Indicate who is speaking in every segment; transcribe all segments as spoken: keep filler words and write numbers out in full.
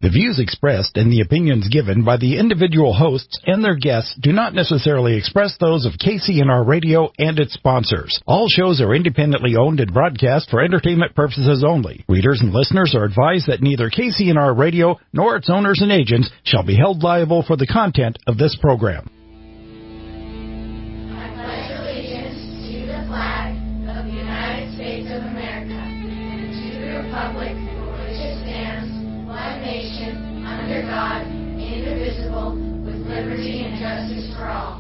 Speaker 1: The views expressed and the opinions given by the individual hosts and their guests do not necessarily express those of K C N R Radio and its sponsors. All shows are independently owned and broadcast for entertainment purposes only. Readers and listeners are advised that neither K C N R Radio nor its owners and agents shall be held liable for the content of this program.
Speaker 2: I pledge allegiance to the flag of the United States of America and to the republic for which it stands, one nation, under God, indivisible, with liberty and justice for all.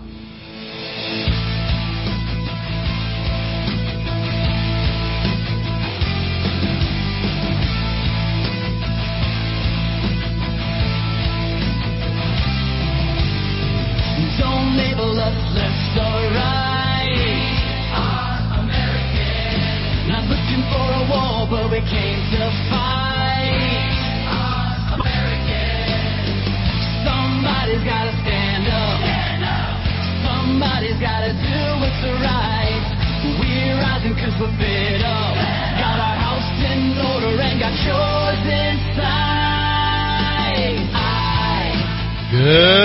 Speaker 3: Don't label us left or right. We are American. Not looking for a war, but we came to fight. We are American. Somebody's gotta stand up. Stand up. Somebody's gotta do what's right. We're rising cause we're fed up. Got our house in order and got yours inside. I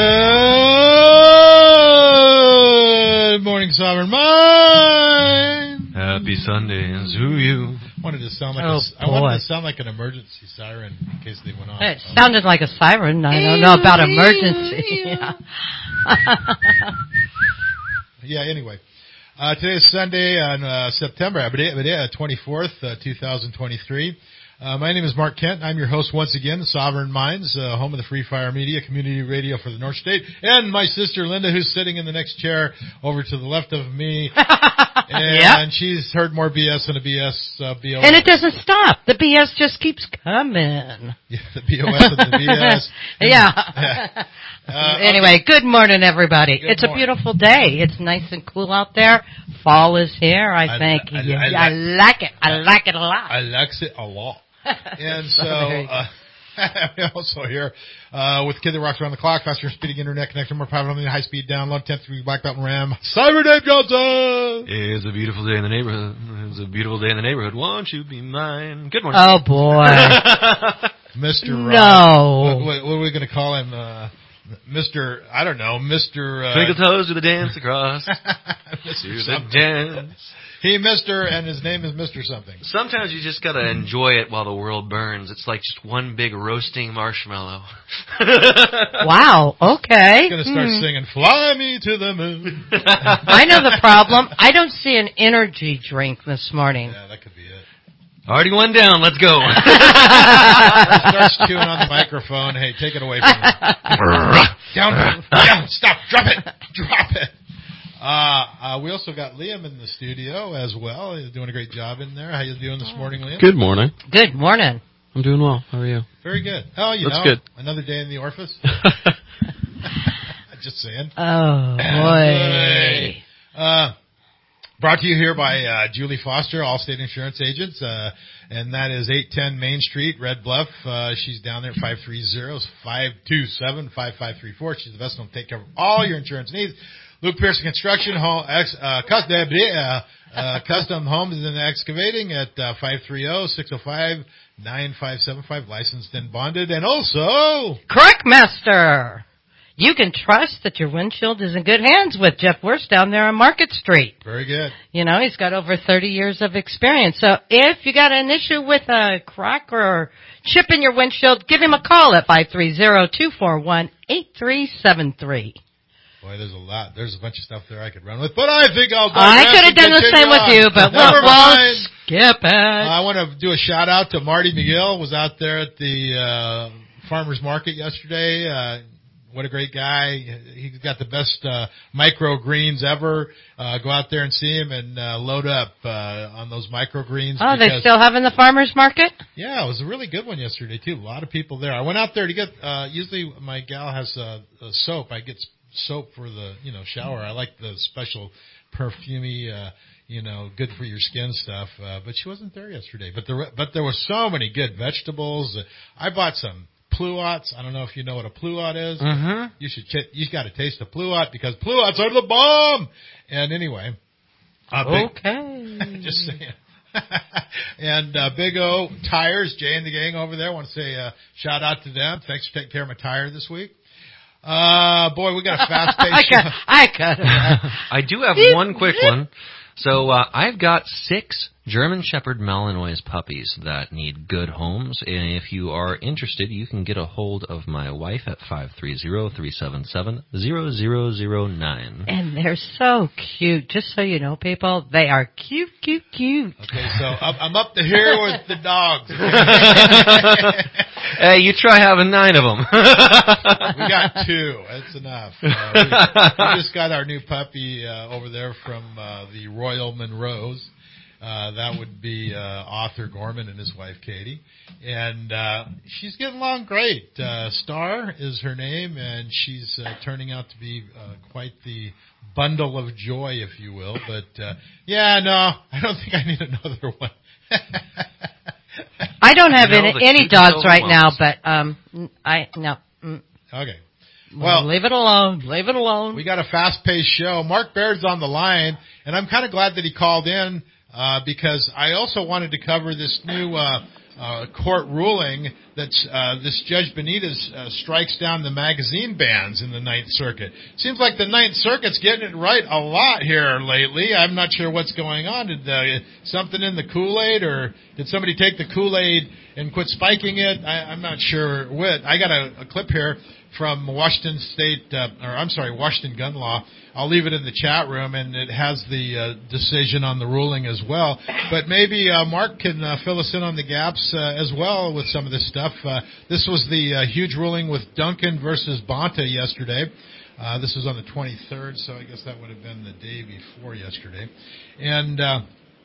Speaker 4: Good morning, Sovereign Mind.
Speaker 5: Happy Sunday to you.
Speaker 4: Wanted to sound like
Speaker 6: Oh,
Speaker 4: a, I wanted
Speaker 6: boy.
Speaker 4: to sound like an emergency siren in case they went off.
Speaker 6: It
Speaker 4: Um,
Speaker 6: sounded like a siren. I don't know about emergency. Yeah.
Speaker 4: yeah. Anyway, uh, today is Sunday on uh, September twenty-fourth, uh, two thousand twenty-three. Uh, my name is Mark Kent. I'm your host once again, Sovereign Minds, uh, home of the Free Fire Media, community radio for the North State, and my sister Linda, who's sitting in the next chair over to the left of me. And
Speaker 6: Yep.
Speaker 4: she's heard more B S than a B S uh, B O S.
Speaker 6: And it doesn't stop. The B S just keeps coming.
Speaker 4: Yeah, the B O S and the B S.
Speaker 6: yeah.
Speaker 4: yeah. Uh,
Speaker 6: Anyway, good morning, everybody.
Speaker 4: Good
Speaker 6: it's
Speaker 4: morning.
Speaker 6: a beautiful day. It's nice and cool out there. Fall is here, I,
Speaker 4: I-
Speaker 6: think.
Speaker 4: I-
Speaker 6: Yeah,
Speaker 4: I
Speaker 6: I, like it. I like it a lot.
Speaker 4: I likes it a lot. And so,
Speaker 6: there you go.
Speaker 4: uh, we're also here, uh, with Kid that Rocks Around the Clock, faster speeding internet connection, more power, high speed download, tenth degree black belt and RAM. Cyber Dave Johnson!
Speaker 5: It's a beautiful day in the neighborhood. It's a beautiful day in the neighborhood. Won't you be mine? Good morning.
Speaker 6: Oh, boy.
Speaker 4: Mister Rod.
Speaker 6: No.
Speaker 4: What, what, what are we going to call him? Uh, Mister I don't know, Mister Uh,
Speaker 5: Twinkle toes to the dance across. to
Speaker 4: Mister
Speaker 5: the
Speaker 4: something.
Speaker 5: dance.
Speaker 4: He Mister and his name is Mister something.
Speaker 5: Sometimes you just gotta enjoy it while the world burns. It's like just one big roasting marshmallow.
Speaker 6: Wow. Okay.
Speaker 4: Going to start
Speaker 6: Hmm.
Speaker 4: singing, Fly Me to the Moon.
Speaker 6: I know the problem. I don't see an energy drink this morning.
Speaker 4: Yeah, that could be it.
Speaker 5: Already one down. Let's go.
Speaker 4: He starts chewing on the microphone. Hey, take it away from me. Down, down, stop, drop it, drop it. Uh, uh, we also got Liam in the studio as well. He's doing a great job in there. How you doing this morning, Liam?
Speaker 7: Good morning.
Speaker 6: Good morning.
Speaker 7: I'm doing well. How are you?
Speaker 4: Very good. Oh, you
Speaker 7: That's
Speaker 4: know,
Speaker 7: good.
Speaker 4: another day in the orifice. Just saying.
Speaker 6: Oh, boy.
Speaker 4: Uh, brought to you here by uh, Julie Foster, Allstate Insurance Agents, uh, and that is eight ten Main Street, Red Bluff. Uh, she's down there at five three zero, five two seven, five five three four. She's the best one to take care of all your insurance needs. Luke Pearson Construction, home, ex, uh, custom, uh, uh, custom homes and excavating at uh, five three zero, six zero five, nine five seven five, licensed and bonded, and also
Speaker 6: Crackmaster. You can trust that your windshield is in good hands with Jeff Wurst down there on Market Street.
Speaker 4: very good.
Speaker 6: You know, he's got over thirty years of experience. So if you got an issue with a crack or chip in your windshield, give him a call at five three zero, two four one, eight three seven three.
Speaker 4: Boy, there's a lot. There's a bunch of stuff there I could run with, but I think I'll.
Speaker 6: I could have done the same with you, but we'll,
Speaker 4: Never
Speaker 6: we'll
Speaker 4: mind.
Speaker 6: skip it.
Speaker 4: I want to do a shout out to Marty McGill. Was out there at the uh, farmers market yesterday. Uh, what a great guy! He's got the best uh, microgreens ever. Uh, go out there and see him and uh, load up uh, on those microgreens.
Speaker 6: Oh, they
Speaker 4: because-
Speaker 6: still having the farmer's market?
Speaker 4: Yeah, it was a really good one yesterday too. A lot of people there. I went out there to get. Uh, usually, my gal has uh, a soap. I get soap for the you know shower. I like the special perfumey, uh, you know, good for your skin stuff. Uh, but she wasn't there yesterday. But there, but there were so many good vegetables. Uh, I bought some pluots. I don't know if you know what a pluot is.
Speaker 6: Mm-hmm.
Speaker 4: You should. Ch- you got to taste a pluot because pluots are the bomb. And anyway, uh, big,
Speaker 6: Okay.
Speaker 4: just saying. and uh, Big O Tires, Jay and the gang over there, want to say uh, shout out to them. Thanks for taking care of my tire this week. Uh, boy, we got a fast-paced
Speaker 6: I
Speaker 4: show.
Speaker 6: got, I got it.
Speaker 5: I do have one quick one. So uh, I've got six German Shepherd Malinois puppies that need good homes. And if you are interested, you can get a hold of my wife at five three zero, three seven seven, zero zero zero nine.
Speaker 6: And they're so cute. Just so you know, people, they are cute, cute, cute.
Speaker 4: Okay, so I'm, I'm up to here with the dogs.
Speaker 5: Hey, you try having nine of them.
Speaker 4: We got two. That's enough. Uh, we, we just got our new puppy uh, over there from uh, the Royal Monroes. Uh, that would be uh, Arthur Gorman and his wife Katie, and uh, she's getting along great. Uh, Star is her name, and she's uh, turning out to be uh, quite the bundle of joy, if you will. But uh, yeah, no, I don't think I need another one.
Speaker 6: I don't have
Speaker 5: You know,
Speaker 6: any,
Speaker 5: the
Speaker 6: any
Speaker 5: cute
Speaker 6: dogs
Speaker 5: silver
Speaker 6: right now,
Speaker 5: ones.
Speaker 6: but um, I no. Mm,
Speaker 4: Okay.
Speaker 6: well,
Speaker 4: Well,
Speaker 6: leave it alone. Leave it alone.
Speaker 4: we got a fast-paced show. Mark Baird's on the line, and I'm kind of glad that he called in uh, because I also wanted to cover this new uh, uh, court ruling that uh, this Judge Benitez uh, strikes down the magazine bans in the Ninth Circuit. Seems like the Ninth Circuit's getting it right a lot here lately. I'm not sure what's going on. Did uh, something in the Kool-Aid, or did somebody take the Kool-Aid and quit spiking it? I, I'm not sure what. I got a, a clip here from Washington State, uh, or I'm sorry, Washington Gun Law. I'll leave it in the chat room, and it has the uh, decision on the ruling as well. But maybe uh, Mark can uh, fill us in on the gaps uh, as well with some of this stuff. Uh, this was the uh, huge ruling with Duncan versus Bonta yesterday. Uh, this was on the twenty-third, so I guess that would have been the day before yesterday. And uh,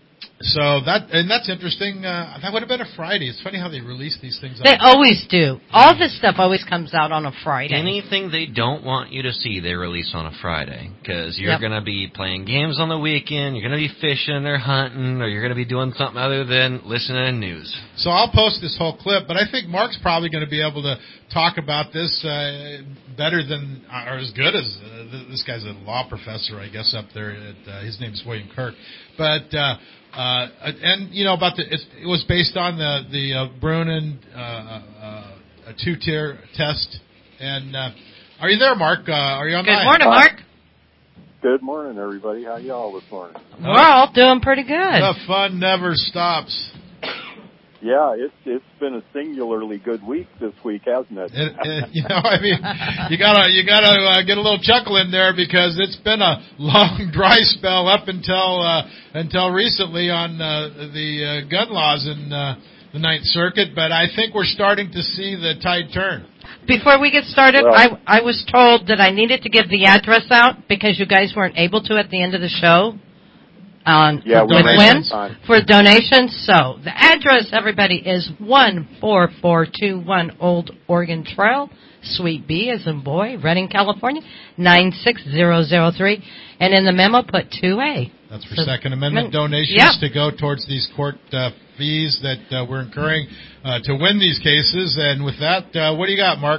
Speaker 4: so that and that's interesting. Uh, that would have been a Friday. It's funny how they release these things.
Speaker 6: They
Speaker 4: on
Speaker 6: always do. All this stuff always comes out on a Friday.
Speaker 5: Anything they don't want you to see, they release on a Friday. Because you're
Speaker 6: Yep.
Speaker 5: going to be playing games on the weekend, you're going to be fishing or hunting, or you're going to be doing something other than listening to news.
Speaker 4: So I'll post this whole clip, but I think Mark's probably going to be able to talk about this uh, better than, or as good as, uh, th- this guy's a law professor, I guess, up there. At, uh, his name's William Kirk. But, uh, uh, and, you know, about the, it's, it was based on the, the uh, Brunin uh, uh, a two-tier test. And uh, are you there, Mark? Uh, are you on
Speaker 6: Good
Speaker 4: line?
Speaker 6: morning, Mark.
Speaker 7: Good morning, everybody. How y'all this morning?
Speaker 6: We're all doing pretty good.
Speaker 4: The fun never stops.
Speaker 7: Yeah, it's it's been a singularly good week this week, hasn't it?
Speaker 4: It, it, you know, I mean, you gotta you gotta uh, get a little chuckle in there because it's been a long dry spell up until uh, until recently on uh, the uh, gun laws in uh, the Ninth Circuit. But I think we're starting to see the tide turn.
Speaker 6: Before we get started,
Speaker 7: Well-
Speaker 6: I, I was told that I needed to give the address out because you guys weren't able to at the end of the show. On
Speaker 7: Yeah,
Speaker 6: for
Speaker 7: we
Speaker 6: with
Speaker 7: ran
Speaker 6: wins
Speaker 7: out of time.
Speaker 6: for donations. So the address, everybody, is one four four two one Old Oregon Trail, Suite B as in boy, Redding, California, nine six zero zero three. And in the memo, put two A.
Speaker 4: That's for
Speaker 6: So-
Speaker 4: Second Amendment donations
Speaker 6: Yep.
Speaker 4: to go towards these court uh, fees that uh, we're incurring uh, to win these cases. And with that, uh, what do you got, Mark?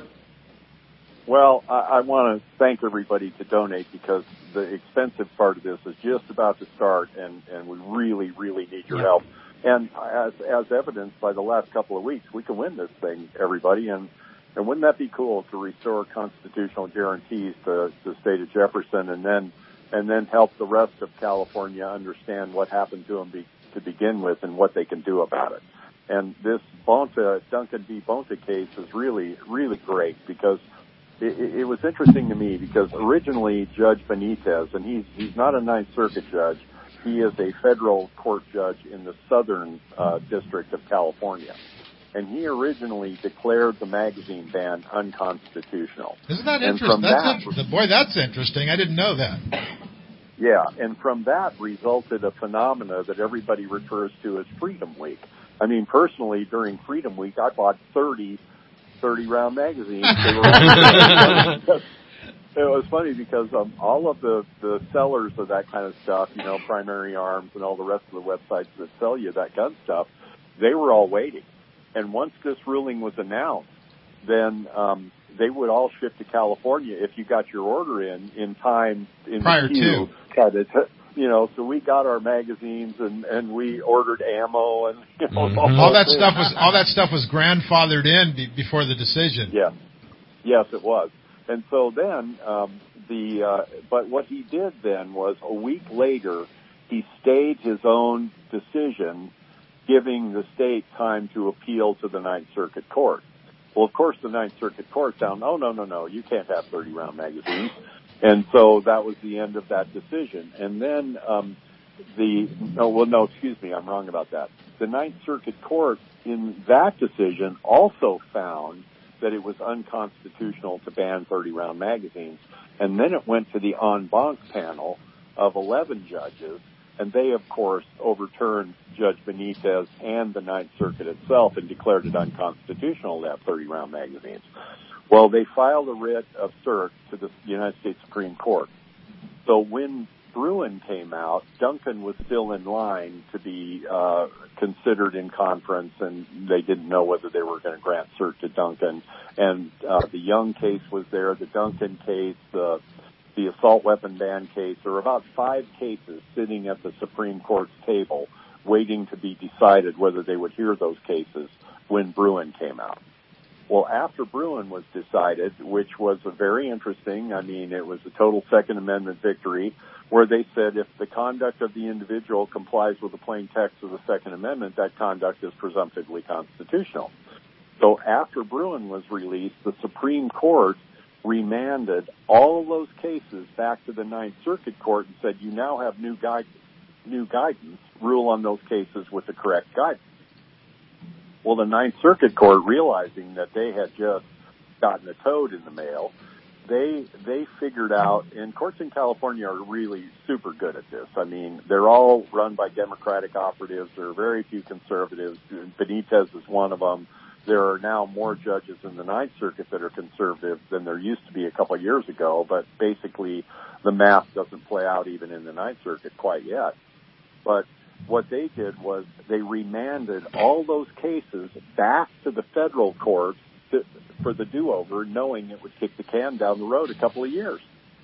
Speaker 7: Well, I, I want to thank everybody to donate because the expensive part of this is just about to start, and, and we really, really need your
Speaker 6: Yeah.
Speaker 7: help. And as as evidenced by the last couple of weeks, we can win this thing, everybody. And and wouldn't that be cool to restore constitutional guarantees to the state of Jefferson, and then and then help the rest of California understand what happened to them be, to begin with and what they can do about it. And this Bonta, Duncan v. Bonta case is really, really great because it, it was interesting to me because originally Judge Benitez, and he's he's not a Ninth Circuit judge, he is a federal court judge in the Southern uh, District of California, and he originally declared the magazine ban unconstitutional.
Speaker 4: Isn't that
Speaker 7: And
Speaker 4: interesting?
Speaker 7: from
Speaker 4: That's
Speaker 7: that-
Speaker 4: interesting. Boy, that's interesting. I didn't know that.
Speaker 7: Yeah, and from that resulted a phenomena that everybody refers to as Freedom Week. I mean, personally, during Freedom Week, I bought thirty thirty-round magazines. They were all it was funny because um, all of the, the sellers of that kind of stuff, you know, Primary Arms and all the rest of the websites that sell you that gun stuff, they were all waiting. And once this ruling was announced, then um, they would all ship to California if you got your order in in time in
Speaker 4: Prior
Speaker 7: the queue.
Speaker 4: to.
Speaker 7: Had it, you know, so we got our magazines and, and we ordered ammo and, you know,
Speaker 5: Mhm.
Speaker 4: All that stuff was all that stuff was grandfathered in be, before the decision.
Speaker 7: Yes. Yes, it was. And so then, um, the, uh, but what he did then was a week later, he stayed his own decision, giving the state time to appeal to the Ninth Circuit Court. Well, of course, the Ninth Circuit Court found, oh, no, no, no, you can't have thirty round magazines. And so that was the end of that decision. And then, um, the, no, well, no, excuse me, I'm wrong about that. The Ninth Circuit Court in that decision also found that it was unconstitutional to ban thirty round magazines. And then it went to the en banc panel of eleven judges, and they, of course, overturned Judge Benitez and the Ninth Circuit itself and declared it unconstitutional to have thirty round magazines. Well, they filed a writ of cert to the United States Supreme Court. So when Bruen came out, Duncan was still in line to be uh, considered in conference, and they didn't know whether they were going to grant cert to Duncan. And uh, the Young case was there, the Duncan case, the the assault weapon ban case. There were about five cases sitting at the Supreme Court's table waiting to be decided whether they would hear those cases when Bruen came out. Well, after Bruen was decided, which was a very interesting, I mean, it was a total Second Amendment victory, where they said if the conduct of the individual complies with the plain text of the Second Amendment, that conduct is presumptively constitutional. So after Bruen was released, the Supreme Court remanded all of those cases back to the Ninth Circuit Court and said, you now have new guidance, new guidance, rule on those cases with the correct guidance. Well, the Ninth Circuit Court, realizing that they had just gotten a toad in the mail, they they figured out, and courts in California are really super good at this. I mean, they're all run by Democratic operatives. There are very few conservatives. Benitez is one of them. There are now more judges in the Ninth Circuit that are conservative than there used to be a couple of years ago, but basically the math doesn't play out even in the Ninth Circuit quite yet. But what they did was they remanded all those cases back to the federal courts to, for the do-over, knowing it would kick the can down the road a couple of years.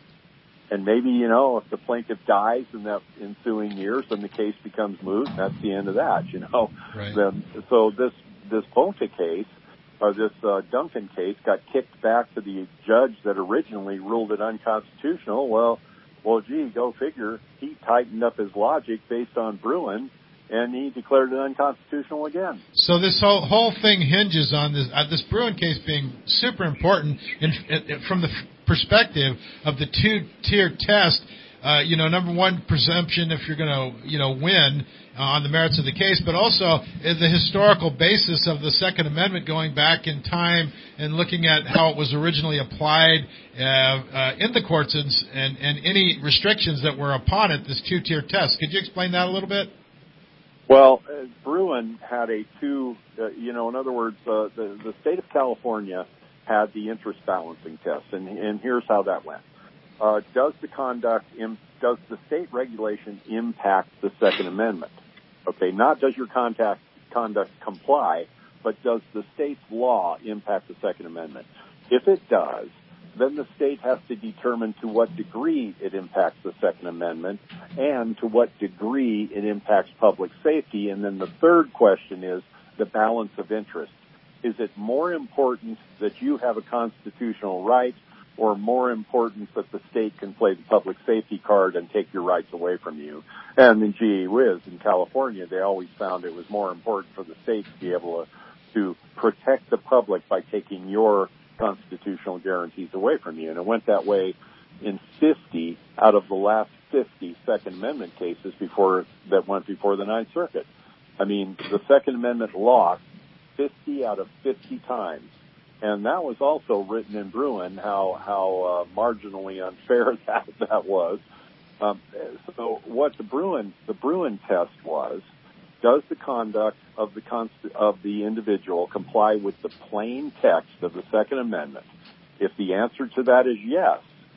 Speaker 7: And maybe, you know, if the plaintiff dies in that ensuing years, then the case becomes moot, and that's the end of that, you know.
Speaker 4: Right.
Speaker 7: Then, so this this Bonta case, or this uh, Duncan case, got kicked back to the judge that originally ruled it unconstitutional. Well, Well, gee, go figure. He tightened up his logic based on Bruen, and he declared it unconstitutional again.
Speaker 4: So this whole whole thing hinges on this uh, this Bruen case being super important in, in, from the f- perspective of the two-tier test. Uh, you know, number one, presumption if you're going to, you know, win uh, on the merits of the case, but also uh, the historical basis of the Second Amendment going back in time and looking at how it was originally applied uh, uh, in the courts and, and, and any restrictions that were upon it, this two-tier test. Could you explain that a little bit?
Speaker 7: Well, uh, Bruen had a two, uh, you know, in other words, uh, the, the state of California had the interest balancing test, and, and here's how that went. Uh, does the conduct, im- does the state regulation impact the Second Amendment? Okay, not does your contact, conduct comply, but does the state's law impact the Second Amendment? If it does, then the state has to determine to what degree it impacts the Second Amendment and to what degree it impacts public safety. And then the third question is the balance of interest. Is it more important that you have a constitutional right, or more important that the state can play the public safety card and take your rights away from you? And in gee whiz, in California, they always found it was more important for the state to be able to, to protect the public by taking your constitutional guarantees away from you. And it went that way in fifty out of the last fifty Second Amendment cases before that went before the Ninth Circuit. I mean, the Second Amendment lost fifty out of fifty times. And that was also written in Bruen, how how uh, marginally unfair that that was. Um, so what the Bruen the Bruen test was: does the conduct of the const- of the individual comply with the plain text of the Second Amendment? If the answer to that is yes,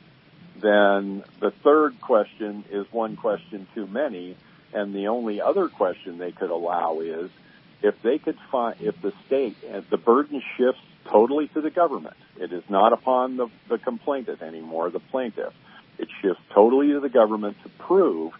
Speaker 7: then the third question is one question too many, and the only other question they could allow is if they could find if the state the burden shifts totally to the government. It is not upon the, the complainant anymore, the plaintiff. It shifts totally to the government to prove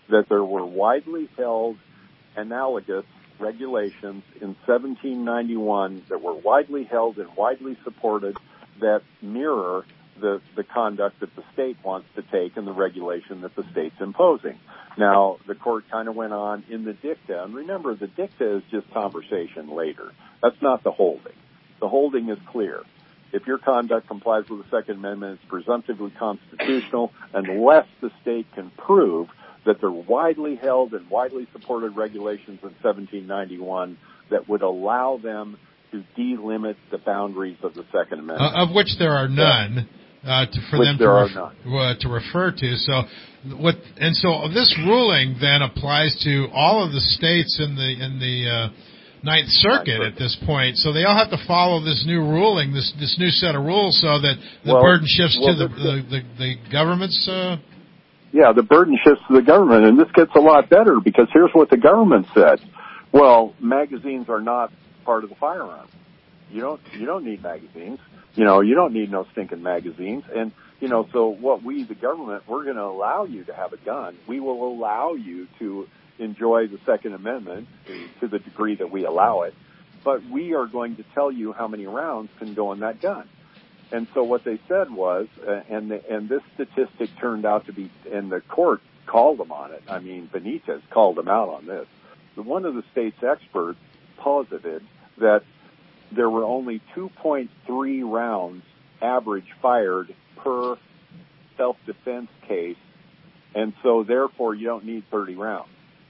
Speaker 7: that there were widely held analogous regulations in seventeen ninety-one that were widely held and widely supported that mirror the, the conduct that the state wants to take and the regulation that the state's imposing. Now, the court kind of went on in the dicta, and remember, the dicta is just conversation later. That's not the holding. The holding is clear. If your conduct complies with the Second Amendment, it's presumptively constitutional unless the state can prove that there are widely held and widely supported regulations in seventeen ninety-one that would allow them to delimit the boundaries of the Second Amendment.
Speaker 4: Uh, of which there are none. Uh, to, for
Speaker 7: Which
Speaker 4: them
Speaker 7: there
Speaker 4: to,
Speaker 7: are
Speaker 4: ref-
Speaker 7: none.
Speaker 4: uh, to refer to. So, what and so this ruling then applies to all of the states in the in the uh, Ninth Circuit
Speaker 7: Ninth
Speaker 4: at this point. So they all have to follow this new ruling, this this new set of rules, so that the
Speaker 7: well,
Speaker 4: burden shifts
Speaker 7: well,
Speaker 4: to the the, the the government's. Uh...
Speaker 7: Yeah, the burden shifts to the government, and this gets a lot better because here's what the government said: well, magazines are not part of the firearm. You don't you don't need magazines. You know, you don't need no stinking magazines. And, you know, so what we, the government, we're going to allow you to have a gun. We will allow you to enjoy the Second Amendment to the degree that we allow it. But we are going to tell you how many rounds can go in that gun. And so what they said was, uh, and the, and this statistic turned out to be, and the court called them on it. I mean, Benitez called them out on this. But one of the state's experts posited that there were only two point three rounds average fired per self-defense case, and so therefore you don't need thirty rounds.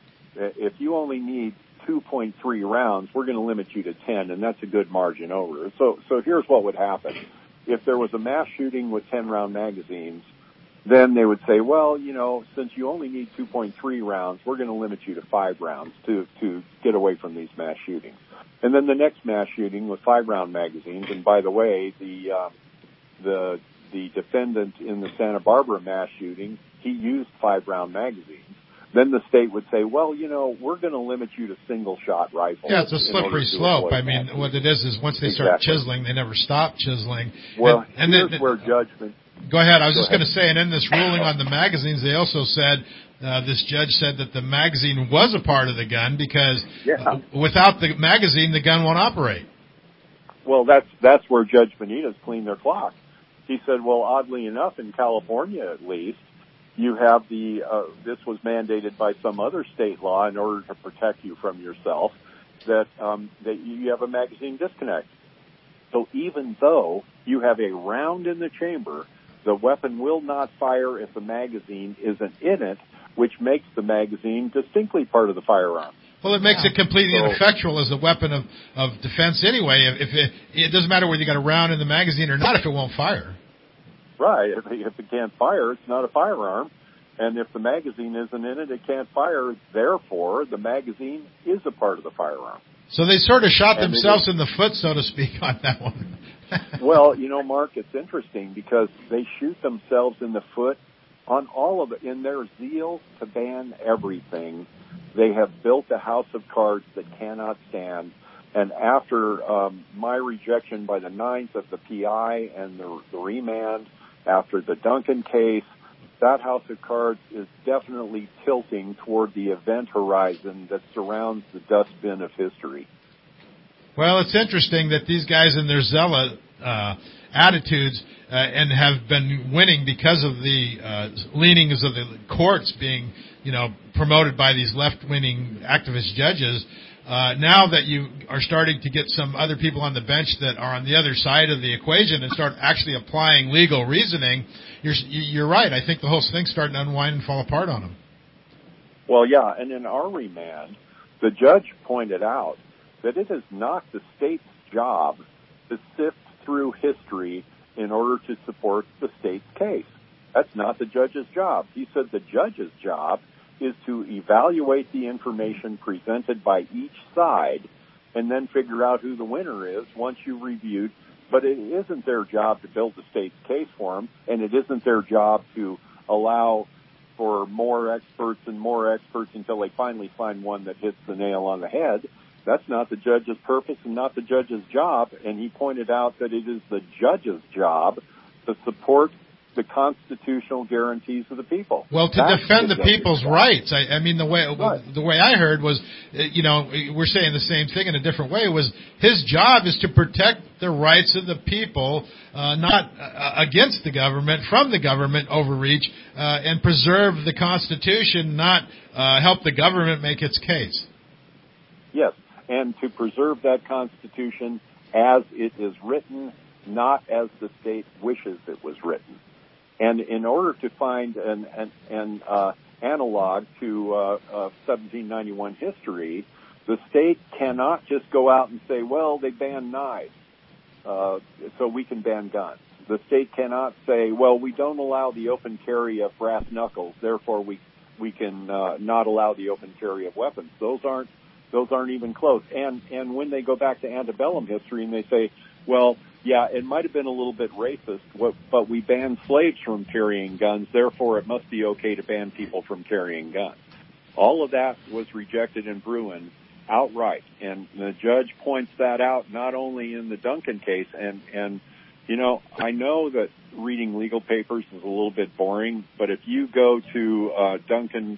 Speaker 7: If you only need two point three rounds, we're going to limit you to ten, and that's a good margin over. So, so here's what would happen. If there was a mass shooting with ten round magazines, then they would say, well, you know, since you only need two point three rounds, we're going to limit you to five rounds to, to get away from these mass shootings. And then the next mass shooting with five round magazines, and by the way, the, uh, the, the defendant in the Santa Barbara mass shooting, he used five round magazines. Then the state would say, well, you know, we're going to limit you to single shot rifles.
Speaker 4: Yeah, it's a slippery slope. I mean, what it is is once they
Speaker 7: exactly.
Speaker 4: start chiseling, they never stop chiseling.
Speaker 7: Well,
Speaker 4: and, and
Speaker 7: here's
Speaker 4: then,
Speaker 7: where judgment.
Speaker 4: Go ahead. I was
Speaker 7: Go
Speaker 4: just going to say, and in this ruling on the magazines, they also said, uh, this judge said that the magazine was a part of the gun because
Speaker 7: yeah.
Speaker 4: uh, without the magazine, the gun won't operate.
Speaker 7: Well, that's that's where Judge Benitez cleaned their clock. He said, well, oddly enough, in California at least, you have the, uh, this was mandated by some other state law in order to protect you from yourself, that, um, that you have a magazine disconnect. So even though you have a round in the chamber, the weapon will not fire if the magazine isn't in it, which makes the magazine distinctly part of the firearm.
Speaker 4: Well, it makes
Speaker 6: Yeah.
Speaker 4: it completely
Speaker 7: So,
Speaker 4: ineffectual as a weapon of, of defense anyway. If, if it, it doesn't matter whether you got a round in the magazine or not if it won't fire.
Speaker 7: Right. If, if it can't fire, it's not a firearm. And if the magazine isn't in it, it can't fire. Therefore, the magazine is a part of the firearm.
Speaker 4: So they sort of shot
Speaker 7: And
Speaker 4: themselves in the foot, so to speak, on that one.
Speaker 7: Well, you know, Mark, it's interesting because they shoot themselves in the foot on all of it. In their zeal to ban everything, they have built a house of cards that cannot stand. And after um, my rejection by the ninth of the P I and the, the remand, after the Duncan case, that house of cards is definitely tilting toward the event horizon that surrounds the dustbin of history.
Speaker 4: Well, it's interesting that these guys in their zealot uh, attitudes uh, and have been winning because of the uh, leanings of the courts being, you know, promoted by these left-leaning activist judges. Uh, now that you are starting to get some other people on the bench that are on the other side of the equation and start actually applying legal reasoning, you're, you're right. I think the whole thing's starting to unwind and fall apart on them.
Speaker 7: Well, yeah, and in our remand, the judge pointed out that it is not the state's job to sift through history in order to support the state's case. That's not the judge's job. He said the judge's job is to evaluate the information presented by each side and then figure out who the winner is once you've reviewed. But it isn't their job to build the state's case for them, and it isn't their job to allow for more experts and more experts until they finally find one that hits the nail on the head. That's not the judge's purpose and not the judge's job, and he pointed out that it is the judge's job to support the constitutional guarantees of the people.
Speaker 4: Well, to
Speaker 7: That's
Speaker 4: defend the
Speaker 7: executive
Speaker 4: people's
Speaker 7: power.
Speaker 4: rights. I, I mean, the way
Speaker 7: Right.
Speaker 4: the way I heard was, uh, you know, we're saying the same thing in a different way. Was his job is to protect the rights of the people, uh, not uh, against the government, from the government overreach, uh, and preserve the Constitution, not uh, help the government make its case.
Speaker 7: Yes, and to preserve that Constitution as it is written, not as the state wishes it was written. And in order to find an, an, an uh, analog to uh, uh, seventeen ninety-one history, the state cannot just go out and say, well, they banned knives, uh, so we can ban guns. The state cannot say, well, we don't allow the open carry of brass knuckles, therefore we we can uh, not allow the open carry of weapons. Those aren't those aren't even close. And and when they go back to antebellum history and they say, well, yeah, it might have been a little bit racist, but we banned slaves from carrying guns, therefore it must be okay to ban people from carrying guns. All of that was rejected in Bruin outright, and the judge points that out not only in the Duncan case, and, and you know, I know that reading legal papers is a little bit boring, but if you go to uh, Duncan,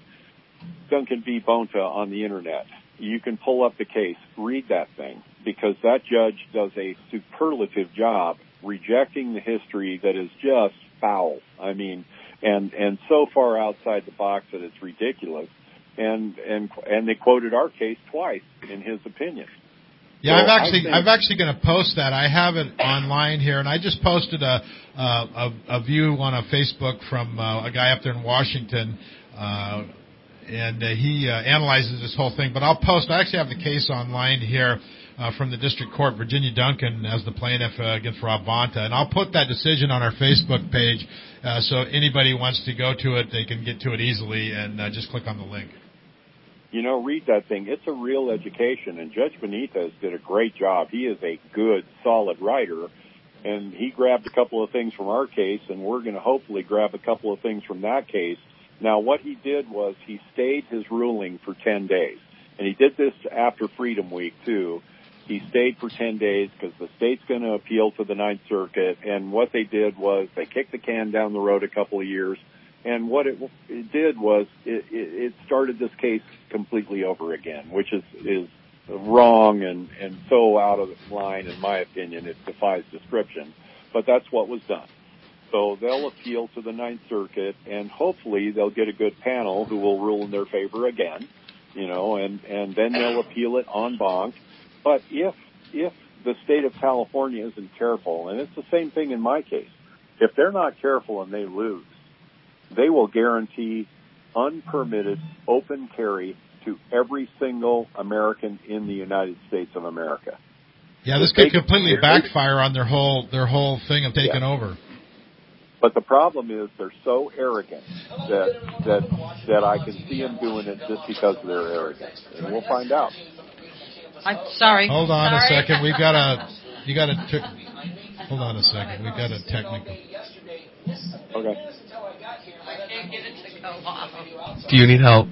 Speaker 7: Duncan v. Bonta on the Internet, you can pull up the case, read that thing, because that judge does a superlative job rejecting the history that is just foul. I mean, and and so far outside the box that it's ridiculous. And and and they quoted our case twice in his opinion.
Speaker 4: Yeah,
Speaker 7: so
Speaker 4: I've actually
Speaker 7: think,
Speaker 4: I'm actually going to post that. I have it online here, and I just posted a a, a, a view on a Facebook from uh, a guy up there in Washington. Uh, And uh, he uh, analyzes this whole thing. But I'll post, I actually have the case online here uh, from the district court, Virginia Duncan as the plaintiff uh, against Rob Bonta. And I'll put that decision on our Facebook page uh, so anybody wants to go to it, they can get to it easily and uh, just click on the link.
Speaker 7: You know, read that thing. It's a real education. And Judge Benitez did a great job. He is a good, solid writer. And he grabbed a couple of things from our case, and we're going to hopefully grab a couple of things from that case. Now, what he did was he stayed his ruling for ten days. And he did this after Freedom Week, too. He stayed for ten days because the state's going to appeal to the Ninth Circuit. And what they did was they kicked the can down the road a couple of years. And what it, it did was it, it started this case completely over again, which is, is wrong and, and so out of line, in my opinion, it defies description. But that's what was done. So they'll appeal to the Ninth Circuit, and hopefully they'll get a good panel who will rule in their favor again, you know, and, and then they'll appeal it en banc. But if if the state of California isn't careful, and it's the same thing in my case, if they're not careful and they lose, they will guarantee unpermitted open carry to every single American in the United States of America.
Speaker 4: Yeah, this could completely backfire on their whole their whole thing of taking
Speaker 7: yeah.
Speaker 4: over.
Speaker 7: But the problem is they're so arrogant that that that I can see them doing it just because of their arrogance, and we'll find out.
Speaker 6: I'm sorry.
Speaker 4: Hold on
Speaker 6: sorry.
Speaker 4: a second. We've got a you got a t- hold on a second. We've got a technical.
Speaker 7: Okay.
Speaker 6: I can't get it to go off.
Speaker 5: Do you need help?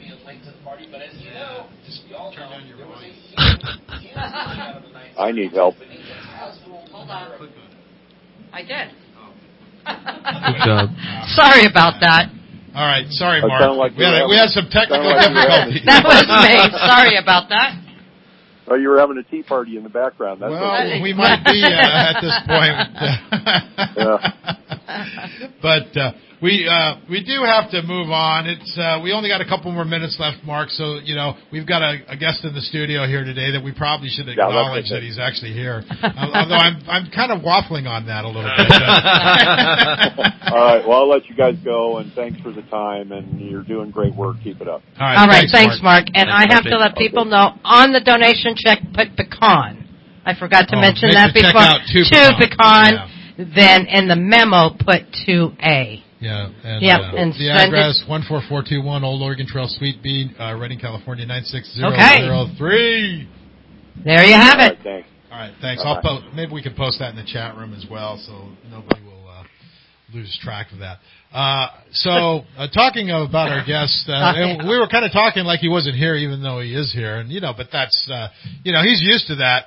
Speaker 7: I need help.
Speaker 6: Hold on. I did.
Speaker 5: Good job.
Speaker 6: Sorry about that.
Speaker 4: All right, sorry,
Speaker 7: That
Speaker 4: Mark.
Speaker 7: sounded like
Speaker 4: we, had,
Speaker 7: you were
Speaker 4: we had
Speaker 7: having-
Speaker 4: some technical
Speaker 7: sounded like you were having-
Speaker 4: difficulties.
Speaker 6: That was me. Sorry about that.
Speaker 7: Oh, you were having a tea party in the background. That's
Speaker 4: Well,
Speaker 7: okay.
Speaker 4: we might be uh, at this point.
Speaker 7: Yeah.
Speaker 4: But uh, we uh, we do have to move on. It's uh, we only got a couple more minutes left, Mark. So you know we've got a, a guest in the studio here today that we probably should
Speaker 7: that's
Speaker 4: acknowledge
Speaker 7: okay.
Speaker 4: that he's actually here. Um, although I'm I'm kind of waffling on that a little bit. Uh,
Speaker 7: All right. Well, I'll let you guys go, and thanks for the time, and you're doing great work. Keep it up.
Speaker 4: all right,
Speaker 6: All right,
Speaker 4: thanks,
Speaker 6: thanks, Mark. And
Speaker 5: Thanks,
Speaker 6: I have
Speaker 5: Mark.
Speaker 6: to let people know on the donation check, put pecan. I forgot to
Speaker 4: Oh,
Speaker 6: mention
Speaker 4: make
Speaker 6: that
Speaker 4: the check
Speaker 6: before.
Speaker 4: out to
Speaker 6: To
Speaker 4: pecan.
Speaker 6: pecan. Then in the memo, put two A.
Speaker 4: Yeah, and,
Speaker 6: Yep,
Speaker 4: uh,
Speaker 6: and
Speaker 4: the
Speaker 6: send
Speaker 4: address one four four two one Old Oregon Trail, Suite B, uh, Redding, California nine six zero
Speaker 6: Okay.
Speaker 4: zero three.
Speaker 6: There you have
Speaker 7: All
Speaker 6: it.
Speaker 7: right. Thanks.
Speaker 4: All right, thanks.
Speaker 7: Bye-bye.
Speaker 4: I'll post. Maybe we can post that in the chat room as well, so nobody will uh, lose track of that. Uh, so, uh, talking about our guest, uh, and we were kind of talking like he wasn't here, even though he is here, and you know, but that's, uh, you know, he's used to that.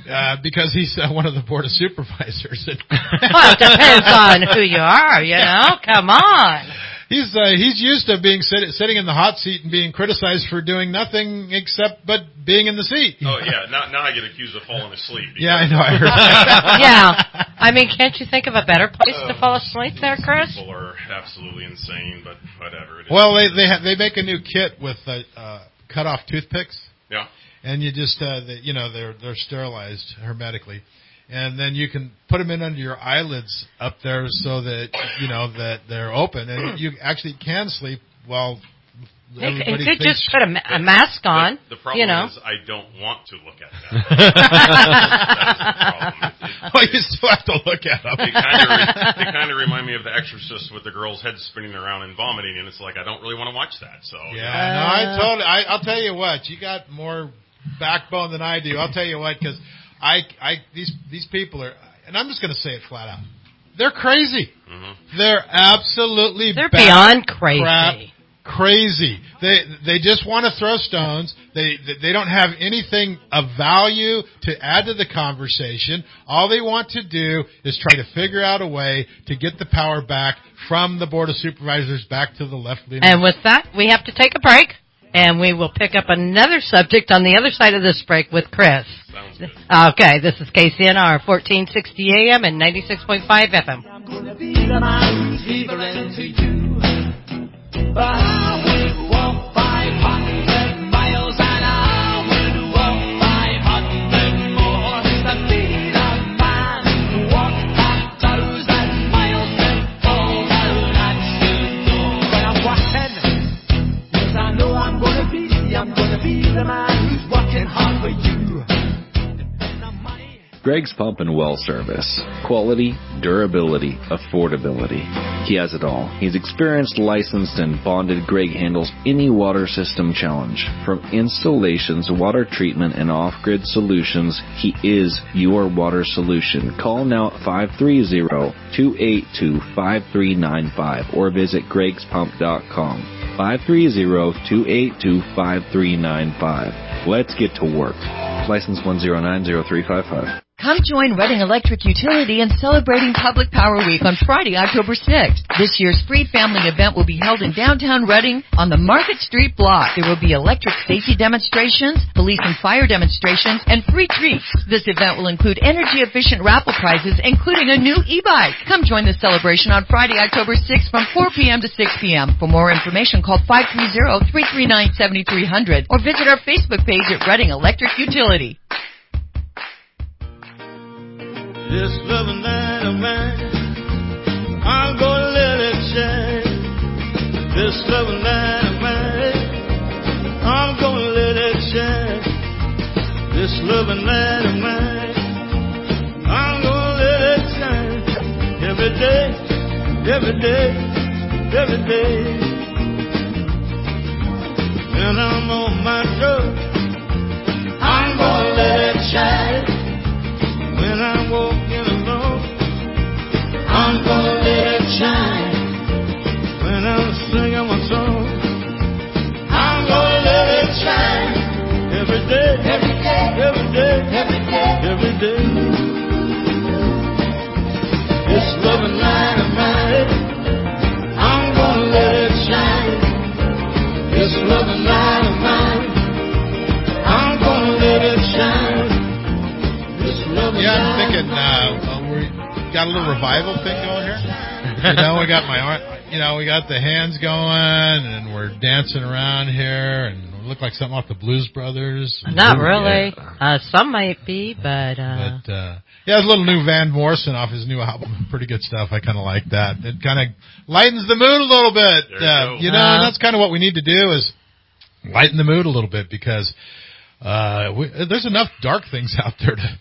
Speaker 4: uh, because he's uh, one of the board of supervisors.
Speaker 6: Well, it depends on who you are, you know. Come on.
Speaker 4: He's uh, he's used to being sit, sitting in the hot seat and being criticized for doing nothing except but being in the seat.
Speaker 8: Oh yeah, now now I get accused of falling asleep.
Speaker 4: Yeah, I know. I heard that.
Speaker 6: Yeah, I mean, can't you think of a better place
Speaker 8: Uh,
Speaker 6: to fall asleep there, Chris?
Speaker 8: People are absolutely insane, but whatever. It is.
Speaker 4: Well, they they ha- they make a new kit with uh, uh, cut off toothpicks.
Speaker 8: Yeah.
Speaker 4: And you just, uh, the, you know, they're they're sterilized hermetically, and then you can put them in under your eyelids up there so that you know that they're open, and you actually can sleep while
Speaker 6: You
Speaker 4: everybody
Speaker 6: could
Speaker 4: thinks.
Speaker 6: just put a, ma- a mask on.
Speaker 8: The, the problem
Speaker 6: you know.
Speaker 8: is I don't want to look at that. That's the problem. It, it,
Speaker 4: Well, you still have to look at them.
Speaker 8: They kind of re- they kind of remind me of The Exorcist with the girl's head spinning around and vomiting, and it's like I don't really want to watch that. So
Speaker 4: Yeah, no, I told. I, I'll tell you what. You got more backbone than I do. I'll tell you what, because I, I, these, these people are, and I'm just going to say it flat out. They're crazy.
Speaker 8: Mm-hmm.
Speaker 4: They're absolutely
Speaker 6: They're
Speaker 4: bat
Speaker 6: beyond crazy.
Speaker 4: crap crazy. They, they just want to throw stones. They, they don't have anything of value to add to the conversation. All they want to do is try to figure out a way to get the power back from the Board of Supervisors back to the left-leaning.
Speaker 6: And with that, we have to take a break, and we will pick up another subject on the other side of this break with Chris.
Speaker 8: Sounds good.
Speaker 6: Okay, this is K C N R, fourteen sixty A M and ninety-six point five F M.
Speaker 3: I'm gonna be the man who's equivalent to you. But I would walk five hundred miles and I would walk five hundred more to be the man who walked that thousand miles and fall down at your door. But I'm walking, yes I know I'm gonna be, I'm gonna be the man who's working hard for you.
Speaker 9: Greg's Pump and Well Service. Quality, durability, affordability. He has it all. He's experienced, licensed, and bonded. Greg handles any water system challenge. From installations, water treatment, and off-grid solutions, he is your water solution. Call now at five three zero, two eight two, five three nine five or visit gregs pump dot com. five three zero, two eight two, five three nine five. Let's get to work. License one zero nine zero three five five.
Speaker 10: Come join Reading Electric Utility in celebrating Public Power Week on Friday, October sixth. This year's free family event will be held in downtown Reading on the Market Street block. There will be electric safety demonstrations, police and fire demonstrations, and free treats. This event will include energy-efficient raffle prizes, including a new e-bike. Come join the celebration on Friday, October sixth from four p.m. to six p.m. For more information, call five three zero, three three nine, seven three zero zero or visit our Facebook page at Reading Electric Utility.
Speaker 3: This loving night of mine, I'm gonna let it shine. This loving night of mine, I'm gonna let it shine. This loving night of mine, I'm gonna let it shine. Every day, every day, every day. When I'm on my road, I'm gonna let it shine. When I'm walking alone, I'm gonna let it shine. When I'm singing my song, I'm gonna let it shine. Every day, every day, every day, every day, every day. This loving light of mine, I'm gonna let it shine. This loving light of mine, I'm gonna let it shine.
Speaker 4: Yeah, I'm thinking, uh, well, we got a little revival thing going here. You know, we got my, ar- you know, we got the hands going, and we're dancing around here, and we look like something off the Blues Brothers.
Speaker 6: Not
Speaker 4: Ooh,
Speaker 6: really.
Speaker 4: yeah.
Speaker 6: Uh, some might be, but... Uh,
Speaker 4: But, uh, yeah, there's a little new Van Morrison off his new album. Pretty good stuff. I kind of like that. It kind of lightens the mood a little bit.
Speaker 8: There you
Speaker 4: Uh,
Speaker 8: go.
Speaker 4: you know,
Speaker 6: Uh-huh.
Speaker 4: and that's kind of what we need to do is lighten the mood a little bit because uh, we, there's enough dark things out there to...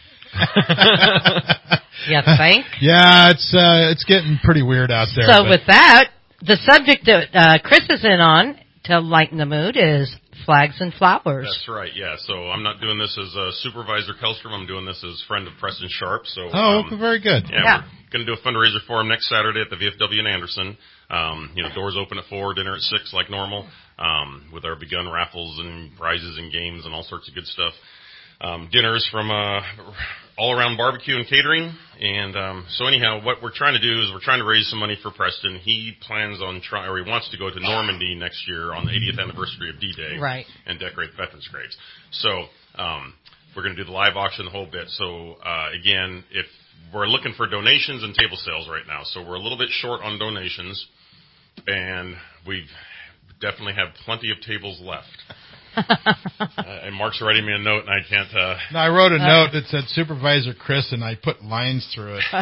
Speaker 6: you think?
Speaker 4: Yeah, it's uh, it's getting pretty weird out there.
Speaker 6: So
Speaker 4: but-
Speaker 6: with that, the subject that uh, Chris is in on to lighten the mood is flags and flowers.
Speaker 8: That's right, yeah. So I'm not doing this as uh, Supervisor Kellstrom. I'm doing this as friend of Preston Sharp. So
Speaker 4: oh,
Speaker 8: um,
Speaker 4: very good.
Speaker 8: Yeah,
Speaker 6: Yeah.
Speaker 8: we're going to do a fundraiser for him next Saturday at the V F W in Anderson. Um, you know, doors open at four, dinner at six like normal, um, with our begun raffles and prizes and games and all sorts of good stuff. um, dinners from uh, all around barbecue and catering. And um, so anyhow, what we're trying to do is we're trying to raise some money for Preston. He plans on trying, or he wants to go to Normandy next year on the eightieth anniversary of D-Day,
Speaker 6: right,
Speaker 8: and decorate veterans' graves. So um, we're going to do the live auction the whole bit. So uh, again, if we're looking for donations and table sales right now, so we're a little bit short on donations, and we definitely have plenty of tables left. uh, and Mark's writing me a note, and I can't. Uh,
Speaker 4: no, I wrote a uh, note that said Supervisor Chris, and I put lines through it.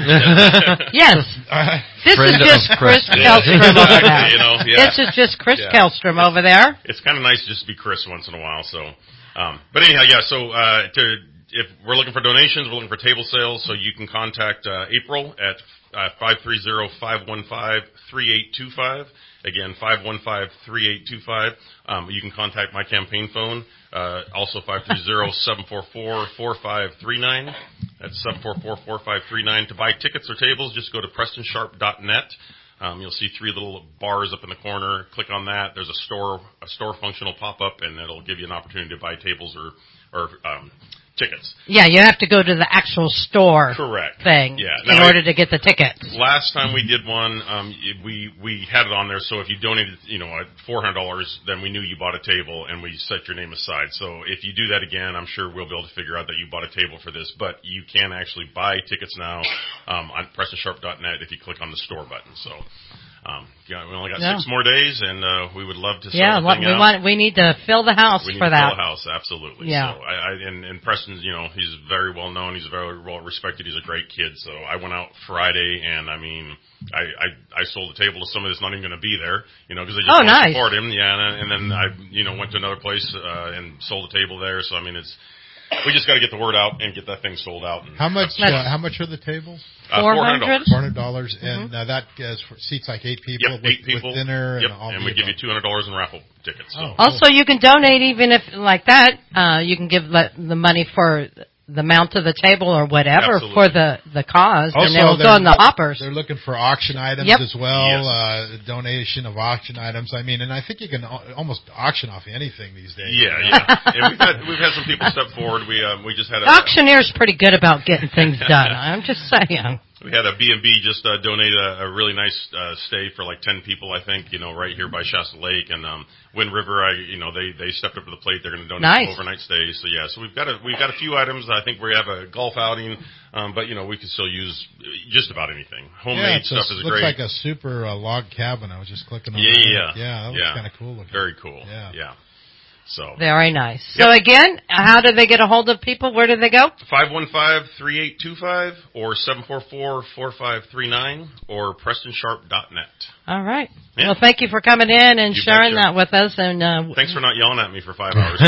Speaker 6: Yes, uh, this Friend is just Chris Kellstrom over there. You know, yeah. This is just Chris yeah. Kellstrom it's, over there.
Speaker 8: It's kind of nice just to be Chris once in a while. So, um, but anyhow, yeah. So uh, to, if we're looking for donations, we're looking for table sales. So you can contact uh, April at uh, five three zero, five one five, three eight two five. Again, five one five, three eight two five. Um, you can contact my campaign phone, uh, also five three zero, seven four four, four five three nine. That's seven four four, four five three nine. To buy tickets or tables, just go to preston sharp dot net. Um, you'll see three little bars up in the corner. Click on that. There's a store a store function will pop up, and it'll give you an opportunity to buy tables or, or um, tickets.
Speaker 6: Yeah, you have to go to the actual store
Speaker 8: Correct.
Speaker 6: thing
Speaker 8: yeah.
Speaker 6: in
Speaker 8: now,
Speaker 6: order to get the tickets.
Speaker 8: Last time we did one, um, we we had it on there, so if you donated, you know, four hundred dollars, then we knew you bought a table, and we set your name aside. So if you do that again, I'm sure we'll be able to figure out that you bought a table for this, but you can actually buy tickets now um, on preston sharp dot net if you click on the store button. So Um, yeah, we only got yeah. six more days, and uh, we would love to sell
Speaker 6: yeah,
Speaker 8: the thing
Speaker 6: we
Speaker 8: out.
Speaker 6: want we need to fill the house
Speaker 8: we need
Speaker 6: for
Speaker 8: to
Speaker 6: that.
Speaker 8: Fill the house, absolutely.
Speaker 6: Yeah.
Speaker 8: So I, I and, and Preston's, you know, he's very well known. He's very well respected. He's a great kid. So I went out Friday, and I mean, I I, I sold a table to somebody that's not even going to be there, you know, because they just
Speaker 6: oh,
Speaker 8: want
Speaker 6: nice.
Speaker 8: to support him. Yeah, and, and then I, you know, went to another place uh, and sold a table there. So I mean, it's. We just got to get the word out and get that thing sold out. And
Speaker 4: how much? Uh, how much are the tables?
Speaker 8: Uh, Four hundred dollars.
Speaker 4: Four hundred dollars, and mm-hmm. uh, that uh, seats like eight people.
Speaker 8: Yep,
Speaker 4: with,
Speaker 8: eight people.
Speaker 4: With dinner.
Speaker 8: Yep,
Speaker 4: and, all
Speaker 8: and we give you two hundred dollars in raffle tickets. So.
Speaker 6: Oh, also, cool. You can donate even if like that. Uh, you can give the, the money for the mount of the table or whatever
Speaker 8: Absolutely.
Speaker 6: for the, the cause,
Speaker 4: also,
Speaker 6: and they'll go in the hoppers.
Speaker 4: They're looking for auction items
Speaker 6: yep.
Speaker 4: as well,
Speaker 8: yes.
Speaker 4: uh, donation of auction items. I mean, and I think you can almost auction off anything these days.
Speaker 8: Yeah, yeah. And we've had we've had some people step forward. We um, we just had a
Speaker 6: the auctioneer's pretty good about getting things done. I'm just saying.
Speaker 8: We had a B and B just uh, donate a, a really nice uh, stay for like ten people, I think, you know, right here by Shasta Lake. And um, Wind River, I, you know, they, they stepped up to the plate. They're going to donate
Speaker 6: nice.
Speaker 8: some overnight stays. So, yeah, so we've got a, we've got a few items. I think we have a golf outing, um, but, you know, we can still use just about anything. Homemade
Speaker 4: yeah,
Speaker 8: stuff
Speaker 4: a,
Speaker 8: is
Speaker 4: looks
Speaker 8: great.
Speaker 4: Looks like a super uh, log cabin. I was just clicking on
Speaker 8: yeah,
Speaker 4: that.
Speaker 8: Yeah,
Speaker 4: yeah. that looks
Speaker 8: yeah.
Speaker 4: kind of cool looking.
Speaker 8: Very cool.
Speaker 4: Yeah.
Speaker 8: Yeah. So
Speaker 6: very nice.
Speaker 8: Yep.
Speaker 6: So again, how do they get a hold of people? Where do they go?
Speaker 8: five one five, three eight two five or seven four four, four five three nine or preston sharp dot net.
Speaker 6: All right.
Speaker 8: Yeah.
Speaker 6: Well, thank you for coming in and
Speaker 8: you
Speaker 6: sharing
Speaker 8: betcha.
Speaker 6: that with us. And uh,
Speaker 8: thanks for not yelling at me for five hours.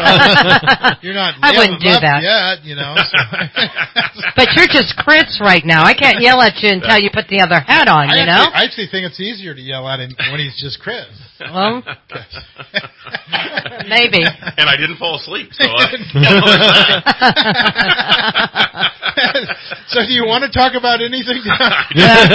Speaker 4: You're not.
Speaker 6: I wouldn't do that
Speaker 4: yet, you know. So.
Speaker 6: But you're just Chris right now. I can't yell at you until you put the other hat on.
Speaker 4: I
Speaker 6: You know.
Speaker 4: Actually, I actually think it's easier to yell at him when he's just Chris.
Speaker 6: Well, maybe.
Speaker 8: And I didn't fall asleep, so. I,
Speaker 4: so do you want to talk about anything?
Speaker 8: yeah.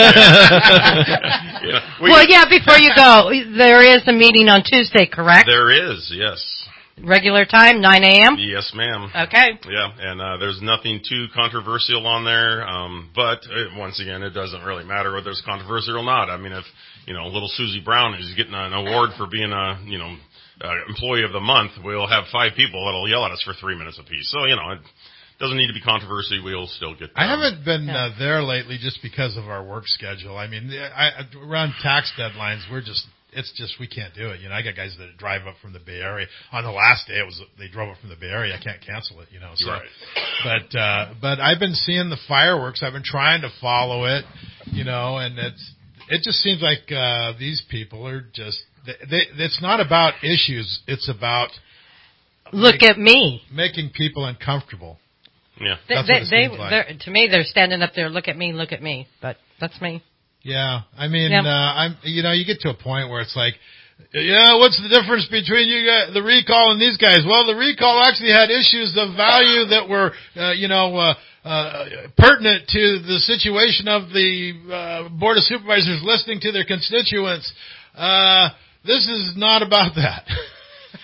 Speaker 8: we,
Speaker 6: well, yeah. Before you go, there is a meeting on Tuesday, correct?
Speaker 8: There is, yes.
Speaker 6: Regular time, nine a.m.?
Speaker 8: Yes, ma'am.
Speaker 6: Okay.
Speaker 8: Yeah, and uh, there's nothing too controversial on there, um, but uh, once again, it doesn't really matter whether it's controversial or not. I mean, if, you know, little Susie Brown is getting an award for being a, you know, uh, employee of the month, we'll have five people that'll yell at us for three minutes apiece. So, you know, it doesn't need to be controversy. We'll still get
Speaker 4: I haven't been uh, there lately just because of our work schedule. I mean, I, around tax deadlines, we're just... It's just we can't do it. You know, I got guys that drive up from the Bay Area. On the last day, it was they drove up from the Bay Area. I can't cancel it. You know, so.
Speaker 8: Right.
Speaker 4: But uh, but I've been seeing the fireworks. I've been trying to follow it. You know, and it's it just seems like uh, these people are just. They, they, it's not about issues. It's about
Speaker 6: look
Speaker 4: make,
Speaker 6: at me
Speaker 4: making people uncomfortable.
Speaker 8: Yeah,
Speaker 6: they,
Speaker 4: that's
Speaker 6: they,
Speaker 4: what it
Speaker 6: they,
Speaker 4: seems like.
Speaker 6: to me, they're standing up there. Look at me. Look at me. But that's me.
Speaker 4: Yeah, I mean,
Speaker 6: yeah.
Speaker 4: uh, I'm, you know, you get to a point where it's like, yeah, what's the difference between you guys, the recall and these guys? Well, the recall actually had issues of value that were, uh, you know, uh, uh, pertinent to the situation of the uh, Board of Supervisors listening to their constituents. Uh, this is not about that.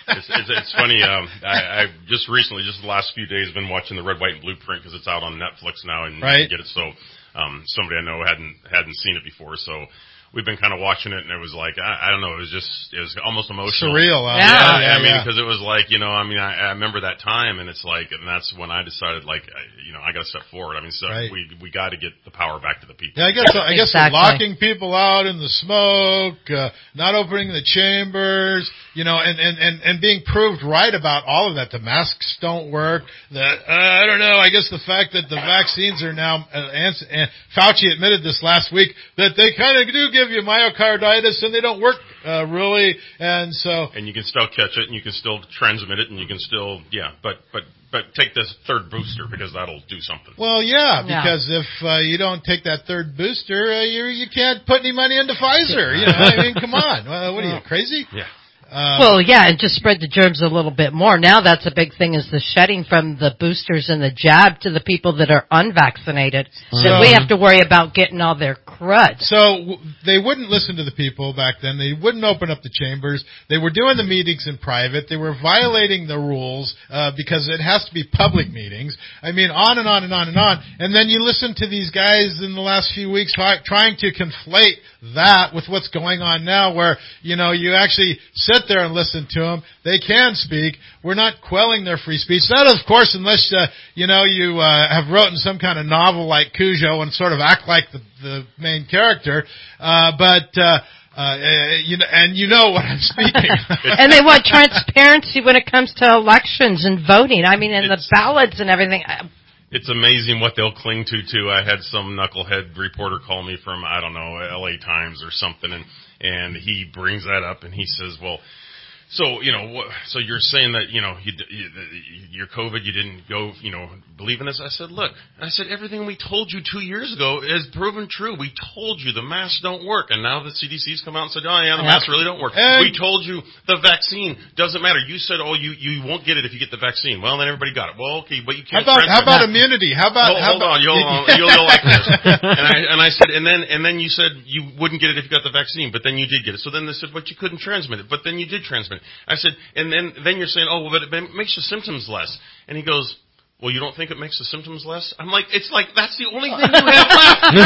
Speaker 8: it's, it's, it's funny. Um, I, I just recently, just the last few days, been watching the Red, White, and Blueprint because it's out on Netflix now, and
Speaker 4: right.
Speaker 8: you can get it. So um, somebody I know hadn't hadn't seen it before, so we've been kind of watching it, and it was like I, I don't know, it was just it was almost emotional,
Speaker 4: surreal. Uh,
Speaker 6: yeah.
Speaker 8: Yeah,
Speaker 4: yeah,
Speaker 8: I mean,
Speaker 4: yeah.
Speaker 8: because it was like you know, I mean, I, I remember that time, and it's like, and that's when I decided, like, I, you know, I got to step forward. I mean, so
Speaker 4: Right.
Speaker 8: we we got to get the power back to the people.
Speaker 4: Yeah, I guess I guess
Speaker 6: Exactly.
Speaker 4: locking people out in the smoke, uh, not opening the chambers, you know, and, and, and, and being proved right about all of that. The masks don't work. The uh, I don't know. I guess the fact that the vaccines are now, uh, and, and Fauci admitted this last week that they kind of do give you myocarditis and they don't work uh, really, and so.
Speaker 8: And you can still catch it, and you can still transmit it, and you can still, yeah, but but but take this third booster because that'll do something.
Speaker 4: Well, yeah,
Speaker 6: Yeah.
Speaker 4: because if uh, you don't take that third booster, uh, you you can't put any money into Pfizer. You know, I mean, come on, uh, what are you crazy?
Speaker 8: Yeah.
Speaker 4: Uh,
Speaker 6: Well, yeah, and just spread the germs a little bit more. Now that's a big thing is the shedding from the boosters and the jab to the people that are unvaccinated. So,
Speaker 4: So-
Speaker 6: we have to worry about getting all their crud.
Speaker 4: So w- they wouldn't listen to the people back then. They wouldn't open up the chambers. They were doing the meetings in private. They were violating the rules uh, because it has to be public meetings. I mean, on and on and on and on. And then you listen to these guys in the last few weeks try- trying to conflate that with what's going on now, where you know you actually sit there and listen to them. They can speak. We're not quelling their free speech. That, of course, unless uh, you know you uh, have written some kind of novel like Cujo and sort of act like the, the main character. Uh, but uh, uh, you know, and you know what I'm speaking.
Speaker 6: And they want transparency when it comes to elections and voting. I mean, and the
Speaker 8: It's-
Speaker 6: ballots and everything.
Speaker 8: It's amazing what they'll cling to, too. I had some knucklehead reporter call me from, I don't know, L A Times or something, and, and he brings that up, and he says, well, so, you know, what, so you're saying that, you know, you, you, your COVID, you didn't go, you know, believe in this? I said, look, I said, everything we told you two years ago is proven true. We told you the masks don't work, and now the C D C's come out and said, oh, yeah, the
Speaker 6: Yep.
Speaker 8: masks really don't work.
Speaker 4: And-
Speaker 8: we told you the vaccine doesn't matter. You said, oh, you, you won't get it if you get the vaccine. Well, then everybody got it. Well, okay, but you
Speaker 4: How
Speaker 8: can't
Speaker 4: about how
Speaker 8: transfer
Speaker 4: about
Speaker 8: it.
Speaker 4: immunity? How about
Speaker 8: Hold,
Speaker 4: how
Speaker 8: hold
Speaker 4: about,
Speaker 8: on, you'll, you'll, you'll like this. And I and I said, and then and then you said you wouldn't get it if you got the vaccine, but then you did get it. So then they said, but you couldn't transmit it, but then you did transmit it. I said, and then then you're saying, oh, well, but it makes the symptoms less. And he goes, well, you don't think it makes the symptoms less? I'm like, it's like that's the only thing you have left. You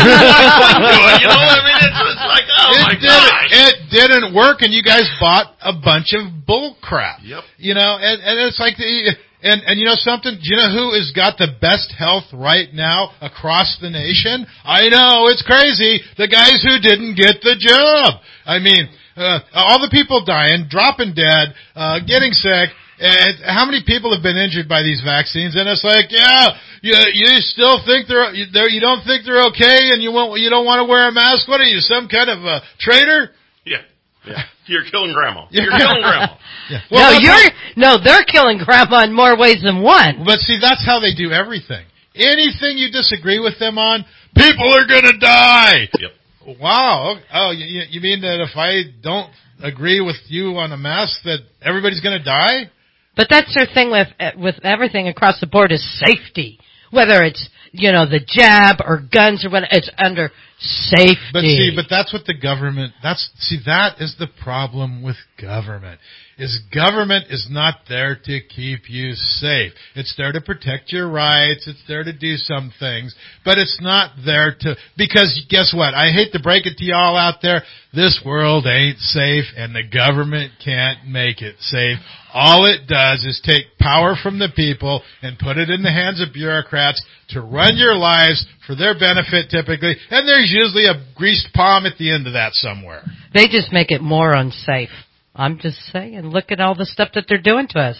Speaker 8: know what I mean? It's, it's like, oh
Speaker 4: it
Speaker 8: my
Speaker 4: didn't,
Speaker 8: gosh.
Speaker 4: it didn't work, and you guys bought a bunch of bull crap.
Speaker 8: Yep.
Speaker 4: You know, and, and it's like the and and you know something? Do you know who has got the best health right now across the nation? I know it's crazy. The guys who didn't get the job. I mean, uh, all the people dying, dropping dead, uh, getting sick. And how many people have been injured by these vaccines? And it's like, yeah, you you still think they're, they're you don't think they're okay, and you won't you don't want to wear a mask? What are you, some kind of a traitor?
Speaker 8: Yeah, yeah. You're killing grandma. You're killing grandma.
Speaker 4: Yeah.
Speaker 6: No,
Speaker 4: that's
Speaker 6: you're
Speaker 4: how-
Speaker 6: no, they're killing grandma in more ways than one.
Speaker 4: But see, that's how they do everything. Anything you disagree with them on, people are gonna die.
Speaker 8: Yep.
Speaker 4: Wow. Oh, you, you mean that if I don't agree with you on a mask, that everybody's gonna die?
Speaker 6: But that's their thing with with everything across the board is safety. Whether it's, you know, the jab or guns or what, it's under safety.
Speaker 4: But see, but that's what the government, that's, see, that is the problem with government. Is government is not there to keep you safe. It's there to protect your rights. It's there to do some things. But it's not there to, because guess what? I hate to break it to y'all out there. This world ain't safe, and the government can't make it safe. All it does is take power from the people and put it in the hands of bureaucrats to run your lives for their benefit typically, and there's usually a greased palm at the end of that somewhere.
Speaker 6: They just make it more unsafe. I'm just saying, look at all the stuff that they're doing to us.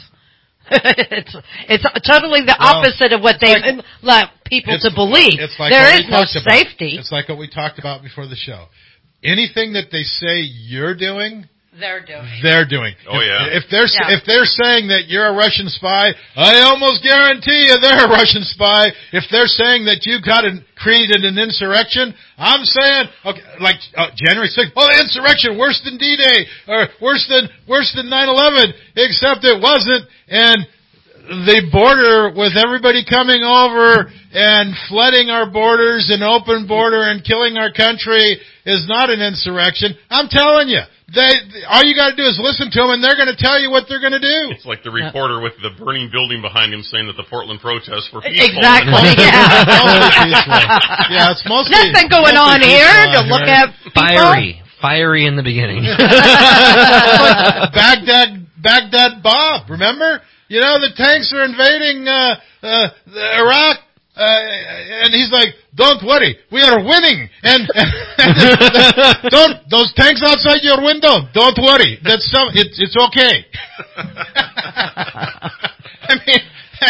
Speaker 6: it's it's totally the
Speaker 4: Well,
Speaker 6: opposite of what they
Speaker 4: like-
Speaker 6: like people
Speaker 4: It's-
Speaker 6: to believe.
Speaker 4: It's like
Speaker 6: There
Speaker 4: what
Speaker 6: is
Speaker 4: we
Speaker 6: no
Speaker 4: talked about.
Speaker 6: safety.
Speaker 4: It's like what we talked about before the show. Anything that they say you're doing,
Speaker 6: They're doing.
Speaker 4: they're doing.
Speaker 8: Oh,
Speaker 4: if,
Speaker 8: yeah.
Speaker 4: If they're
Speaker 6: Yeah.
Speaker 4: if they're saying that you're a Russian spy, I almost guarantee you they're a Russian spy. If they're saying that you got an, created an insurrection, I'm saying okay, like uh, January sixth. Oh, the insurrection worse than D-Day or worse than worse than nine eleven, except it wasn't. And the border with everybody coming over and flooding our borders, an open border, and killing our country is not an insurrection. I'm telling you, they, all you got to do is listen to them, and they're going to tell you what they're going to do.
Speaker 8: It's like the reporter with the burning building behind him saying that the Portland protests were peaceful.
Speaker 6: Exactly.
Speaker 4: Mostly,
Speaker 6: Yeah.
Speaker 4: mostly peaceful. Yeah, it's mostly
Speaker 6: Nothing going
Speaker 4: mostly
Speaker 6: on here
Speaker 4: peaceful
Speaker 6: to
Speaker 4: out
Speaker 6: look
Speaker 4: here.
Speaker 6: at people.
Speaker 5: Fiery. Fiery in the beginning.
Speaker 4: Baghdad, Baghdad Bob, remember? You know, the tanks are invading uh, uh, Iraq, uh, and he's like, "Don't worry, we are winning." And, and don't those tanks outside your window? Don't worry, that's some. It's it's okay. I mean.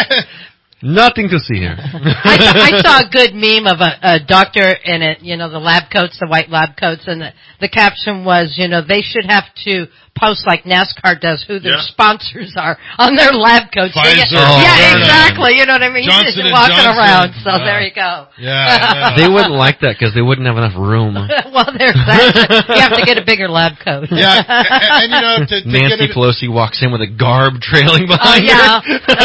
Speaker 5: Nothing to see here.
Speaker 6: I, saw, I saw a good meme of a, a doctor in it, you know, the lab coats, the white lab coats, and the, the caption was, you know, they should have to post like NASCAR does who their
Speaker 8: Yeah.
Speaker 6: sponsors are on their lab coats.
Speaker 4: Pfizer,
Speaker 6: yeah, yeah,
Speaker 4: Moderna,
Speaker 6: exactly. You know what I mean?
Speaker 4: Johnson
Speaker 6: You're
Speaker 4: and
Speaker 6: walking
Speaker 4: Johnson.
Speaker 6: around, so
Speaker 4: Uh,
Speaker 6: there you go.
Speaker 4: Yeah,
Speaker 5: They wouldn't like that because they wouldn't have enough room.
Speaker 6: Well, there's that. You have to get a bigger lab coat.
Speaker 4: yeah, and, and you know, to, to
Speaker 5: Nancy
Speaker 4: get it,
Speaker 5: Pelosi walks in with a garb trailing
Speaker 6: Oh,
Speaker 5: behind
Speaker 6: yeah.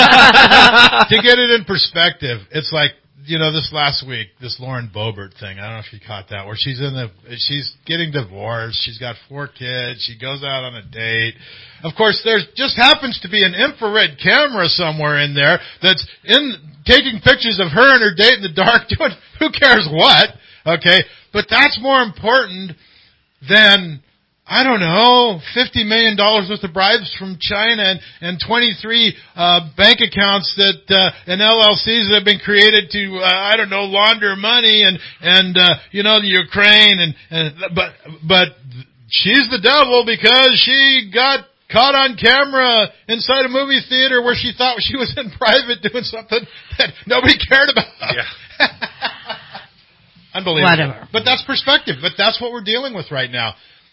Speaker 5: her.
Speaker 4: to get it in perspective, it's like, you know, this last week, this Lauren Boebert thing, I don't know if you caught that, where she's in the, she's getting divorced, she's got four kids, she goes out on a date. Of course, there just happens to be an infrared camera somewhere in there that's in, taking pictures of her and her date in the dark doing who cares what, okay? But that's more important than, I don't know, fifty million dollars worth of bribes from China and, and twenty-three uh, bank accounts that uh, and L L Cs that have been created to, uh, I don't know, launder money and, and uh, you know, the Ukraine. and, and but but she's the devil because she got caught on camera inside a movie theater where she thought she was in private doing something that nobody cared about.
Speaker 8: Yeah.
Speaker 4: Unbelievable.
Speaker 6: Whatever.
Speaker 4: But that's perspective. But that's what we're dealing with right now.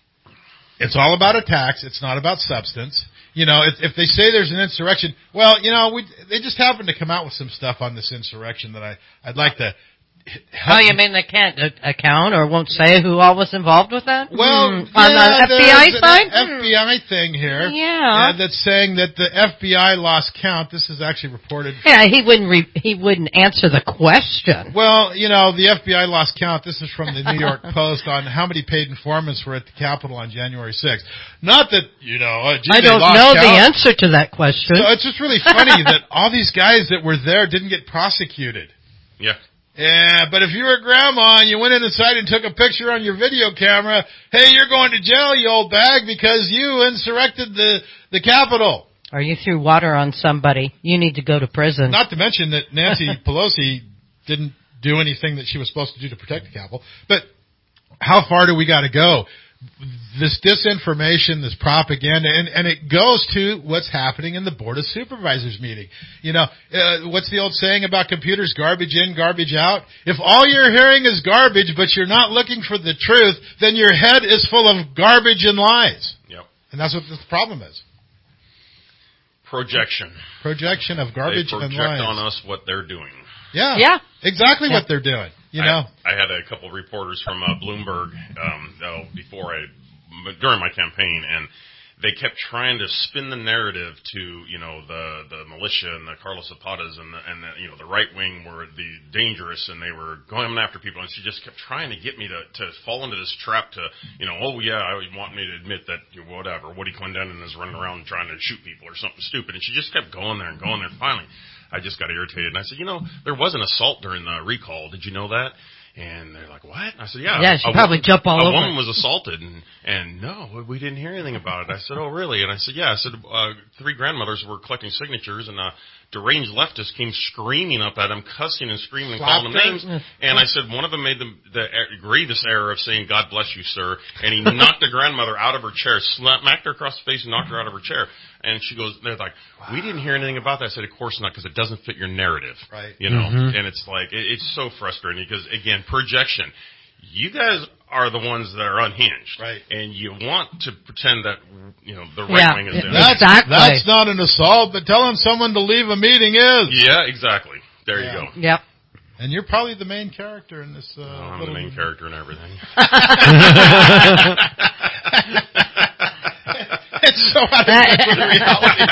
Speaker 4: It's all about attacks. It's not about substance. You know, if, if they say there's an insurrection, well, you know, we, they just happen to come out with some stuff on this insurrection that I, I'd like to
Speaker 6: Oh, you mean they can't uh, account or won't say who all was involved with that?
Speaker 4: Well,
Speaker 6: Hmm.
Speaker 4: yeah,
Speaker 6: On the F B I
Speaker 4: there's
Speaker 6: side?
Speaker 4: an F B I thing here.
Speaker 6: Yeah.
Speaker 4: uh, that's saying that the F B I lost count. This is actually reported.
Speaker 6: Yeah, he wouldn't re- he wouldn't answer the question.
Speaker 4: Well, you know, the F B I lost count. This is from the New York Post on how many paid informants were at the Capitol on January sixth. Not that, you know, uh, gee,
Speaker 6: I
Speaker 4: they
Speaker 6: don't
Speaker 4: lost
Speaker 6: know
Speaker 4: count.
Speaker 6: the answer to that question.
Speaker 4: So it's just really funny that all these guys that were there didn't get prosecuted.
Speaker 8: Yeah.
Speaker 4: Yeah, but if you were grandma and you went inside and took a picture on your video camera, hey, you're going to jail, you old bag, because you insurrected the, the Capitol.
Speaker 6: Or you threw water on somebody. You need to go to prison.
Speaker 4: Not to mention that Nancy Pelosi didn't do anything that she was supposed to do to protect the Capitol. But how far do we got to go? This disinformation, this propaganda, and, and it goes to what's happening in the Board of Supervisors meeting. You know, uh, what's the old saying about computers, garbage in, garbage out? If all you're hearing is garbage, but you're not looking for the truth, then your head is full of garbage and lies.
Speaker 8: Yep.
Speaker 4: And that's what the problem is.
Speaker 8: Projection.
Speaker 4: Projection of garbage
Speaker 8: They
Speaker 4: and
Speaker 8: project
Speaker 4: lies.
Speaker 8: on us what they're doing.
Speaker 4: Yeah.
Speaker 6: Yeah.
Speaker 4: Exactly
Speaker 6: Yeah.
Speaker 4: what they're doing. You
Speaker 8: I,
Speaker 4: know.
Speaker 8: I had a couple of reporters from uh, Bloomberg um, oh, before I during my campaign, and they kept trying to spin the narrative to, you know, the the militia and the Carlos Zapatas and the, and the, you know, the right wing were the dangerous, and they were going after people, and she just kept trying to get me to to fall into this trap to, you know, oh yeah, I want me to admit that, you know, whatever, Woody Clendenin is running around trying to shoot people or something stupid, and she just kept going there and going there. Finally, I just got irritated, and I said, you know, there was an assault during the recall. Did you know that? And they're like, what? I said, yeah.
Speaker 6: Yeah, she
Speaker 8: a
Speaker 6: probably
Speaker 8: woman,
Speaker 6: jump all
Speaker 8: a
Speaker 6: over
Speaker 8: woman
Speaker 6: it.
Speaker 8: was assaulted, and, and no, we didn't hear anything about it. I said, oh, really? And I said, yeah. I said, uh, three grandmothers were collecting signatures, and a deranged leftist came screaming up at him, cussing and screaming and calling them
Speaker 4: Slapped her?
Speaker 8: names. And I said, one of them made the, the grievous error of saying, God bless you, sir. And he knocked the grandmother out of her chair, smacked her across the face, and knocked her out of her chair. And she goes, they're like, we didn't hear anything about that. I said, of course not, because it doesn't fit your narrative.
Speaker 4: Right.
Speaker 8: You know,
Speaker 5: Mhm.
Speaker 8: and it's like, it, it's so frustrating because, again, projection. You guys are the ones that are unhinged.
Speaker 4: Right.
Speaker 8: And you want to pretend that, you know, the right
Speaker 6: Yeah.
Speaker 8: wing is doing
Speaker 4: That's,
Speaker 8: it.
Speaker 6: Exactly.
Speaker 4: that's not an assault, but telling someone to leave a meeting is.
Speaker 8: Yeah, exactly. There
Speaker 4: Yeah.
Speaker 8: you go.
Speaker 6: Yep.
Speaker 4: And you're probably the main character in this. Uh,
Speaker 8: Oh, I'm the
Speaker 4: little-
Speaker 8: main character and everything.
Speaker 4: It's so out of touch with reality.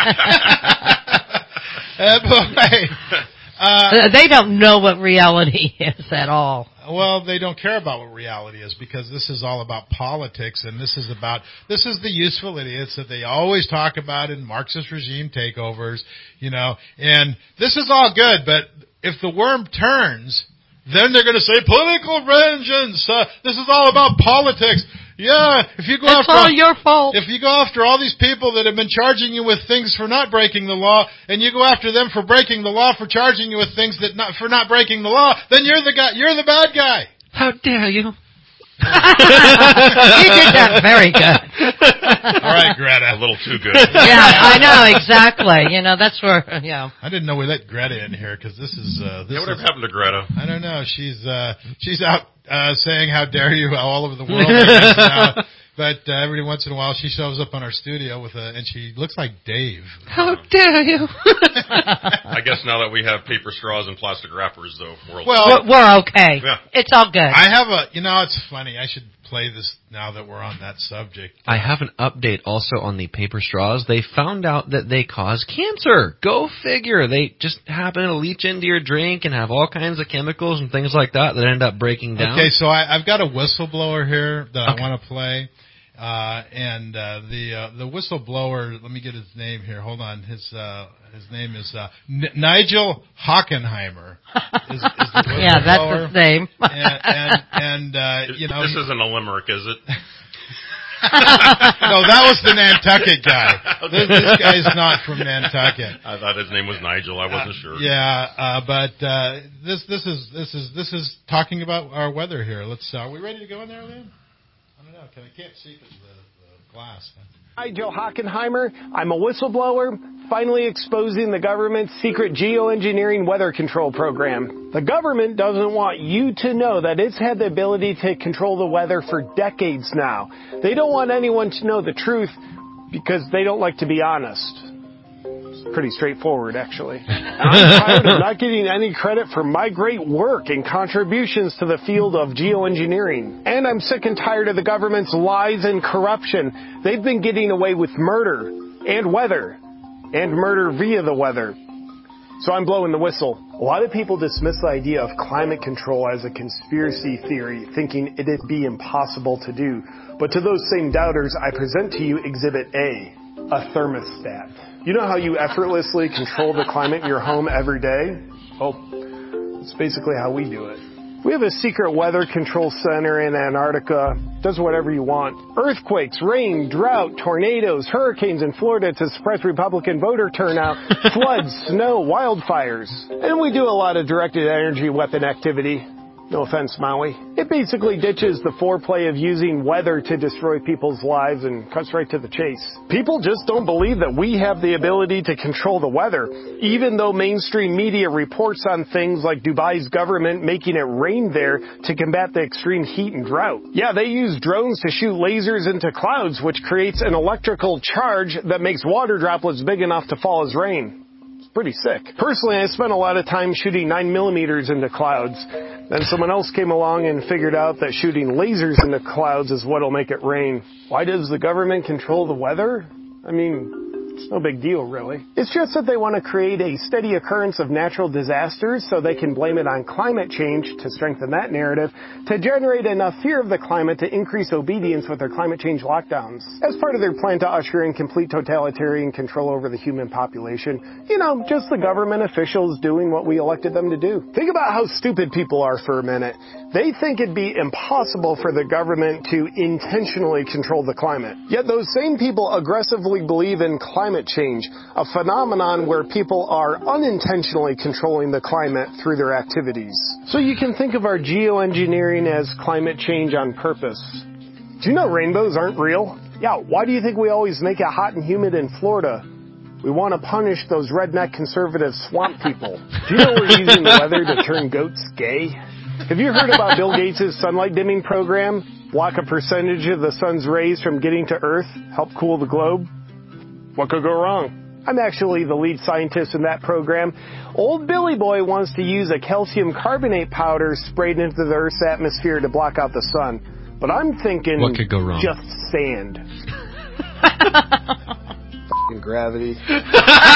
Speaker 4: uh, boy, uh,
Speaker 6: Uh, They don't know what reality is at all.
Speaker 4: well, they don't care about what reality is because this is all about politics, and this is about this is the useful idiots that they always talk about in Marxist regime takeovers, you know. And this is all good, but if the worm turns, then they're going to say political vengeance. Uh, this is all about politics. Yeah, if you go
Speaker 6: it's
Speaker 4: after
Speaker 6: all your fault.
Speaker 4: If you go after all these people that have been charging you with things for not breaking the law, and you go after them for breaking the law for charging you with things that not for not breaking the law, then you're the guy. You're the bad guy.
Speaker 5: How dare you?
Speaker 6: You did that very good.
Speaker 4: All right, Greta.
Speaker 8: A little too good.
Speaker 6: Yeah, I know exactly. You know, that's where. Yeah.
Speaker 4: I didn't know we let Greta in here because this is. Uh, this
Speaker 8: Yeah, whatever
Speaker 4: is,
Speaker 8: happened to Greta?
Speaker 4: I don't know. She's uh, she's out uh, saying "How dare you" all over the world. I guess, now. But uh, every once in a while, she shows up on our studio with a, and she looks like Dave.
Speaker 5: How dare you?
Speaker 8: I guess now that we have paper straws and plastic wrappers, though, we're
Speaker 4: Well,
Speaker 6: We're, we're okay.
Speaker 8: Yeah.
Speaker 6: It's all good.
Speaker 4: I have a. You know, it's funny. I should play this now that we're on that subject.
Speaker 5: I have an update also on the paper straws. They found out that they cause cancer. Go figure. They just happen to leach into your drink and have all kinds of chemicals and things like that that end up breaking down.
Speaker 4: Okay, so I, I've got a whistleblower here that
Speaker 5: Okay.
Speaker 4: I want to play. Uh, and uh, the uh, the whistleblower, let me get his name here. Hold on. His uh, his name is uh, N- Nigel Hockenheimer. Is, is the whistleblower.
Speaker 6: Yeah, that's his name.
Speaker 4: and and, and uh, you know,
Speaker 8: This isn't a limerick, is it?
Speaker 4: no, that was the Nantucket guy. This, this guy's not from Nantucket.
Speaker 8: I thought his name was Nigel. I wasn't
Speaker 4: Uh,
Speaker 8: sure.
Speaker 4: Yeah, uh, but uh, this this is this is this is talking about our weather here. Let's. Uh, are we ready to go in there, Liam? I don't know. Can I can't see because the, the glass.
Speaker 11: Hi, Joe Hockenheimer. I'm a whistleblower, finally exposing the government's secret geoengineering weather control program. The government doesn't want you to know that it's had the ability to control the weather for decades now. They don't want anyone to know the truth because they don't like to be honest. It's pretty straightforward, actually. And I'm tired of not getting any credit for my great work and contributions to the field of geoengineering. And I'm sick and tired of the government's lies and corruption. They've been getting away with murder and weather and murder via the weather. So I'm blowing the whistle. A lot of people dismiss the idea of climate control as a conspiracy theory, thinking it'd be impossible to do. But to those same doubters, I present to you Exhibit A, a thermostat. You know how you effortlessly control the climate in your home every day? Well, it's basically how we do it. We have a secret weather control center in Antarctica. It does whatever you want. Earthquakes, rain, drought, tornadoes, hurricanes in Florida to suppress Republican voter turnout, floods, snow, wildfires. And we do a lot of directed energy weapon activity. No offense, Maui. It basically ditches the foreplay of using weather to destroy people's lives and cuts right to the chase. People just don't believe that we have the ability to control the weather, even though mainstream media reports on things like Dubai's government making it rain there to combat the extreme heat and drought. Yeah, they use drones to shoot lasers into clouds, which creates an electrical charge that makes water droplets big enough to fall as rain. Pretty sick. Personally, I spent a lot of time shooting nine millimeters into clouds. Then someone else came along and figured out that shooting lasers into clouds is what'll make it rain. Why does the government control the weather? I mean, it's no big deal, really. It's just that they want to create a steady occurrence of natural disasters so they can blame it on climate change to strengthen that narrative, to generate enough fear of the climate to increase obedience with their climate change lockdowns. As part of their plan to usher in complete totalitarian control over the human population, you know, just the government officials doing what we elected them to do. Think about how stupid people are for a minute. They think it'd be impossible for the government to intentionally control the climate. Yet those same people aggressively believe in climate change, a phenomenon where people are unintentionally controlling the climate through their activities. So you can think of our geoengineering as climate change on purpose. Do you know rainbows aren't real? Yeah, why do you think we always make it hot and humid in Florida? We want to punish those redneck conservative swamp people. Do you know we're using the weather to turn goats gay? Have you heard about Bill Gates' sunlight dimming program? Block a percentage of the sun's rays from getting to Earth, help cool the globe? What could go wrong? I'm actually the lead scientist in that program. Old Billy Boy wants to use a calcium carbonate powder sprayed into the Earth's atmosphere to block out the sun. But I'm thinking
Speaker 5: What could go wrong?
Speaker 11: Just sand. F***ing gravity.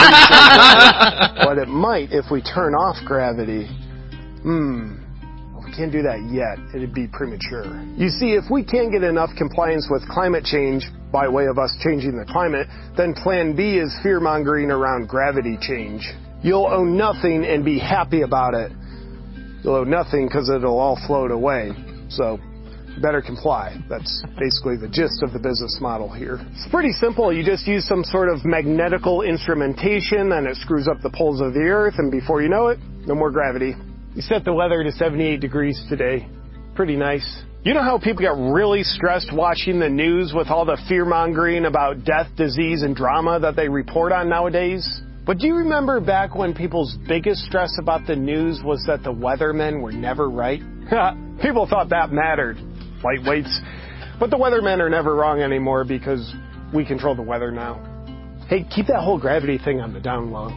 Speaker 11: But it might if we turn off gravity. Hmm. can't do that yet. It'd be premature. You see, if we can't get enough compliance with climate change by way of us changing the climate, then plan B is fear-mongering around gravity change. You'll own nothing and be happy about it. You'll own nothing because it'll all float away. So, you better comply. That's basically the gist of the business model here. It's pretty simple. You just use some sort of magnetical instrumentation, and it screws up the poles of the Earth, and before you know it, no more gravity. You set the weather to seventy-eight degrees today. Pretty nice. You know how people get really stressed watching the news with all the fear-mongering about death, disease, and drama that they report on nowadays? But do you remember back when people's biggest stress about the news was that the weathermen were never right? People thought that mattered. Lightweights. But the weathermen are never wrong anymore because we control the weather now. Hey, keep that whole gravity thing on the down low.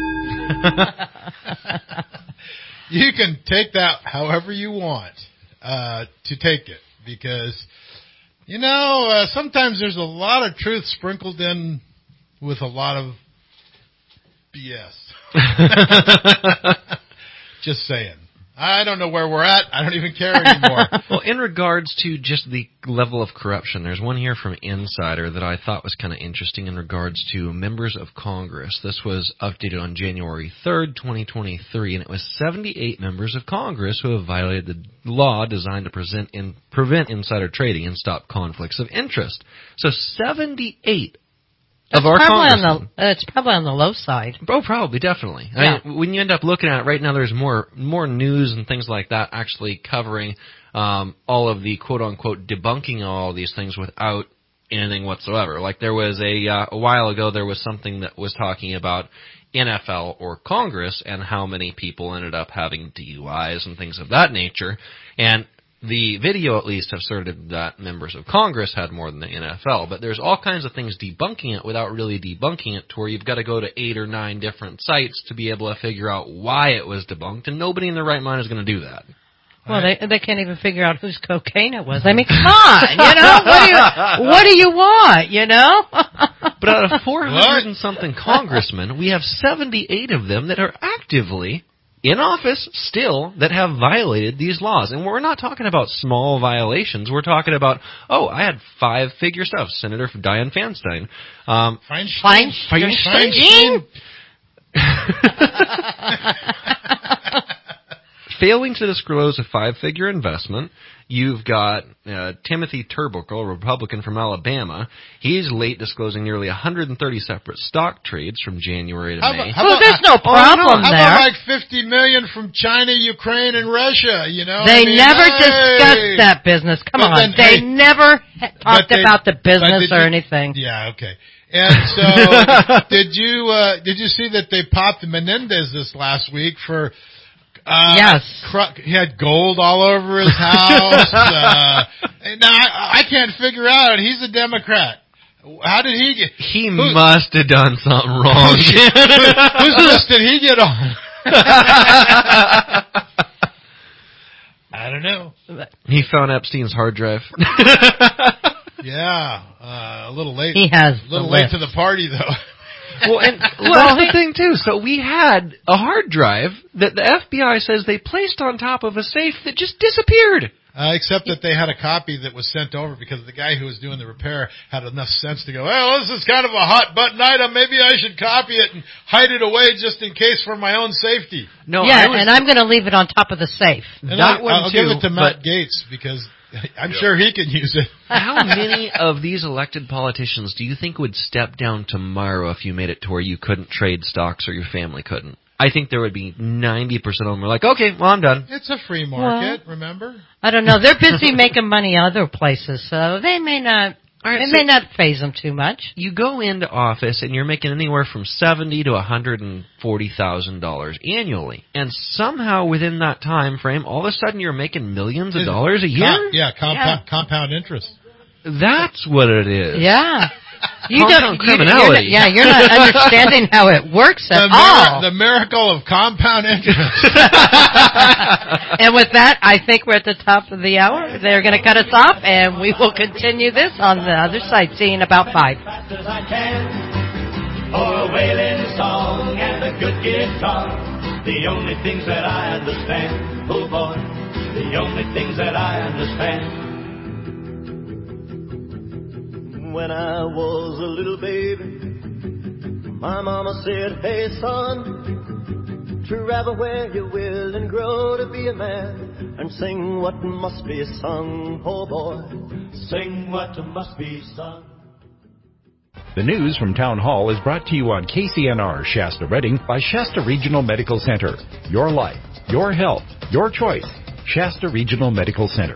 Speaker 4: You can take that however you want uh, to take it, because, you know, uh, sometimes there's a lot of truth sprinkled in with a lot of B S. Just saying. I don't know where we're at. I don't even care anymore.
Speaker 5: Well, in regards to just the level of corruption, there's one here from Insider that I thought was kind of interesting in regards to members of Congress. This was updated on January third, twenty twenty-three, and it was seventy-eight members of Congress who have violated the law designed to present in, prevent insider trading and stop conflicts of interest. So seventy-eight
Speaker 6: That's
Speaker 5: of our
Speaker 6: probably on
Speaker 5: congressmen.
Speaker 6: the, uh, it's probably on the low side.
Speaker 5: Oh, probably, definitely.
Speaker 6: Yeah.
Speaker 5: I mean, when you end up looking at it right now, there's more more news and things like that actually covering um, all of the quote-unquote debunking of all these things without anything whatsoever. Like there was a, uh, a while ago, there was something that was talking about N F L or Congress and how many people ended up having D U Is and things of that nature. And the video, at least, asserted that members of Congress had more than the N F L. But there's all kinds of things debunking it without really debunking it, to where you've got to go to eight or nine different sites to be able to figure out why it was debunked, and nobody in their right mind is going to do that.
Speaker 6: Well, they they can't even figure out whose cocaine it was. I mean, come on, you know, what do you what do you want, you know?
Speaker 5: But out of four hundred and something congressmen, we have seventy-eight of them that are actively in office still that have violated these laws. And we're not talking about small violations. We're talking about, oh, I had five-figure stuff. Senator Dianne Feinstein. Um,
Speaker 4: Feinstein?
Speaker 6: Feinstein?
Speaker 5: Failing to disclose a five-figure investment. You've got uh, Timothy Turbuckle, a Republican from Alabama. He's late disclosing nearly one hundred thirty separate stock trades from January to
Speaker 4: How
Speaker 5: May.
Speaker 4: about, how
Speaker 6: Well,
Speaker 4: about,
Speaker 6: there's no
Speaker 4: oh,
Speaker 6: problem
Speaker 4: no, how
Speaker 6: there.
Speaker 4: about like fifty million from China, Ukraine, and Russia? You know,
Speaker 6: They
Speaker 4: I mean,
Speaker 6: never
Speaker 4: hey.
Speaker 6: discussed that business. Come
Speaker 4: But
Speaker 6: on,
Speaker 4: then,
Speaker 6: they
Speaker 4: hey,
Speaker 6: never ha- talked
Speaker 4: they-
Speaker 6: about the
Speaker 4: but
Speaker 6: business
Speaker 4: did
Speaker 6: or
Speaker 4: you-
Speaker 6: anything.
Speaker 4: Yeah, okay. And so, did you uh, did you see that they popped Menendez this last week for? Uh,
Speaker 6: Yes.
Speaker 4: Cr- he had gold all over his house. uh, and now I, I can't figure out. He's a Democrat. How did he get?
Speaker 5: He
Speaker 4: who-
Speaker 5: must have done something wrong.
Speaker 4: Whose list did he get on? I don't know.
Speaker 5: He found Epstein's hard drive.
Speaker 4: Yeah, uh, a little late.
Speaker 6: He has
Speaker 4: a little
Speaker 6: the
Speaker 4: late
Speaker 6: list.
Speaker 4: to the party though.
Speaker 5: Well, and well, that's the thing too. So we had a hard drive that the F B I says they placed on top of a safe that just disappeared.
Speaker 4: Uh, except that they had a copy that was sent over because the guy who was doing the repair had enough sense to go, well, this is kind of a hot button item. Maybe I should copy it and hide it away just in case for my own safety.
Speaker 5: No,
Speaker 6: yeah,
Speaker 5: I was,
Speaker 6: and I'm going to leave it on top of the safe.
Speaker 4: And
Speaker 5: That
Speaker 4: I'll,
Speaker 5: one
Speaker 4: I'll
Speaker 5: too,
Speaker 4: give it to Matt
Speaker 5: but-
Speaker 4: Gaetz because I'm sure he can use it.
Speaker 5: How many of these elected politicians do you think would step down tomorrow if you made it to where you couldn't trade stocks or your family couldn't? I think there would be ninety percent of them were like, okay, well, I'm done.
Speaker 4: It's a free market, remember?
Speaker 6: I don't know. They're busy making money other places, so they may not.
Speaker 5: All right,
Speaker 6: it
Speaker 5: so-
Speaker 6: may not faze them too much.
Speaker 5: You go into office and you're making anywhere from seventy to one hundred and forty thousand dollars annually, and somehow within that time frame, all of a sudden you're making millions of dollars a year.
Speaker 4: Com- yeah, compound, compound interest.
Speaker 5: That's what it is.
Speaker 6: Yeah. You
Speaker 5: Compound
Speaker 6: don't, you,
Speaker 5: criminality.
Speaker 6: You're not, yeah, you're not understanding how it works at
Speaker 4: The,
Speaker 6: all.
Speaker 4: mir- the miracle of compound interest.
Speaker 6: And with that, I think we're at the top of the hour. They're going to cut us off, and we will continue this on the other side, seeing about five.
Speaker 3: Fast as I can, or a wailing song and a good guitar, the only things that I understand. Oh boy, the only things that I understand. When I was a little baby, my mama said, hey son, travel where you will and grow to be a man, and sing what must be sung, oh boy, sing what must be sung.
Speaker 1: The news from Town Hall is brought to you on K C N R Shasta Redding by Shasta Regional Medical Center. Your life, your health, your choice. Shasta Regional Medical Center.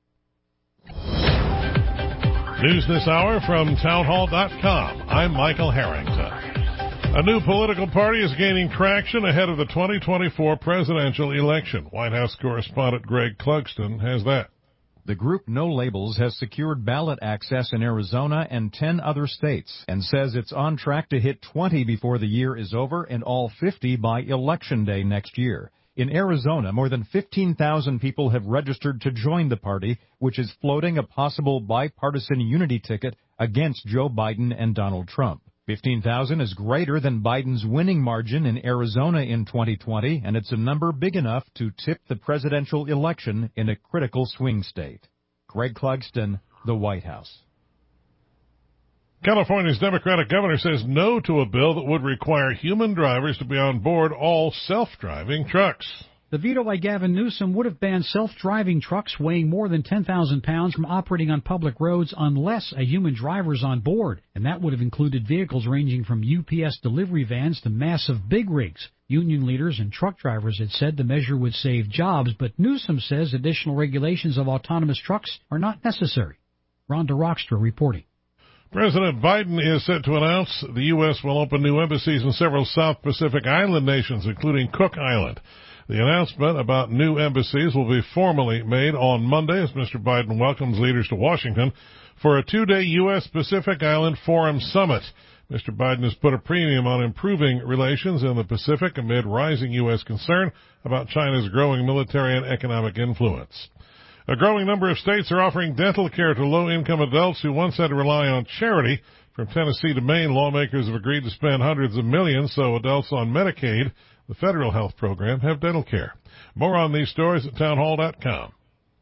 Speaker 12: News this hour from townhall dot com. I'm Michael Harrington. A new political party is gaining traction ahead of the twenty twenty-four presidential election. White House correspondent Greg Clugston has that.
Speaker 13: The group No Labels has secured ballot access in Arizona and ten other states and says it's on track to hit twenty before the year is over and all fifty by Election Day next year. In Arizona, more than fifteen thousand people have registered to join the party, which is floating a possible bipartisan unity ticket against Joe Biden and Donald Trump. fifteen thousand is greater than Biden's winning margin in Arizona in twenty twenty, and it's a number big enough to tip the presidential election in a critical swing state. Greg Clugston, the White House.
Speaker 12: California's Democratic governor says no to a bill that would require human drivers to be on board all self-driving trucks.
Speaker 14: The veto by Gavin Newsom would have banned self-driving trucks weighing more than ten thousand pounds from operating on public roads unless a human driver is on board, and that would have included vehicles ranging from U P S delivery vans to massive big rigs. Union leaders and truck drivers had said the measure would save jobs, but Newsom says additional regulations of autonomous trucks are not necessary. Rhonda Rockstra reporting.
Speaker 12: President Biden is set to announce the U S will open new embassies in several South Pacific island nations, including Cook Island. The announcement about new embassies will be formally made on Monday as Mister Biden welcomes leaders to Washington for a two-day U S Pacific Island Forum Summit. Mister Biden has put a premium on improving relations in the Pacific amid rising U S concern about China's growing military and economic influence. A growing number of states are offering dental care to low-income adults who once had to rely on charity. From Tennessee to Maine, lawmakers have agreed to spend hundreds of millions so adults on Medicaid, the federal health program, have dental care. More on these stories at townhall dot com.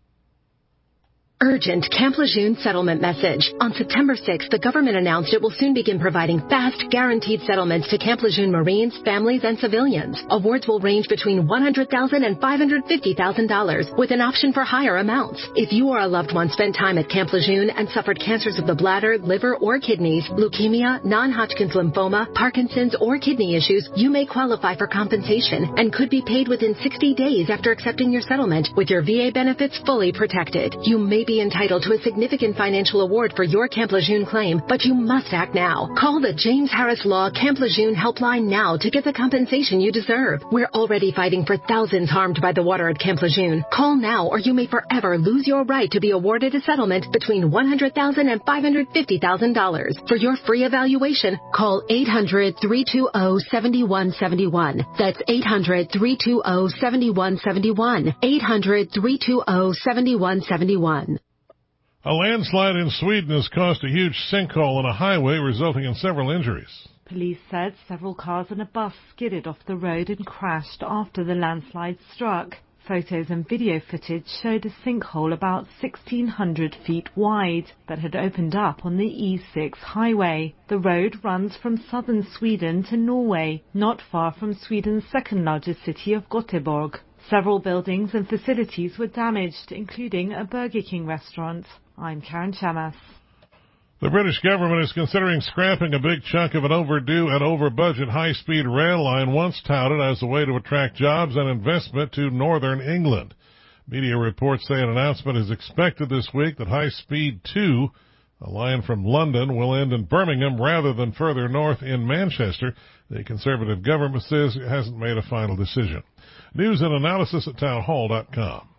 Speaker 15: Urgent Camp Lejeune settlement message. On September sixth, the government announced it will soon begin providing fast, guaranteed settlements to Camp Lejeune Marines, families, and civilians. Awards will range between one hundred thousand dollars and five hundred fifty thousand dollars, with an option for higher amounts. If you or a loved one spent time at Camp Lejeune and suffered cancers of the bladder, liver, or kidneys, leukemia, non-Hodgkin's lymphoma, Parkinson's, or kidney issues, you may qualify for compensation and could be paid within sixty days after accepting your settlement, with your V A benefits fully protected. You may be entitled to a significant financial award for your Camp Lejeune claim, but you must act now. Call the James Harris Law Camp Lejeune helpline now to get the compensation you deserve. We're already fighting for thousands harmed by the water at Camp Lejeune. Call now or you may forever lose your right to be awarded a settlement between one hundred thousand dollars and five hundred fifty thousand dollars. For your free evaluation, call eight hundred, three two zero, seven one seven one. That's eight hundred, three two zero, seven one seven one. eight hundred, three two zero, seven one seven one.
Speaker 12: A landslide in Sweden has caused a huge sinkhole on a highway, resulting in several injuries.
Speaker 16: Police said several cars and a bus skidded off the road and crashed after the landslide struck. Photos and video footage showed a sinkhole about sixteen hundred feet wide that had opened up on the E six highway. The road runs from southern Sweden to Norway, not far from Sweden's second largest city of Göteborg. Several buildings and facilities were damaged, including a Burger King restaurant. I'm Karen Chamas.
Speaker 12: The British government is considering scrapping a big chunk of an overdue and over-budget high-speed rail line once touted as a way to attract jobs and investment to northern England. Media reports say an announcement is expected this week that High Speed two, a line from London, will end in Birmingham rather than further north in Manchester. The Conservative government says it hasn't made a final decision. News and analysis at townhall dot com.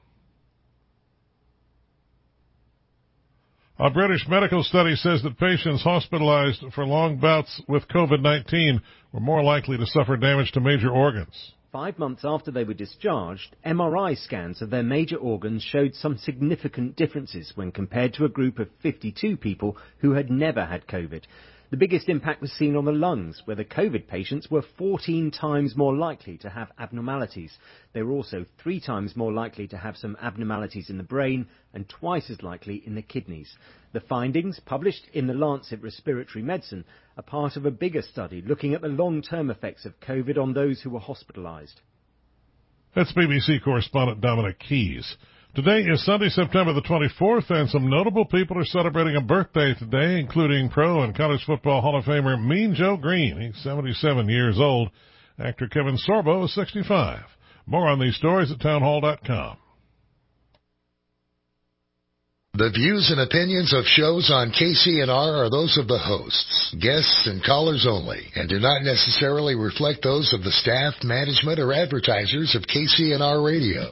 Speaker 12: A British medical study says that patients hospitalized for long bouts with COVID nineteen were more likely to suffer damage to major organs.
Speaker 17: Five months after they were discharged, M R I scans of their major organs showed some significant differences when compared to a group of fifty-two people who had never had COVID. The biggest impact was seen on the lungs, where the COVID patients were fourteen times more likely to have abnormalities. They were also three times more likely to have some abnormalities in the brain and twice as likely in the kidneys. The findings, published in the Lancet Respiratory Medicine, are part of a bigger study looking at the long-term effects of COVID on those who were hospitalised.
Speaker 12: That's B B C correspondent Dominic Keyes. Today is Sunday, September the twenty-fourth, and some notable people are celebrating a birthday today, including pro and college football Hall of Famer Mean Joe Green. He's seventy-seven years old. Actor Kevin Sorbo is sixty-five. More on these stories at townhall dot com.
Speaker 18: The views and opinions of shows on K C N R are those of the hosts, guests, and callers only, and do not necessarily reflect those of the staff, management, or advertisers of K C N R Radio.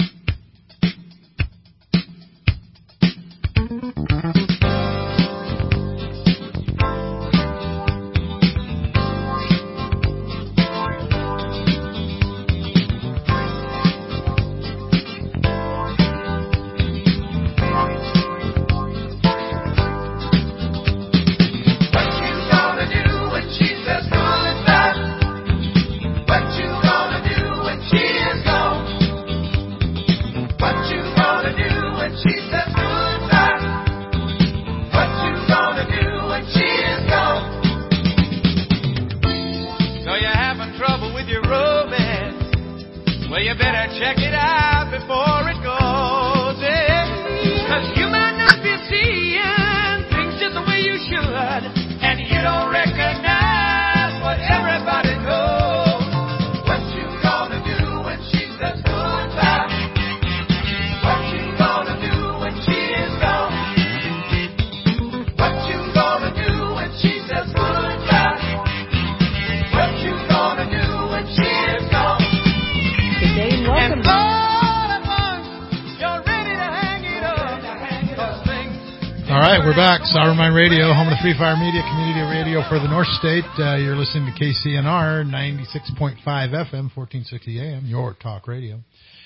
Speaker 4: Sauermine Radio, home of the Free Fire Media, community radio for the North State. Uh, you're listening to K C N R, ninety-six point five F M, fourteen sixty A M, your talk radio.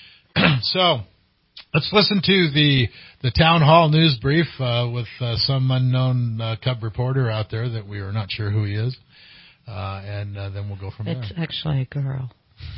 Speaker 4: So, let's listen to the the town hall news brief uh, with uh, some unknown uh, Cub reporter out there that we are not sure who he is, uh, and uh, then we'll go from there.
Speaker 6: It's actually a girl.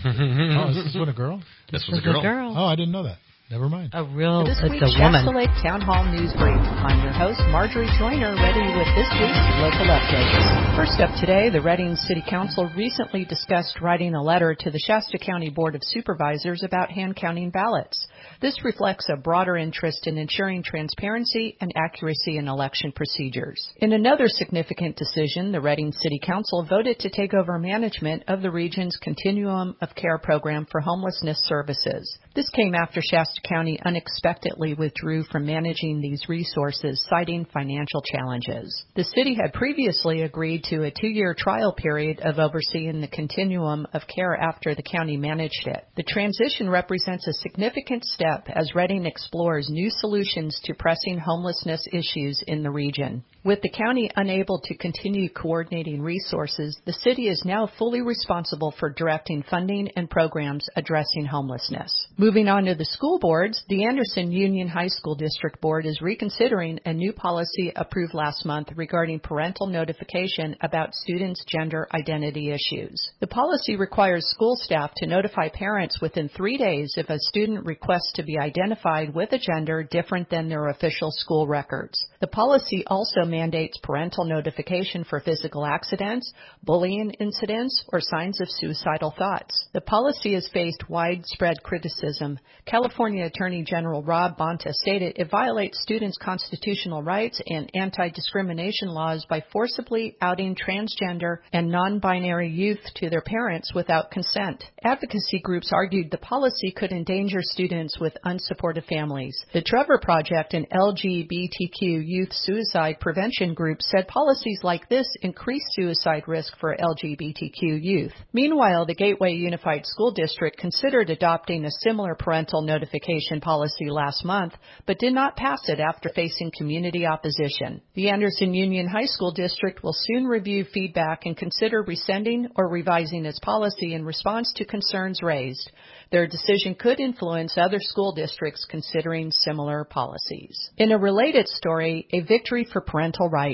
Speaker 4: Oh, is this one a girl?
Speaker 5: This was a girl.
Speaker 6: a girl.
Speaker 4: Oh, I didn't know that. Never mind.
Speaker 6: A real,
Speaker 19: This
Speaker 6: it's
Speaker 19: week's
Speaker 6: a woman.
Speaker 19: Shasta Lake Town Hall News Brief. I'm your host, Marjorie Joyner, ready with this week's local updates. First up today, the Reading City Council recently discussed writing a letter to the Shasta County Board of Supervisors about hand-counting ballots. This reflects a broader interest in ensuring transparency and accuracy in election procedures. In another significant decision, the Reading City Council voted to take over management of the region's Continuum of Care program for homelessness services. This came after Shasta County unexpectedly withdrew from managing these resources, citing financial challenges. The city had previously agreed to a two-year trial period of overseeing the Continuum of Care after the county managed it. The transition represents a significant step as Reading explores new solutions to pressing homelessness issues in the region. With the county unable to continue coordinating resources, the city is now fully responsible for directing funding and programs addressing homelessness. Moving on to the school boards, the Anderson Union High School District Board is reconsidering a new policy approved last month regarding parental notification about students' gender identity issues. The policy requires school staff to notify parents within three days if a student requests to be identified with a gender different than their official school records. The policy also mandates parental notification for physical accidents, bullying incidents, or signs of suicidal thoughts. The policy has faced widespread criticism. California Attorney General Rob Bonta stated it violates students' constitutional rights and anti-discrimination laws by forcibly outing transgender and non-binary youth to their parents without consent. Advocacy groups argued the policy could endanger students with unsupportive families. The Trevor Project, an L G B T Q youth suicide prevention group, said policies like this increase suicide risk for L G B T Q youth. Meanwhile, the Gateway Unified School District considered adopting a similar parental notification policy last month, but did not pass it after facing community opposition. The Anderson Union High School District will soon review feedback and consider rescinding or revising its policy in response to concerns raised. Their decision could influence other school districts considering similar policies. In a related story, a victory for parental rights.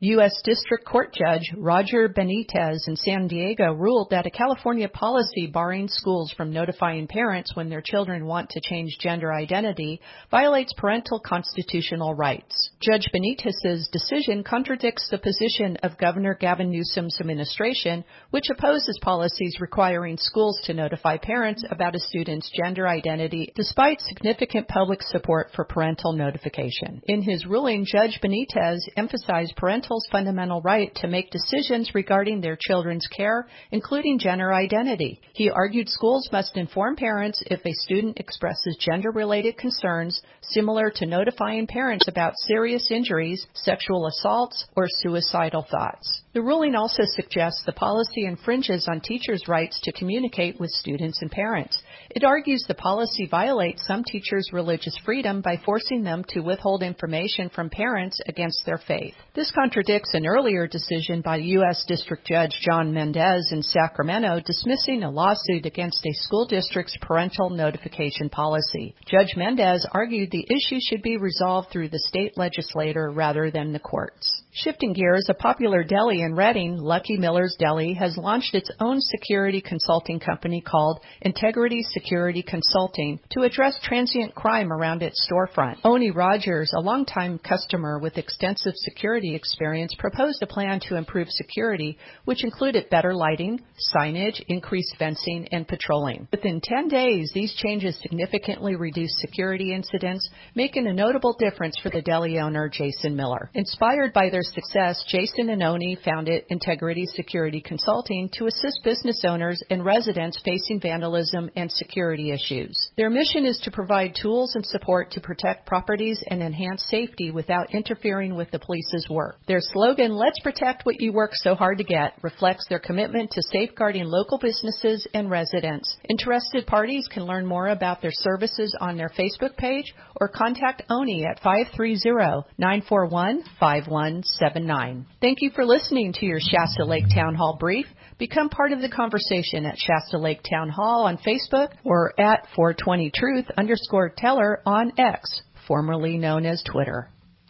Speaker 19: U S District Court Judge Roger Benitez in San Diego ruled that a California policy barring schools from notifying parents when their children want to change gender identity violates parental constitutional rights. Judge Benitez's decision contradicts the position of Governor Gavin Newsom's administration, which opposes policies requiring schools to notify parents about a student's gender identity despite significant public support for parental notification. In his ruling, Judge Benitez emphasized parental's fundamental right to make decisions regarding their children's care, including gender identity. He argued schools must inform parents if a student expresses gender-related concerns, similar to notifying parents about serious injuries, sexual assaults, or suicidal thoughts. The ruling also suggests the policy infringes on teachers' rights to communicate with students and parents. It argues the policy violates some teachers' religious freedom by forcing them to withhold information from parents against their faith. This contradicts an earlier decision by U S District Judge John Mendez in Sacramento dismissing a lawsuit against a school district's parental notification policy. Judge Mendez argued the issue should be resolved through the state legislature rather than the courts. Shifting gears, a popular deli in Redding, Lucky Miller's Deli, has launched its own security consulting company called Integrity Security Consulting to address transient crime around its storefront. Oni Rogers, a longtime customer with extensive security experience, proposed a plan to improve security, which included better lighting, signage, increased fencing, and patrolling. Within ten days, these changes significantly reduced security incidents, making a notable difference for the deli owner, Jason Miller. Inspired by their success, Jason and Oni founded Integrity Security Consulting to assist business owners and residents facing vandalism and security issues. Their mission is to provide tools and support to protect properties and enhance safety without interfering with the police's work. Their slogan, "Let's protect what you work so hard to get," reflects their commitment to safeguarding local businesses and residents. Interested parties can learn more about their services on their Facebook page or contact Oni at five three zero, nine four one, five one seven nine. Thank you for listening to your Shasta Lake Town Hall brief. Become part of the conversation at Shasta Lake Town Hall on Facebook or at four twenty truth underscore teller on X, formerly known as Twitter.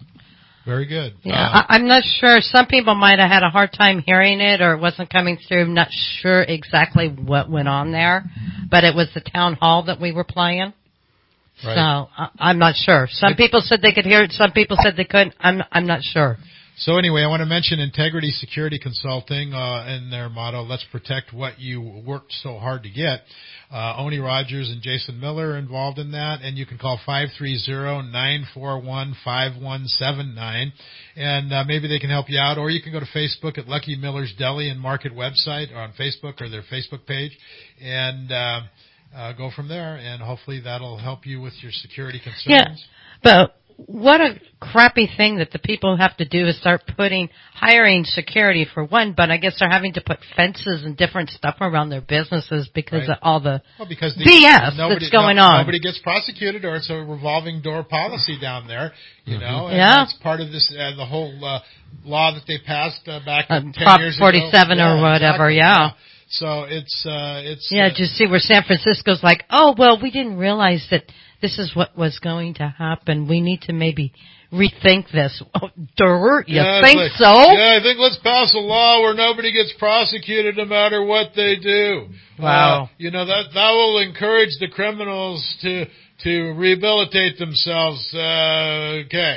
Speaker 4: Very good.
Speaker 6: Yeah,
Speaker 4: uh,
Speaker 6: I, I'm not sure. Some people might have had a hard time hearing it or it wasn't coming through. I'm not sure exactly what went on there, but it was the town hall that we were playing. Right. So I, I'm not sure. Some I, people said they could hear it. Some people said they couldn't. I'm I'm not sure.
Speaker 4: So anyway, I want to mention Integrity Security Consulting uh, and their motto, "Let's protect what you worked so hard to get." Uh, Oni Rogers and Jason Miller are involved in that, and you can call five three zero, nine four one, five one seven nine, and uh, maybe they can help you out. Or you can go to Facebook at Lucky Miller's Deli and Market website, or on Facebook or their Facebook page, and uh, uh, go from there, and hopefully that'll help you with your security concerns.
Speaker 6: Yeah, but what a crappy thing that the people have to do is start putting, hiring security for one, but I guess they're having to put fences and different stuff around their businesses because right. of all the
Speaker 4: well, because the,
Speaker 6: B S
Speaker 4: nobody,
Speaker 6: that's going
Speaker 4: no,
Speaker 6: on.
Speaker 4: Nobody gets prosecuted, or it's a revolving door policy down there, you mm-hmm. know, and
Speaker 6: yeah.
Speaker 4: that's part of this, uh, the whole uh, law that they passed uh, back uh, ten
Speaker 6: Prop
Speaker 4: years
Speaker 6: forty-seven
Speaker 4: ago.
Speaker 6: or
Speaker 4: Yeah,
Speaker 6: whatever,
Speaker 4: exactly.
Speaker 6: yeah.
Speaker 4: So it's, uh, it's.
Speaker 6: Yeah,
Speaker 4: uh,
Speaker 6: did you see where San Francisco's like, oh, well, we didn't realize that this is what was going to happen. We need to maybe rethink this. Oh, dirt, you
Speaker 4: yeah,
Speaker 6: think
Speaker 4: like,
Speaker 6: so?
Speaker 4: Yeah, I think let's pass a law where nobody gets prosecuted no matter what they do.
Speaker 6: Wow.
Speaker 4: Uh, you know, that that will encourage the criminals to to rehabilitate themselves. Uh, okay.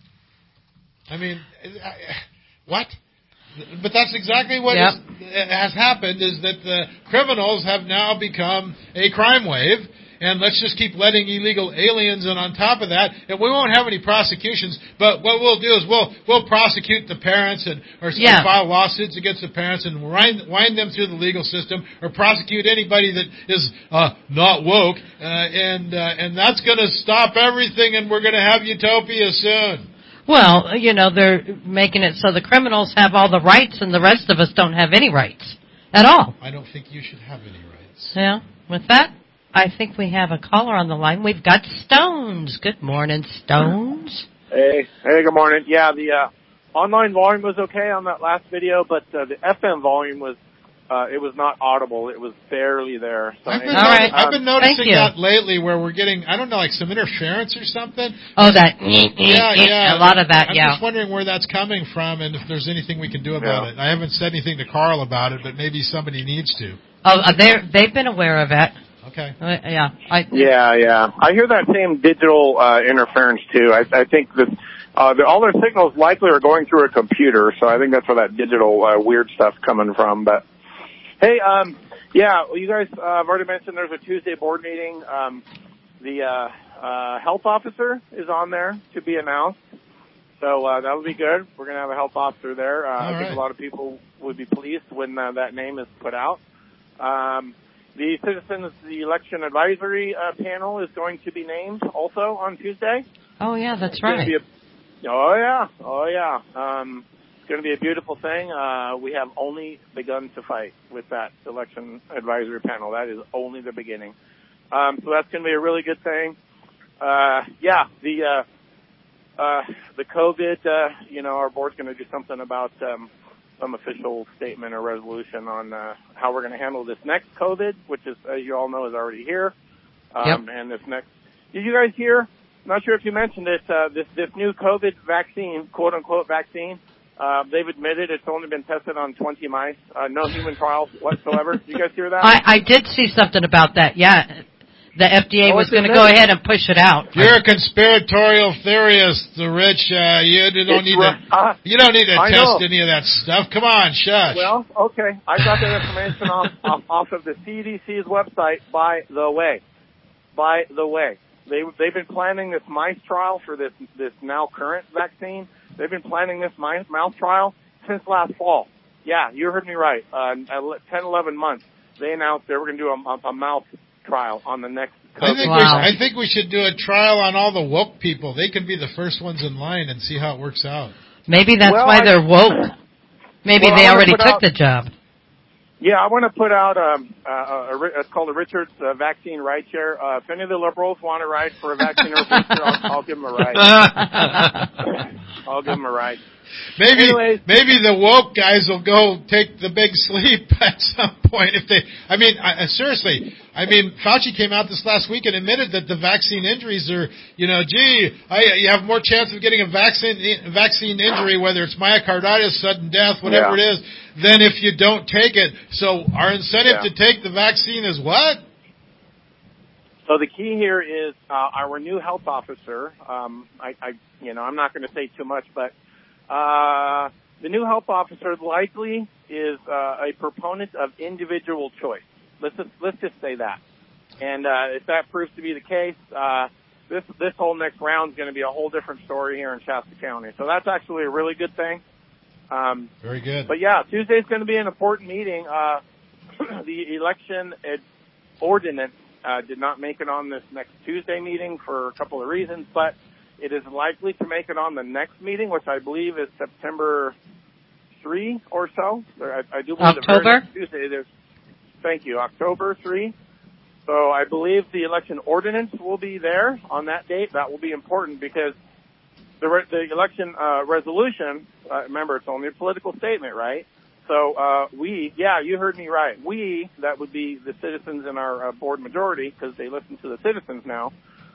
Speaker 4: I mean, I, what? But that's exactly what
Speaker 6: yep.
Speaker 4: is, has happened, is that the criminals have now become a crime wave, and let's just keep letting illegal aliens in on top of that, and we won't have any prosecutions, but what we'll do is we'll we'll prosecute the parents and or
Speaker 6: yeah.
Speaker 4: file lawsuits against the parents and wind, wind them through the legal system, or prosecute anybody that is uh, not woke, uh, and uh, and that's going to stop everything, and we're going to have utopia soon.
Speaker 6: Well, you know, they're making it so the criminals have all the rights and the rest of us don't have any rights at all.
Speaker 4: I don't think you should have any rights.
Speaker 6: Yeah. With that, I think we have a caller on the line. We've got Stones. Good morning, Stones.
Speaker 20: Hey. Hey, good morning. Yeah, the uh, online volume was okay on that last video, but uh, the F M volume was Uh, it was not audible. It was barely there. So
Speaker 4: I've been,
Speaker 20: anyway,
Speaker 4: noti-
Speaker 20: um,
Speaker 4: I've been noticing that lately where we're getting, I don't know, like some interference or something.
Speaker 6: Oh, that.
Speaker 4: Yeah, yeah.
Speaker 6: A lot of that,
Speaker 4: I'm
Speaker 6: yeah.
Speaker 4: just wondering where that's coming from and if there's anything we can do about
Speaker 20: Yeah.
Speaker 4: it. I haven't said anything to Carl about it, but maybe somebody needs to.
Speaker 6: Oh, uh, they're, they've been aware of it.
Speaker 4: Okay.
Speaker 6: Uh, yeah. I,
Speaker 20: Yeah, yeah. I hear that same digital uh, interference too. I, I think that uh, the, all their signals likely are going through a computer, so I think that's where that digital uh, weird stuff's coming from. But hey, um, yeah, well, you guys uh, have already mentioned there's a Tuesday board meeting. Um, the uh, uh, health officer is on there to be announced, so uh, that'll be good. We're going to have a health officer there. Uh, I think
Speaker 4: right.
Speaker 20: a lot of people would be pleased when uh, that name is put out. Um, The Citizens, the Election Advisory uh, Panel is going to be named also on Tuesday.
Speaker 6: oh, yeah, that's
Speaker 20: It's gonna
Speaker 6: right.
Speaker 20: be a- oh, yeah. Oh, yeah. Um, it's going to be a beautiful thing. Uh, we have only begun to fight with that Election Advisory Panel. That is only the beginning. Um, so that's going to be a really good thing. Uh, yeah, the uh, uh, the COVID, uh, you know, our board's going to do something about um, some official statement or resolution on uh, how we're going to handle this next COVID, which is, as you all know, is already here. Um,
Speaker 6: Yep.
Speaker 20: And this next, did you guys hear? I'm not sure if you mentioned it. Uh, this this new COVID vaccine, quote unquote vaccine, uh, they've admitted it's only been tested on twenty mice, uh, no human trials whatsoever. Did you guys hear that?
Speaker 6: I, I did see something about that, yeah. The F D A
Speaker 20: Oh,
Speaker 6: was
Speaker 20: it's
Speaker 6: going to
Speaker 20: in
Speaker 6: go
Speaker 20: there.
Speaker 6: ahead and push it out.
Speaker 4: You're a conspiratorial theorist, Rich. Uh, you don't
Speaker 20: It's
Speaker 4: need
Speaker 20: right.
Speaker 4: to.
Speaker 20: Uh,
Speaker 4: You don't need to
Speaker 20: I
Speaker 4: test
Speaker 20: know.
Speaker 4: any of that stuff. Come on, shush.
Speaker 20: Well, okay. I got that information off, off off of the C D C's website. By the way, by the way, they they've been planning this mice trial for this this now current vaccine. They've been planning this mice mouse trial since last fall. Yeah, you heard me right. Uh, ten, eleven months. They announced they were going to do a, a mouse trial on the next.
Speaker 4: I think,
Speaker 6: Wow.
Speaker 4: we should, I think we should do a trial on all the woke people. They can be the first ones in line and see how it works out.
Speaker 6: Maybe that's
Speaker 20: Well,
Speaker 6: why
Speaker 20: I-
Speaker 6: they're woke. Maybe
Speaker 20: Well,
Speaker 6: they
Speaker 20: I wanna
Speaker 6: already
Speaker 20: put
Speaker 6: took
Speaker 20: out-
Speaker 6: the job.
Speaker 20: Yeah, I want to put out um, uh, a, a, it's called a Richard's uh, vaccine ride share. Uh, if any of the liberals want to ride for a vaccine or booster, I'll, I'll give them a ride. I'll give them a ride.
Speaker 4: Maybe
Speaker 20: Anyways.
Speaker 4: maybe the woke guys will go take the big sleep at some point if they. I mean, I, seriously. I mean, Fauci came out this last week and admitted that the vaccine injuries are, you know, gee, I, you have more chance of getting a vaccine vaccine injury, whether it's myocarditis, sudden death, whatever
Speaker 20: Yeah.
Speaker 4: it is, than if you don't take it. So our incentive
Speaker 20: Yeah.
Speaker 4: to take the vaccine is what?
Speaker 20: So the key here is uh, our new health officer. Um, I, I, you know, I'm not going to say too much, but uh, the new health officer likely is uh, a proponent of individual choice. Let's just, let's just say that. And uh, if that proves to be the case, uh, this this whole next round is going to be a whole different story here in Shasta County. So that's actually a really good thing. Um,
Speaker 4: Very good.
Speaker 20: But yeah, Tuesday's going to be an important meeting. Uh, the election ed- ordinance uh, did not make it on this next Tuesday meeting for a couple of reasons, but it is likely to make it on the next meeting, which I believe is September three or so. I, I do believe the very
Speaker 6: October?
Speaker 20: next Tuesday. There's, thank you, October three. So I believe the election ordinance will be there on that date. That will be important because the, re- the election uh, resolution, uh, remember, it's only a political statement, right? So uh, we, yeah, you heard me right. We, that would be the citizens in our uh, board majority, because they listen to the citizens now,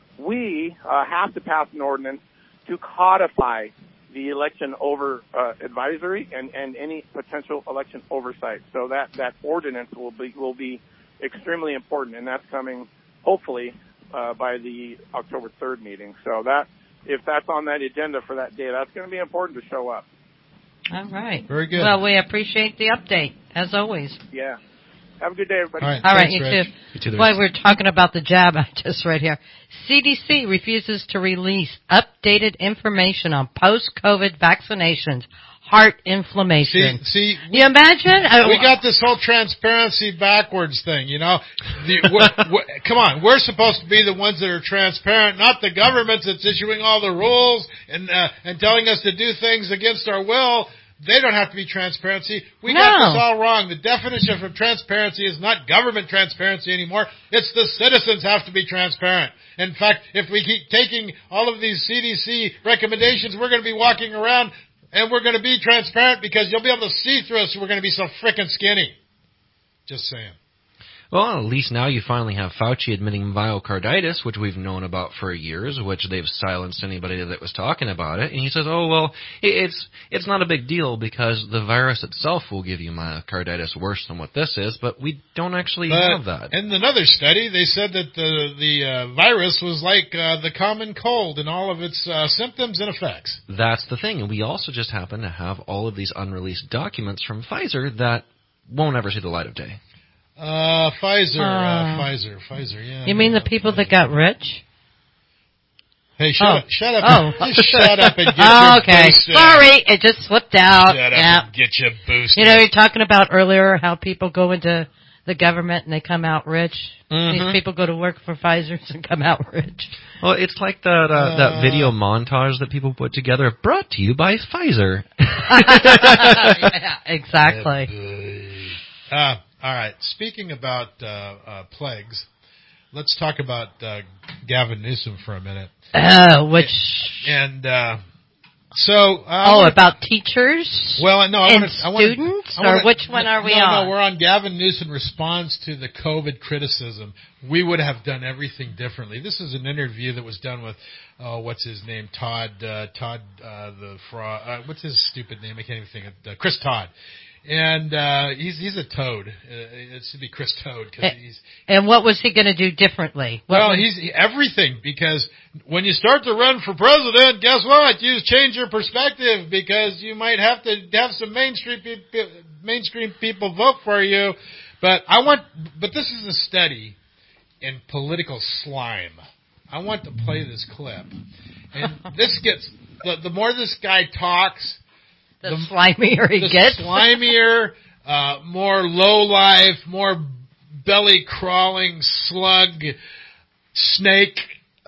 Speaker 20: we uh, have to pass an ordinance to codify the election over uh, advisory and, and any potential election oversight. So that, that ordinance will be will be extremely important, and that's coming hopefully uh, by the October third meeting. So that if that's on that agenda for that day, that's going to be important to show up.
Speaker 6: All right.
Speaker 4: Very good.
Speaker 6: Well, we appreciate the update, as always.
Speaker 20: Yeah. Have a good day, everybody.
Speaker 4: All right.
Speaker 6: All right,
Speaker 4: Thanks,
Speaker 6: you
Speaker 4: Rich.
Speaker 6: too.
Speaker 5: You too,
Speaker 6: While
Speaker 5: Rich.
Speaker 6: we're talking about the jab, I just read here. C D C refuses to release updated information on post-COVID vaccinations, heart inflammation.
Speaker 4: See, see,
Speaker 6: you imagine? I-
Speaker 4: we got this whole transparency backwards thing, you know. The, we're, we're, come on, we're supposed to be the ones that are transparent, not the government that's issuing all the rules and uh, and telling us to do things against our will. They don't have to be transparency. We
Speaker 6: No.
Speaker 4: got this all wrong. The definition of transparency is not government transparency anymore. It's the citizens have to be transparent. In fact, if we keep taking all of these C D C recommendations, we're going to be walking around and we're going to be transparent because you'll be able to see through us. We're going to be so frickin' skinny. Just saying.
Speaker 5: Well, at least now you finally have Fauci admitting myocarditis, which we've known about for years, which they've silenced anybody that was talking about it. And he says, oh, well, it's it's not a big deal because the virus itself will give you myocarditis worse than what this is, but we don't actually
Speaker 4: But
Speaker 5: have that.
Speaker 4: in another study, they said that the, the uh, virus was like uh, the common cold in all of its uh, symptoms and effects.
Speaker 5: That's the thing. And we also just happen to have all of these unreleased documents from Pfizer that won't ever see the light of day.
Speaker 4: Uh, Pfizer, uh,
Speaker 6: Uh,
Speaker 4: Pfizer, Pfizer, yeah.
Speaker 6: You mean the people that got rich?
Speaker 4: Hey, shut
Speaker 6: Oh.
Speaker 4: up, shut up,
Speaker 6: Oh.
Speaker 4: just shut up and get
Speaker 6: Oh,
Speaker 4: your
Speaker 6: okay.
Speaker 4: boost in.
Speaker 6: Sorry, it just slipped out.
Speaker 4: Shut up
Speaker 6: Yeah.
Speaker 4: and get your boost
Speaker 6: You know,
Speaker 4: in.
Speaker 6: you're talking about earlier how people go into the government and they come out rich.
Speaker 5: Mhm.
Speaker 6: These people go to work for Pfizer and come out rich.
Speaker 5: Well, it's like that uh, that video montage that people put together, brought to you by Pfizer.
Speaker 6: Yeah, exactly.
Speaker 4: Uh, all right. Speaking about uh, uh, plagues, let's talk about uh, Gavin Newsom for a minute.
Speaker 6: Oh, which...
Speaker 4: And uh, so... Uh,
Speaker 6: oh, about teachers
Speaker 4: well, no, I
Speaker 6: and
Speaker 4: wanna, I wanna,
Speaker 6: students?
Speaker 4: I wanna,
Speaker 6: or which one are we
Speaker 4: no,
Speaker 6: on?
Speaker 4: No, we're on Gavin Newsom responds to the COVID criticism. We would have done everything differently. This is an interview that was done with, uh, what's his name, Todd, uh, Todd, uh, the fraud, uh, what's his stupid name? I can't even think of uh, Chris Todd. And uh, he's he's a toad. Uh, it should be Chris Toad because he's.
Speaker 6: And what was he going to do differently? What
Speaker 4: Well,
Speaker 6: was,
Speaker 4: he's he, everything because when you start to run for president, guess what? You change your perspective because you might have to have some mainstream people, mainstream people vote for you. But I want, but this is a study in political slime. I want to play this clip, and this gets the the more this guy talks.
Speaker 6: The, the slimier he
Speaker 4: the
Speaker 6: gets.
Speaker 4: slimier, uh, more low life, more belly crawling slug, snake,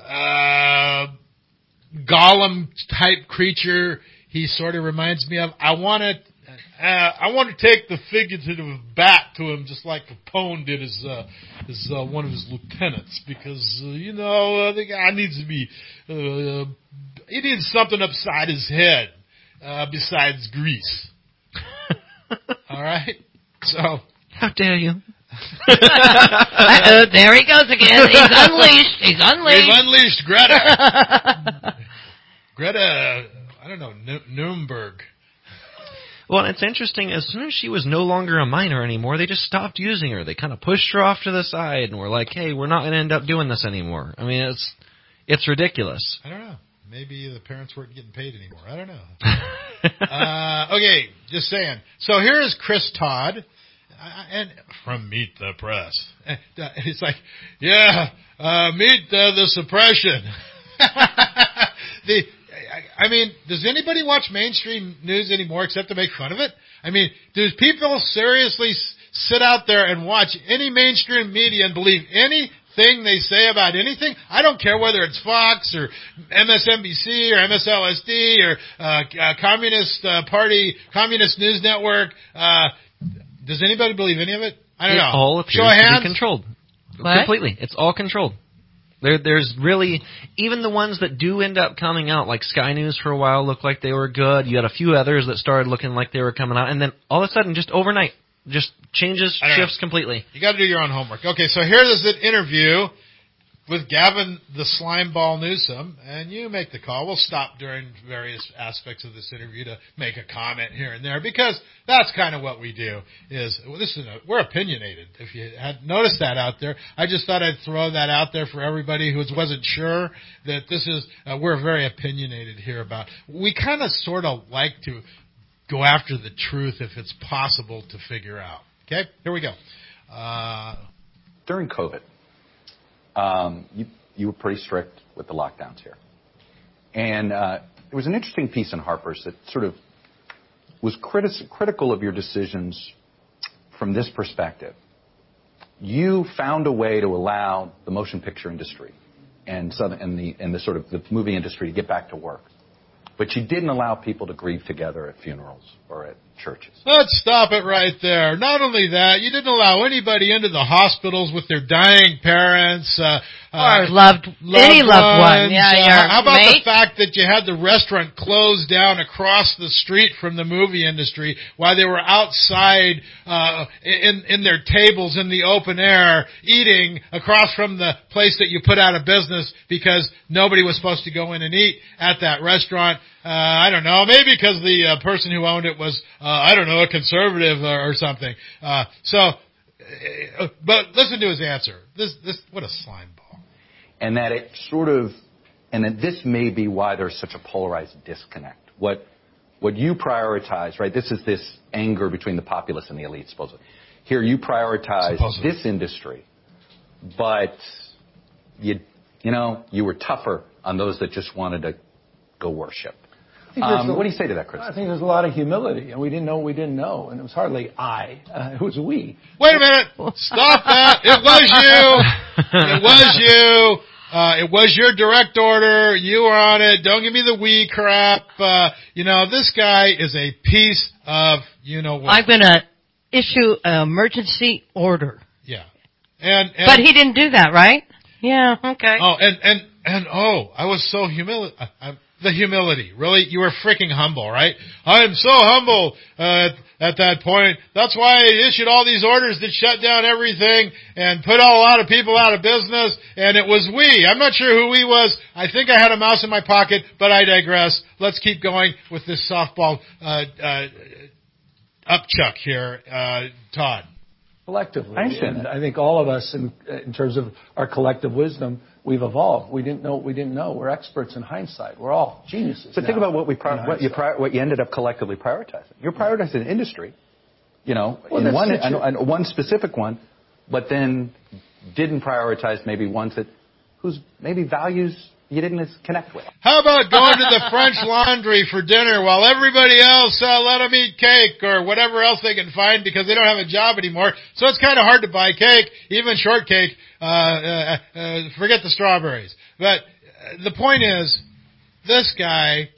Speaker 4: uh, golem type creature he sort of reminds me of. I want to, uh, I want to take the figurative bat to him just like Capone did as, uh, as uh, one of his lieutenants because, uh, you know, uh, the guy needs to be, uh, he needs something upside his head. Uh, besides grease. All right? So.
Speaker 5: How dare you?
Speaker 6: Uh-oh, there he goes again. He's unleashed. He's unleashed.
Speaker 4: We've unleashed Greta. Greta, I don't know, Nuremberg.
Speaker 5: Well, it's interesting. As soon as she was no longer a minor anymore, they just stopped using her. They kind of pushed her off to the side and were like, hey, we're not going to end up doing this anymore. I mean, it's it's ridiculous.
Speaker 4: I don't know. Maybe the parents weren't getting paid anymore. I don't know. uh, okay, just saying. So here is Chris Todd, uh, and from Meet the Press. And, uh, it's like, yeah, uh, meet uh, the suppression. the, I, I mean, does anybody watch mainstream news anymore except to make fun of it? I mean, do people seriously s- sit out there and watch any mainstream media and believe any thing they say about anything? I don't care whether it's Fox or M S N B C or M S L S D or uh, uh, Communist uh, Party, Communist News Network. Uh, does anybody believe any of it? I don't
Speaker 5: it
Speaker 4: know.
Speaker 5: all appears
Speaker 4: Show of
Speaker 5: to
Speaker 4: hands.
Speaker 5: be controlled.
Speaker 6: What?
Speaker 5: Completely. It's all controlled. There, there's really, even the ones that do end up coming out, like Sky News for a while looked like they were good. You had a few others that started looking like they were coming out. And then all of a sudden, just overnight, just changes, shifts
Speaker 4: know.
Speaker 5: completely.
Speaker 4: You got to do your own homework. Okay, so here's an interview with Gavin the Slimeball Newsom, and you make the call. We'll stop during various aspects of this interview to make a comment here and there because that's kind of what we do. Is well, this is a, we're opinionated. If you had noticed that out there, I just thought I'd throw that out there for everybody who wasn't sure that this is. Uh, we're very opinionated here about. We kind of sort of like to go after the truth if it's possible to figure out. Okay, here we go. Uh,
Speaker 21: During COVID. Um, you, you were pretty strict with the lockdowns here. And uh, there was an interesting piece in Harper's that sort of was criti- critical of your decisions from this perspective. You found a way to allow the motion picture industry and, southern, and, the, and the sort of the movie industry to get back to work. But you didn't allow people to grieve together at funerals or at churches.
Speaker 4: Let's stop it right there. Not only that, you didn't allow anybody into the hospitals with their dying parents. Uh, uh,
Speaker 6: or loved, any loved one.
Speaker 4: ones.
Speaker 6: Yeah,
Speaker 4: Uh,
Speaker 6: your
Speaker 4: how about
Speaker 6: mate?
Speaker 4: the fact that you had the restaurant closed down across the street from the movie industry while they were outside uh, in in their tables in the open air eating across from the place that you put out of business because nobody was supposed to go in and eat at that restaurant. Uh, I don't know, maybe because the uh, person who owned it was, uh, I don't know, a conservative or, or something. Uh, so, uh, but listen to his answer. This, this, what a slime ball.
Speaker 21: And that it sort of, and that this may be why there's such a polarized disconnect. What, what you prioritize, right? This is this anger between the populace and the elite, supposedly. Here you prioritize
Speaker 4: Supposedly.
Speaker 21: this industry, but you, you know, you were tougher on those that just wanted to go worship.
Speaker 2: I think there's
Speaker 21: Um,
Speaker 2: a-
Speaker 21: what do you say to that, Chris?
Speaker 2: I think there's a lot of humility, and we didn't know what we didn't know, and it was hardly I, uh, it was we.
Speaker 4: Wait a minute. Stop that. It was you. It was you. Uh, it was your direct order. You were on it. Don't give me the we crap. Uh, you know, this guy is a piece of, you know what.
Speaker 6: I'm going to issue an emergency order.
Speaker 4: Yeah. And, and
Speaker 6: But he didn't do that, right? Yeah, okay.
Speaker 4: Oh, and, and, and, oh, I was so humili- I, I, the humility. Really? You were freaking humble, right? I am so humble, uh, at that point. That's why I issued all these orders that shut down everything and put a lot of people out of business, and it was we. I'm not sure who we was. I think I had a mouse in my pocket, but I digress. Let's keep going with this softball, uh, uh, upchuck here, uh, Todd.
Speaker 2: Collectively.
Speaker 21: I understand
Speaker 2: And
Speaker 21: that.
Speaker 2: I think all of us, in, in terms of our collective wisdom, we've evolved. We didn't know what we didn't know. We're experts in hindsight. We're all geniuses.
Speaker 21: But think
Speaker 2: now
Speaker 21: about what we pri-
Speaker 2: in
Speaker 21: what you
Speaker 2: hindsight.
Speaker 21: pri- what you ended up collectively prioritizing. You're prioritizing industry, you know,
Speaker 2: Well,
Speaker 21: in
Speaker 2: that's
Speaker 21: one
Speaker 2: such a-
Speaker 21: and one specific one, but then didn't prioritize maybe ones that whose maybe values you didn't as connect with.
Speaker 4: How about going to the French Laundry for dinner while everybody else uh, let them eat cake or whatever else they can find because they don't have a job anymore. So it's kind of hard to buy cake, even shortcake. Uh, uh, uh, forget the strawberries. But uh, the point is, this guy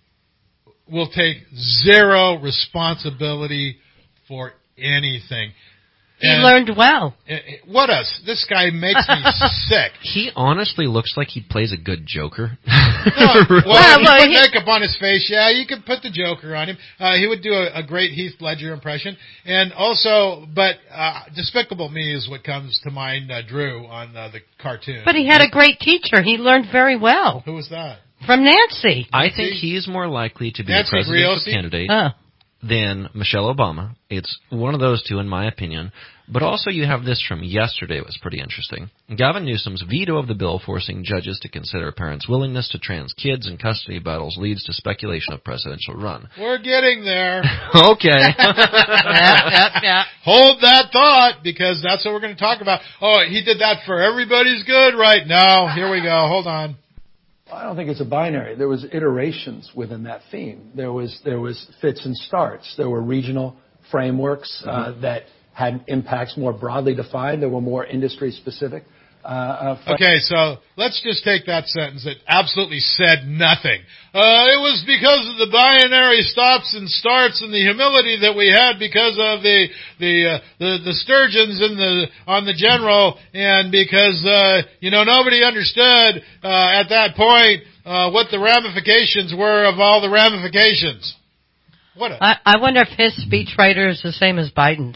Speaker 4: will take zero responsibility for anything.
Speaker 6: He
Speaker 4: And-
Speaker 6: learned well.
Speaker 4: Uh, What a, this guy makes me sick.
Speaker 5: He honestly looks like he plays a good Joker.
Speaker 4: No, well,
Speaker 6: Well,
Speaker 4: he
Speaker 6: well,
Speaker 4: put
Speaker 6: he-
Speaker 4: makeup on his face. Yeah, you could put the Joker on him. Uh, he would do a, a great Heath Ledger impression. And also, but uh, Despicable Me is what comes to mind, uh, Drew, on uh, the cartoon.
Speaker 6: But he had a great teacher. He learned very well.
Speaker 4: Who was that?
Speaker 6: From Nancy.
Speaker 5: I think he's more likely to be
Speaker 4: Nancy
Speaker 5: a presidential
Speaker 4: Griosi?
Speaker 5: candidate
Speaker 6: Huh.
Speaker 5: than Michelle Obama. It's one of those two, in my opinion. But also you have this from yesterday. It was pretty interesting. Gavin Newsom's veto of the bill forcing judges to consider parents' willingness to trans kids in custody battles leads to speculation of presidential run.
Speaker 4: We're getting there.
Speaker 5: Okay.
Speaker 6: yeah, yeah, yeah.
Speaker 4: Hold that thought, because that's what we're going to talk about. Oh, he did that for everybody's good, right? No, here we go. Hold on.
Speaker 2: I don't think it's a binary. There was iterations within that theme. There was there was fits and starts. There were regional frameworks uh, that had impacts more broadly defined. There were more industry specific. Uh, uh, fra-
Speaker 4: Okay, so let's just take that sentence that absolutely said nothing. Uh, it was because of the binary stops and starts and the humility that we had because of the the uh, the, the sturgeons in the on the general, and because uh, you know nobody understood uh, at that point uh, what the ramifications were of all the ramifications. What a
Speaker 6: I, I wonder if his speechwriter is the same as Biden's.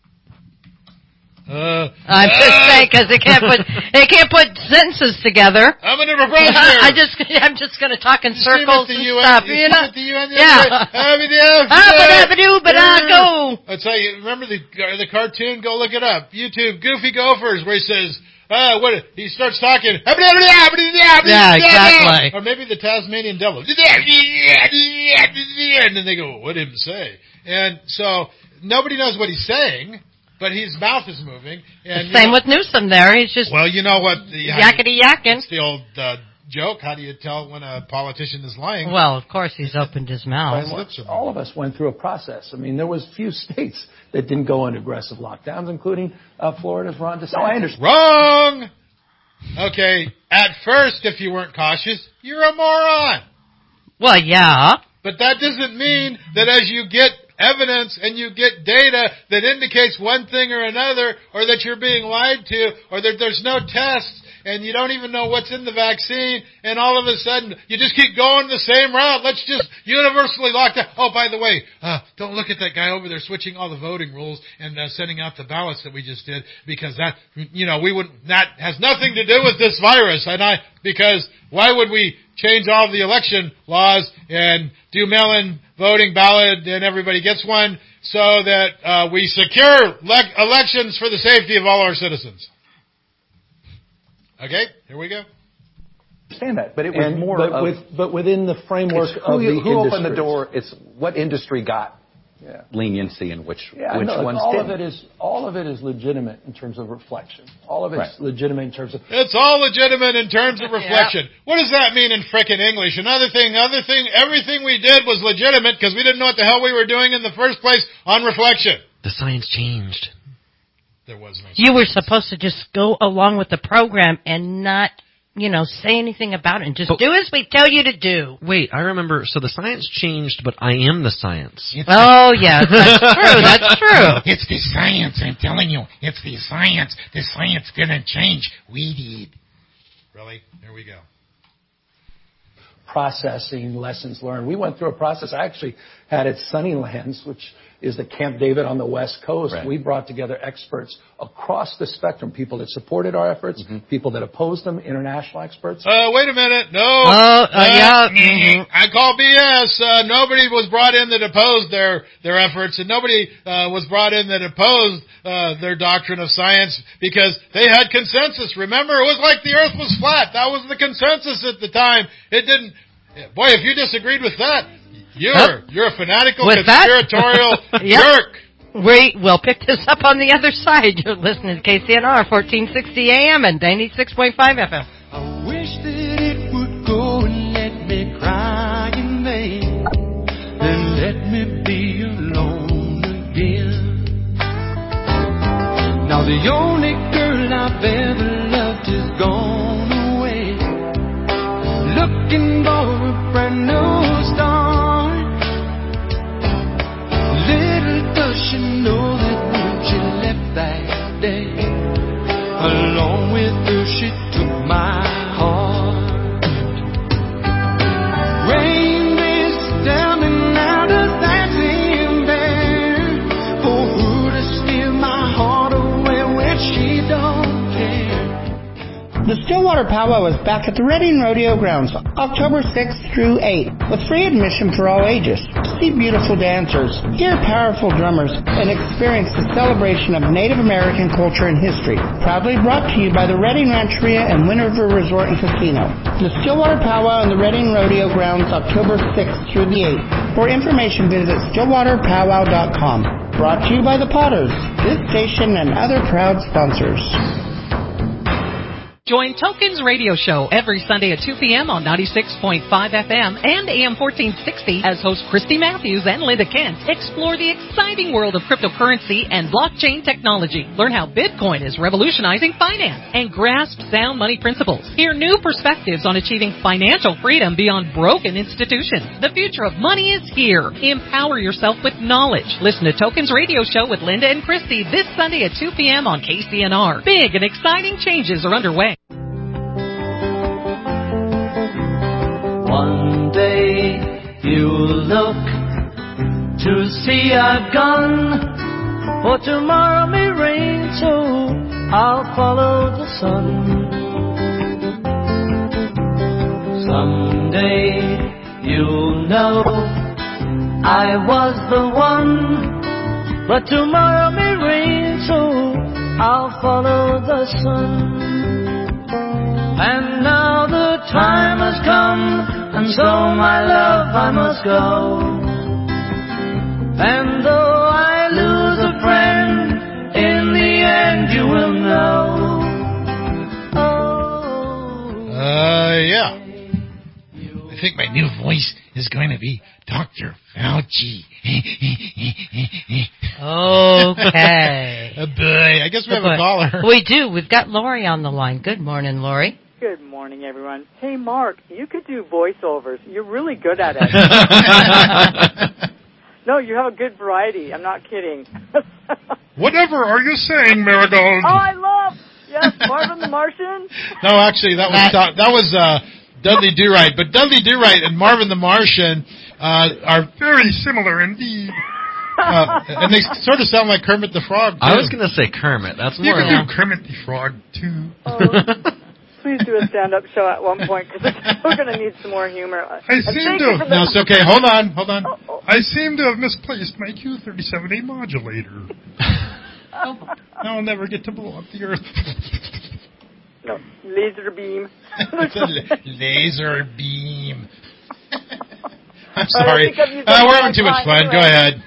Speaker 4: Uh,
Speaker 6: I'm just
Speaker 4: uh,
Speaker 6: saying because they can't put they can't put sentences together.
Speaker 4: I'm going to propose here.
Speaker 6: I just I'm just going to talk in
Speaker 4: You see him
Speaker 6: circles
Speaker 4: at the
Speaker 6: and
Speaker 4: U N,
Speaker 6: stuff.
Speaker 4: you
Speaker 6: You
Speaker 4: see him
Speaker 6: know?
Speaker 4: at the U N the
Speaker 6: Yeah.
Speaker 4: other day? Abba-dabba-dabba.
Speaker 6: Abba-dabba-doo-ba-da-go.
Speaker 4: I'll tell you, remember the the cartoon? Go look it up. YouTube, Goofy Gophers, where he says, uh, what, he starts talking.
Speaker 6: Yeah, exactly.
Speaker 4: Or maybe the Tasmanian Devil. And then they go, what did he say? And so, nobody knows what he's saying, but his mouth is moving. And
Speaker 6: Same
Speaker 4: you know,
Speaker 6: with Newsom there. He's just
Speaker 4: well, you know what? The,
Speaker 6: yakety yakking.
Speaker 4: It's the old uh, joke. How do you tell when a politician is lying?
Speaker 6: Well, of course he's opened his mouth.
Speaker 4: His lips are
Speaker 2: all of us went through a process. I mean, there was few states that didn't go into aggressive lockdowns, including uh, Florida's Ron DeSantis.
Speaker 21: No, I understand.
Speaker 4: Wrong! Okay, at first, if you weren't cautious, you're a moron.
Speaker 6: Well, yeah.
Speaker 4: But that doesn't mean that as you get evidence and you get data that indicates one thing or another, or that you're being lied to, or that there's no tests, and you don't even know what's in the vaccine, and all of a sudden you just keep going the same route. Let's just universally lock down. Oh, by the way, uh, don't look at that guy over there switching all the voting rules and uh, sending out the ballots that we just did, because that, you know, we wouldn't, that has nothing to do with this virus. And I, because why would we change all of the election laws and do mail-in voting ballot and everybody gets one so that uh, we secure le- elections for the safety of all our citizens? Okay, here we go.
Speaker 21: Understand that, but it was
Speaker 2: And,
Speaker 21: more
Speaker 2: but,
Speaker 21: of,
Speaker 2: with, but within the framework
Speaker 21: it's who,
Speaker 2: of the
Speaker 21: who opened the
Speaker 2: industries.
Speaker 21: door. It's what industry got
Speaker 2: Yeah.
Speaker 21: leniency and which
Speaker 2: Yeah,
Speaker 21: which
Speaker 2: no,
Speaker 21: ones
Speaker 2: all
Speaker 21: didn't.
Speaker 2: of it is all of it is legitimate in terms of reflection. All of it's
Speaker 21: Right.
Speaker 2: legitimate in terms of
Speaker 4: It's all legitimate in terms of reflection. Yeah. What does that mean in frickin' English? Another thing, other thing, everything we did was legitimate because we didn't know what the hell we were doing in the first place on reflection.
Speaker 5: The science changed.
Speaker 4: There was no.
Speaker 6: You were supposed to just go along with the program and not, you know, say anything about it and just but, do as we tell you to do.
Speaker 5: Wait, I remember, so the science changed, but I am the science.
Speaker 6: It's oh, the, yeah, that's true, that's true.
Speaker 1: It's the science, I'm telling you. It's the science. The science didn't change. We did.
Speaker 4: Really? Here we go.
Speaker 2: Processing lessons learned. We went through a process. I actually had at Sunnylands, which is the Camp David on the West Coast. Right. We brought together experts across the spectrum, people that supported our efforts, mm-hmm. people that opposed them, international experts.
Speaker 4: Uh, wait a minute. No.
Speaker 6: Uh, uh, yeah. Mm-hmm.
Speaker 4: I call B S. Uh, nobody was brought in that opposed their, their efforts, and nobody uh, was brought in that opposed uh, their doctrine of science because they had consensus. Remember, it was like the earth was flat. That was the consensus at the time. It didn't. Boy, if you disagreed with that, You're yep. you're a fanatical, with conspiratorial
Speaker 6: yep.
Speaker 4: jerk.
Speaker 6: We will pick this up on the other side. You're listening to K C N R, fourteen sixty A M and ninety-six point five F M.
Speaker 3: I wish that it would go and let me cry in vain, then let me be alone again. Now the only girl I've ever loved is gone away, looking for a brand new start. She know that when she left that day, along with her she took my heart. Rain is down and now does that seem fair for her to steal my heart away when she don't care?
Speaker 7: The Stillwater Powwow is back at the Reading Rodeo Grounds, October sixth through eighth, with free admission for all ages. See beautiful dancers, hear powerful drummers, and experience the celebration of Native American culture and history. Proudly brought to you by the Reading Rancheria and Wind River Resort and Casino. The Stillwater Powwow and the Reading Rodeo Grounds, October sixth through the eighth. For information, visit stillwater powwow dot com. Brought to you by the Potters, this station and other proud sponsors.
Speaker 22: Join Tokens Radio Show every Sunday at two p.m. on ninety-six point five F M and A M fourteen sixty as hosts Christy Matthews and Linda Kent explore the exciting world of cryptocurrency and blockchain technology. Learn how Bitcoin is revolutionizing finance and grasp sound money principles. Hear new perspectives on achieving financial freedom beyond broken institutions. The future of money is here. Empower yourself with knowledge. Listen to Tokens Radio Show with Linda and Christy this Sunday at two p.m. on K C N R. Big and exciting changes are underway.
Speaker 3: One day you'll look to see I've gone, for tomorrow may rain, so I'll follow the sun. Someday you'll know I was the one, but tomorrow may rain, so I'll follow the sun. And now the time has come, and so, my love, I must go. And though I lose a friend, in the end you will know. Oh.
Speaker 1: Uh, yeah. I think my new voice is going to be Doctor Fauci.
Speaker 6: Okay.
Speaker 4: Uh, boy, I guess we have a caller.
Speaker 6: We do. We've got Lori on the line. Good morning, Lori.
Speaker 23: Good morning, everyone. Hey, Mark, you could do voiceovers. You're really good at it. No, you have a good variety. I'm not kidding.
Speaker 12: Whatever are you saying, Marigold?
Speaker 23: Oh, I love Yes, Marvin the Martian.
Speaker 4: No, actually, that was that was uh, Dudley Do-Right. But Dudley Do-Right and Marvin the Martian uh, are very similar indeed. Uh, and they sort of sound like Kermit the Frog, too.
Speaker 5: I was going to say Kermit. That's
Speaker 4: you
Speaker 5: more.
Speaker 4: You can do Kermit the Frog, too.
Speaker 23: Oh, please do a stand-up show at one point, because we're going to need some more humor.
Speaker 4: I
Speaker 23: And
Speaker 4: seem
Speaker 23: thank
Speaker 4: to
Speaker 23: you
Speaker 4: have...
Speaker 23: for the-
Speaker 4: No, it's okay. Hold on, hold on. I seem to have misplaced my Q thirty-seven A modulator. I'll never get to blow up the Earth.
Speaker 23: No, laser beam.
Speaker 4: It's a la- laser beam. I'm
Speaker 23: All right, I
Speaker 4: sorry.
Speaker 23: think I've used
Speaker 4: Uh,
Speaker 23: up
Speaker 4: we're
Speaker 23: my
Speaker 4: having too much
Speaker 23: time
Speaker 4: fun. Go
Speaker 23: anyway.
Speaker 4: ahead.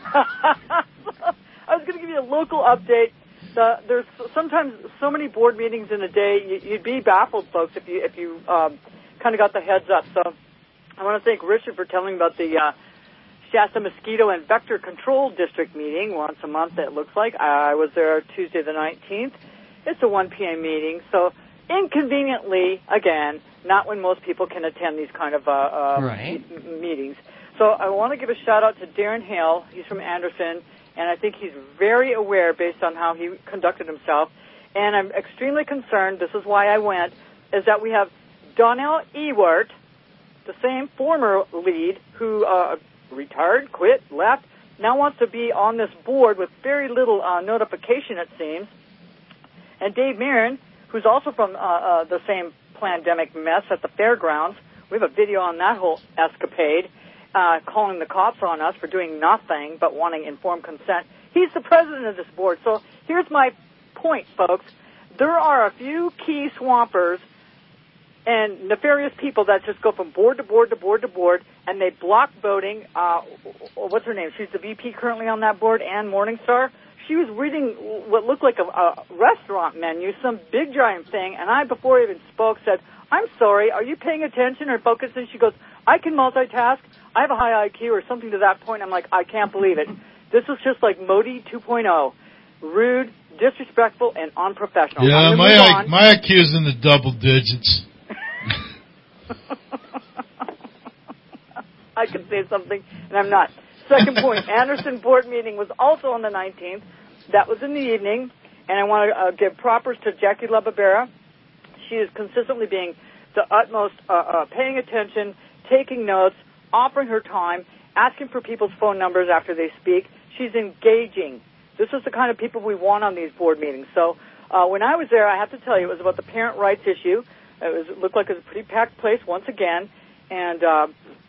Speaker 23: I was going to give you a local update. The, there's sometimes so many board meetings in a day, you, you'd be baffled, folks, if you if you um, kind of got the heads up. So I want to thank Richard for telling me about the uh, Shasta Mosquito and Vector Control District meeting once a month, it looks like. I was there Tuesday the nineteenth. It's a one p.m. meeting, so inconveniently, again, not when most people can attend these kind of uh, uh,
Speaker 6: Right.
Speaker 23: me- meetings. So I want to give a shout-out to Darren Hale. He's from Anderson, and I think he's very aware based on how he conducted himself. And I'm extremely concerned, this is why I went, is that we have Donnell Ewart, the same former lead, who uh, retired, quit, left, now wants to be on this board with very little uh, notification, it seems. And Dave Mirren, who's also from uh, uh, the same pandemic mess at the fairgrounds. We have a video on that whole escapade, uh, calling the cops on us for doing nothing but wanting informed consent. He's the president of this board. So here's my point, folks. There are a few key swampers and nefarious people that just go from board to board to board to board, and they block voting. Uh, what's her name? She's the V P currently on that board, Ann Morningstar. She was reading what looked like a, a restaurant menu, some big giant thing, and I, before I even spoke, said, I'm sorry, are you paying attention or focusing? She goes, I can multitask. I have a high I Q or something to that point. I'm like, I can't believe it. This is just like Modi two point oh. Rude, disrespectful, and unprofessional.
Speaker 4: Yeah,
Speaker 23: I'm
Speaker 4: my
Speaker 23: gonna move
Speaker 4: I,
Speaker 23: on.
Speaker 4: my I Q is in the double digits.
Speaker 23: I could say something, and I'm not. Second point, Anderson board meeting was also on the nineteenth. That was in the evening, and I want to uh, give propers to Jackie LaBarbera. She is consistently being the utmost uh, uh, paying attention, taking notes, offering her time, asking for people's phone numbers after they speak. She's engaging. This is the kind of people we want on these board meetings. So uh, when I was there, I have to tell you, it was about the parent rights issue. It, was, it looked like it was a pretty packed place once again, and uh,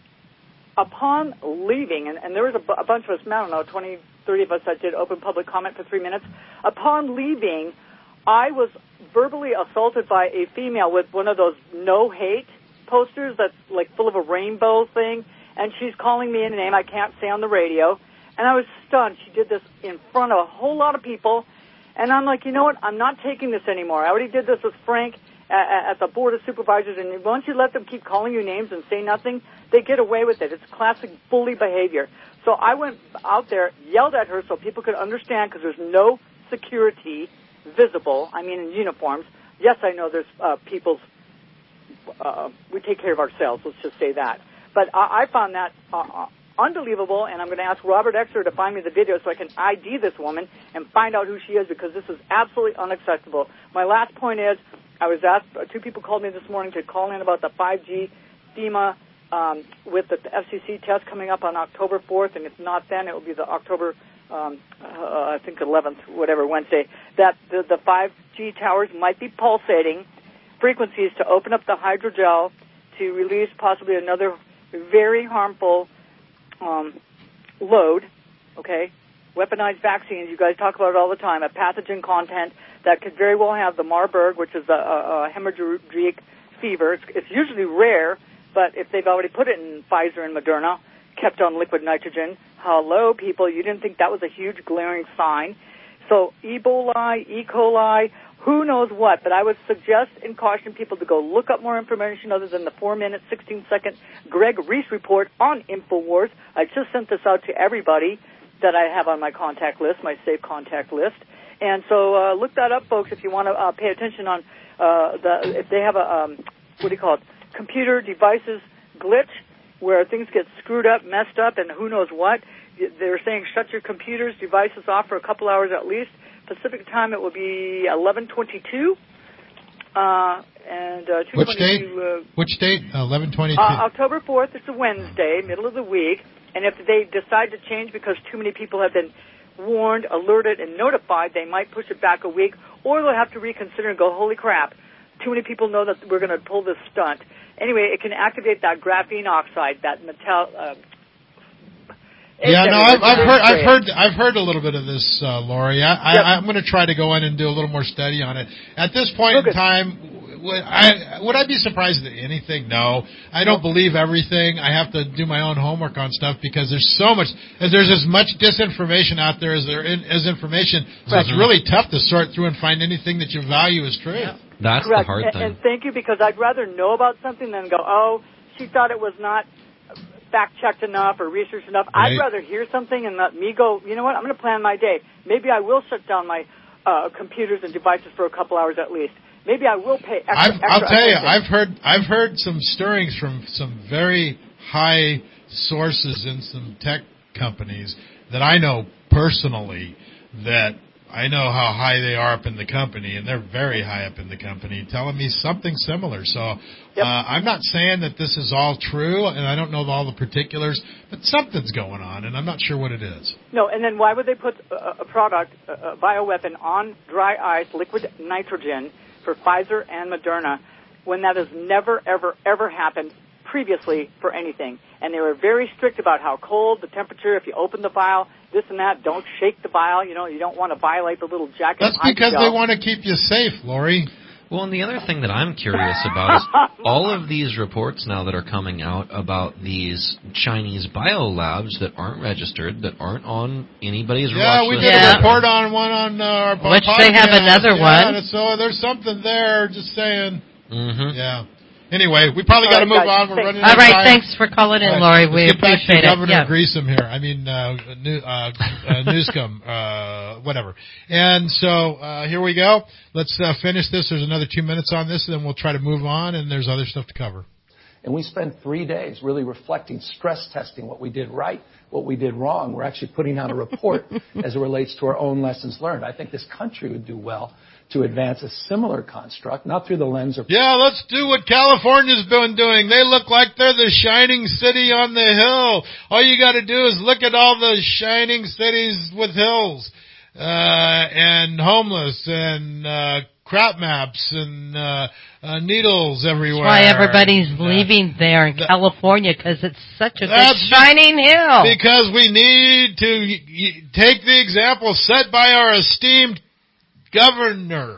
Speaker 23: upon leaving, and, and there was a, b- a bunch of us, I don't know, twenty, thirty of us that did open public comment for three minutes. Upon leaving, I was verbally assaulted by a female with one of those no hate posters that's like full of a rainbow thing, and she's calling me in a name I can't say on the radio. And I was stunned. She did this in front of a whole lot of people, and I'm like, you know what? I'm not taking this anymore. I already did this with Frank at, at the Board of Supervisors, and once you let them keep calling you names and say nothing, they get away with it. It's classic bully behavior. So I went out there, yelled at her so people could understand, because there's no security visible. I mean, in uniforms. Yes, I know there's uh, people's, uh, we take care of ourselves, let's just say that. But I, I found that uh, unbelievable, and I'm going to ask Robert Exer to find me the video so I can I D this woman and find out who she is, because this is absolutely unacceptable. My last point is, I was asked, uh, two people called me this morning to call in about the five G FEMA um, with the F C C test coming up on October fourth, and if not then, it will be the October, um, uh, I think eleventh, whatever, Wednesday, that the, the five G towers might be pulsating frequencies to open up the hydrogel to release possibly another very harmful um, load, okay? Weaponized vaccines, you guys talk about it all the time, a pathogen content that could very well have the Marburg, which is a, a, a hemorrhagic fever. It's, it's usually rare, but if they've already put it in Pfizer and Moderna, kept on liquid nitrogen, hello, people, you didn't think that was a huge glaring sign. So Ebola, E. coli, who knows what, but I would suggest and caution people to go look up more information other than the four-minute, sixteen-second Greg Reese report on InfoWars. I just sent this out to everybody that I have on my contact list, my safe contact list. And so uh, look that up, folks, if you want to uh, pay attention on uh, the if they have a, um, what do you call it, computer devices glitch where things get screwed up, messed up, and who knows what. They're saying shut your computers, devices off for a couple hours at least. Pacific time, it will be eleven twenty-two. Uh, and uh, two
Speaker 4: Which date?
Speaker 23: Uh,
Speaker 4: Which date? eleven twenty-two.
Speaker 23: Uh, October fourth, it's a Wednesday, middle of the week. And if they decide to change because too many people have been warned, alerted, and notified, they might push it back a week, or they'll have to reconsider and go, holy crap, too many people know that we're going to pull this stunt. Anyway, it can activate that graphene oxide, that metal. Uh,
Speaker 4: yeah, no, I've, I've heard, I've heard, I've heard a little bit of this, uh, Lori. I, I,
Speaker 23: yep.
Speaker 4: I'm going to try to go in and do a little more study on it. At this point
Speaker 23: okay.
Speaker 4: in time, would I, would I be surprised at anything? No. I don't believe everything. I have to do my own homework on stuff because there's so much, as there's as much disinformation out there as there is information. So
Speaker 23: Correct.
Speaker 4: it's really tough to sort through and find anything that you value as true.
Speaker 23: Yeah.
Speaker 5: That's
Speaker 23: Correct.
Speaker 5: the hard
Speaker 23: and,
Speaker 5: thing.
Speaker 23: And thank you, because I'd rather know about something than go, oh, she thought it was not fact-checked enough or researched enough.
Speaker 4: Right.
Speaker 23: I'd rather hear something and let me go, you know what, I'm going to plan my day. Maybe I will shut down my uh, computers and devices for a couple hours at least. Maybe I will pay extra,
Speaker 4: I've,
Speaker 23: extra
Speaker 4: I'll tell you,
Speaker 23: attention.
Speaker 4: I've heard, I've heard some stirrings from some very high sources in some tech companies that I know personally, that I know how high they are up in the company, and they're very high up in the company, telling me something similar. So
Speaker 23: yep.
Speaker 4: uh, I'm not saying that this is all true, and I don't know all the particulars, but something's going on, and I'm not sure what it is.
Speaker 23: No, and then why would they put a, a product, a, a bioweapon, on dry ice, liquid nitrogen, for Pfizer and Moderna, when that has never, ever, ever happened previously for anything? And they were very strict about how cold, the temperature, if you open the vial, this and that, don't shake the vial. You know, you don't want to violate the little jacket.
Speaker 4: That's because they want to keep you safe, Lori.
Speaker 5: Well, and the other thing that I'm curious about is all of these reports now that are coming out about these Chinese biolabs that aren't registered, that aren't on anybody's
Speaker 4: yeah,
Speaker 5: watch
Speaker 4: we
Speaker 5: list.
Speaker 4: did
Speaker 5: Yeah.
Speaker 4: a report on one on uh, our
Speaker 6: Which
Speaker 4: podcast.
Speaker 6: they have another
Speaker 4: yeah,
Speaker 6: one.
Speaker 4: So there's something there, just saying.
Speaker 5: Mm-hmm.
Speaker 4: Yeah. Anyway, we probably got to move on. We're running
Speaker 6: All
Speaker 4: out of
Speaker 6: right,
Speaker 4: time.
Speaker 6: thanks for calling in,
Speaker 4: Right.
Speaker 6: Lori. We
Speaker 4: Let's get back
Speaker 6: appreciate
Speaker 4: to
Speaker 6: it.
Speaker 4: Governor
Speaker 6: Yeah.
Speaker 4: Greasom here. I mean, uh, new, uh, uh, Newscomb, uh, whatever. And so uh, here we go. Let's uh, finish this. There's another two minutes on this, and then we'll try to move on, and there's other stuff to cover.
Speaker 2: And we spent three days really reflecting, stress testing what we did right, what we did wrong. We're actually putting out a report as it relates to our own lessons learned. I think this country would do well to advance a similar construct, not through the lens of...
Speaker 4: Yeah, let's do what California's been doing. They look like they're the shining city on the hill. All you got to do is look at all the shining cities with hills, uh, and homeless, and uh, crap maps, and uh, uh, needles everywhere.
Speaker 6: That's why everybody's
Speaker 4: and, uh,
Speaker 6: leaving there in California, because it's such a good
Speaker 4: That's
Speaker 6: shining hill.
Speaker 4: Because we need to y- y- take the example set by our esteemed governor.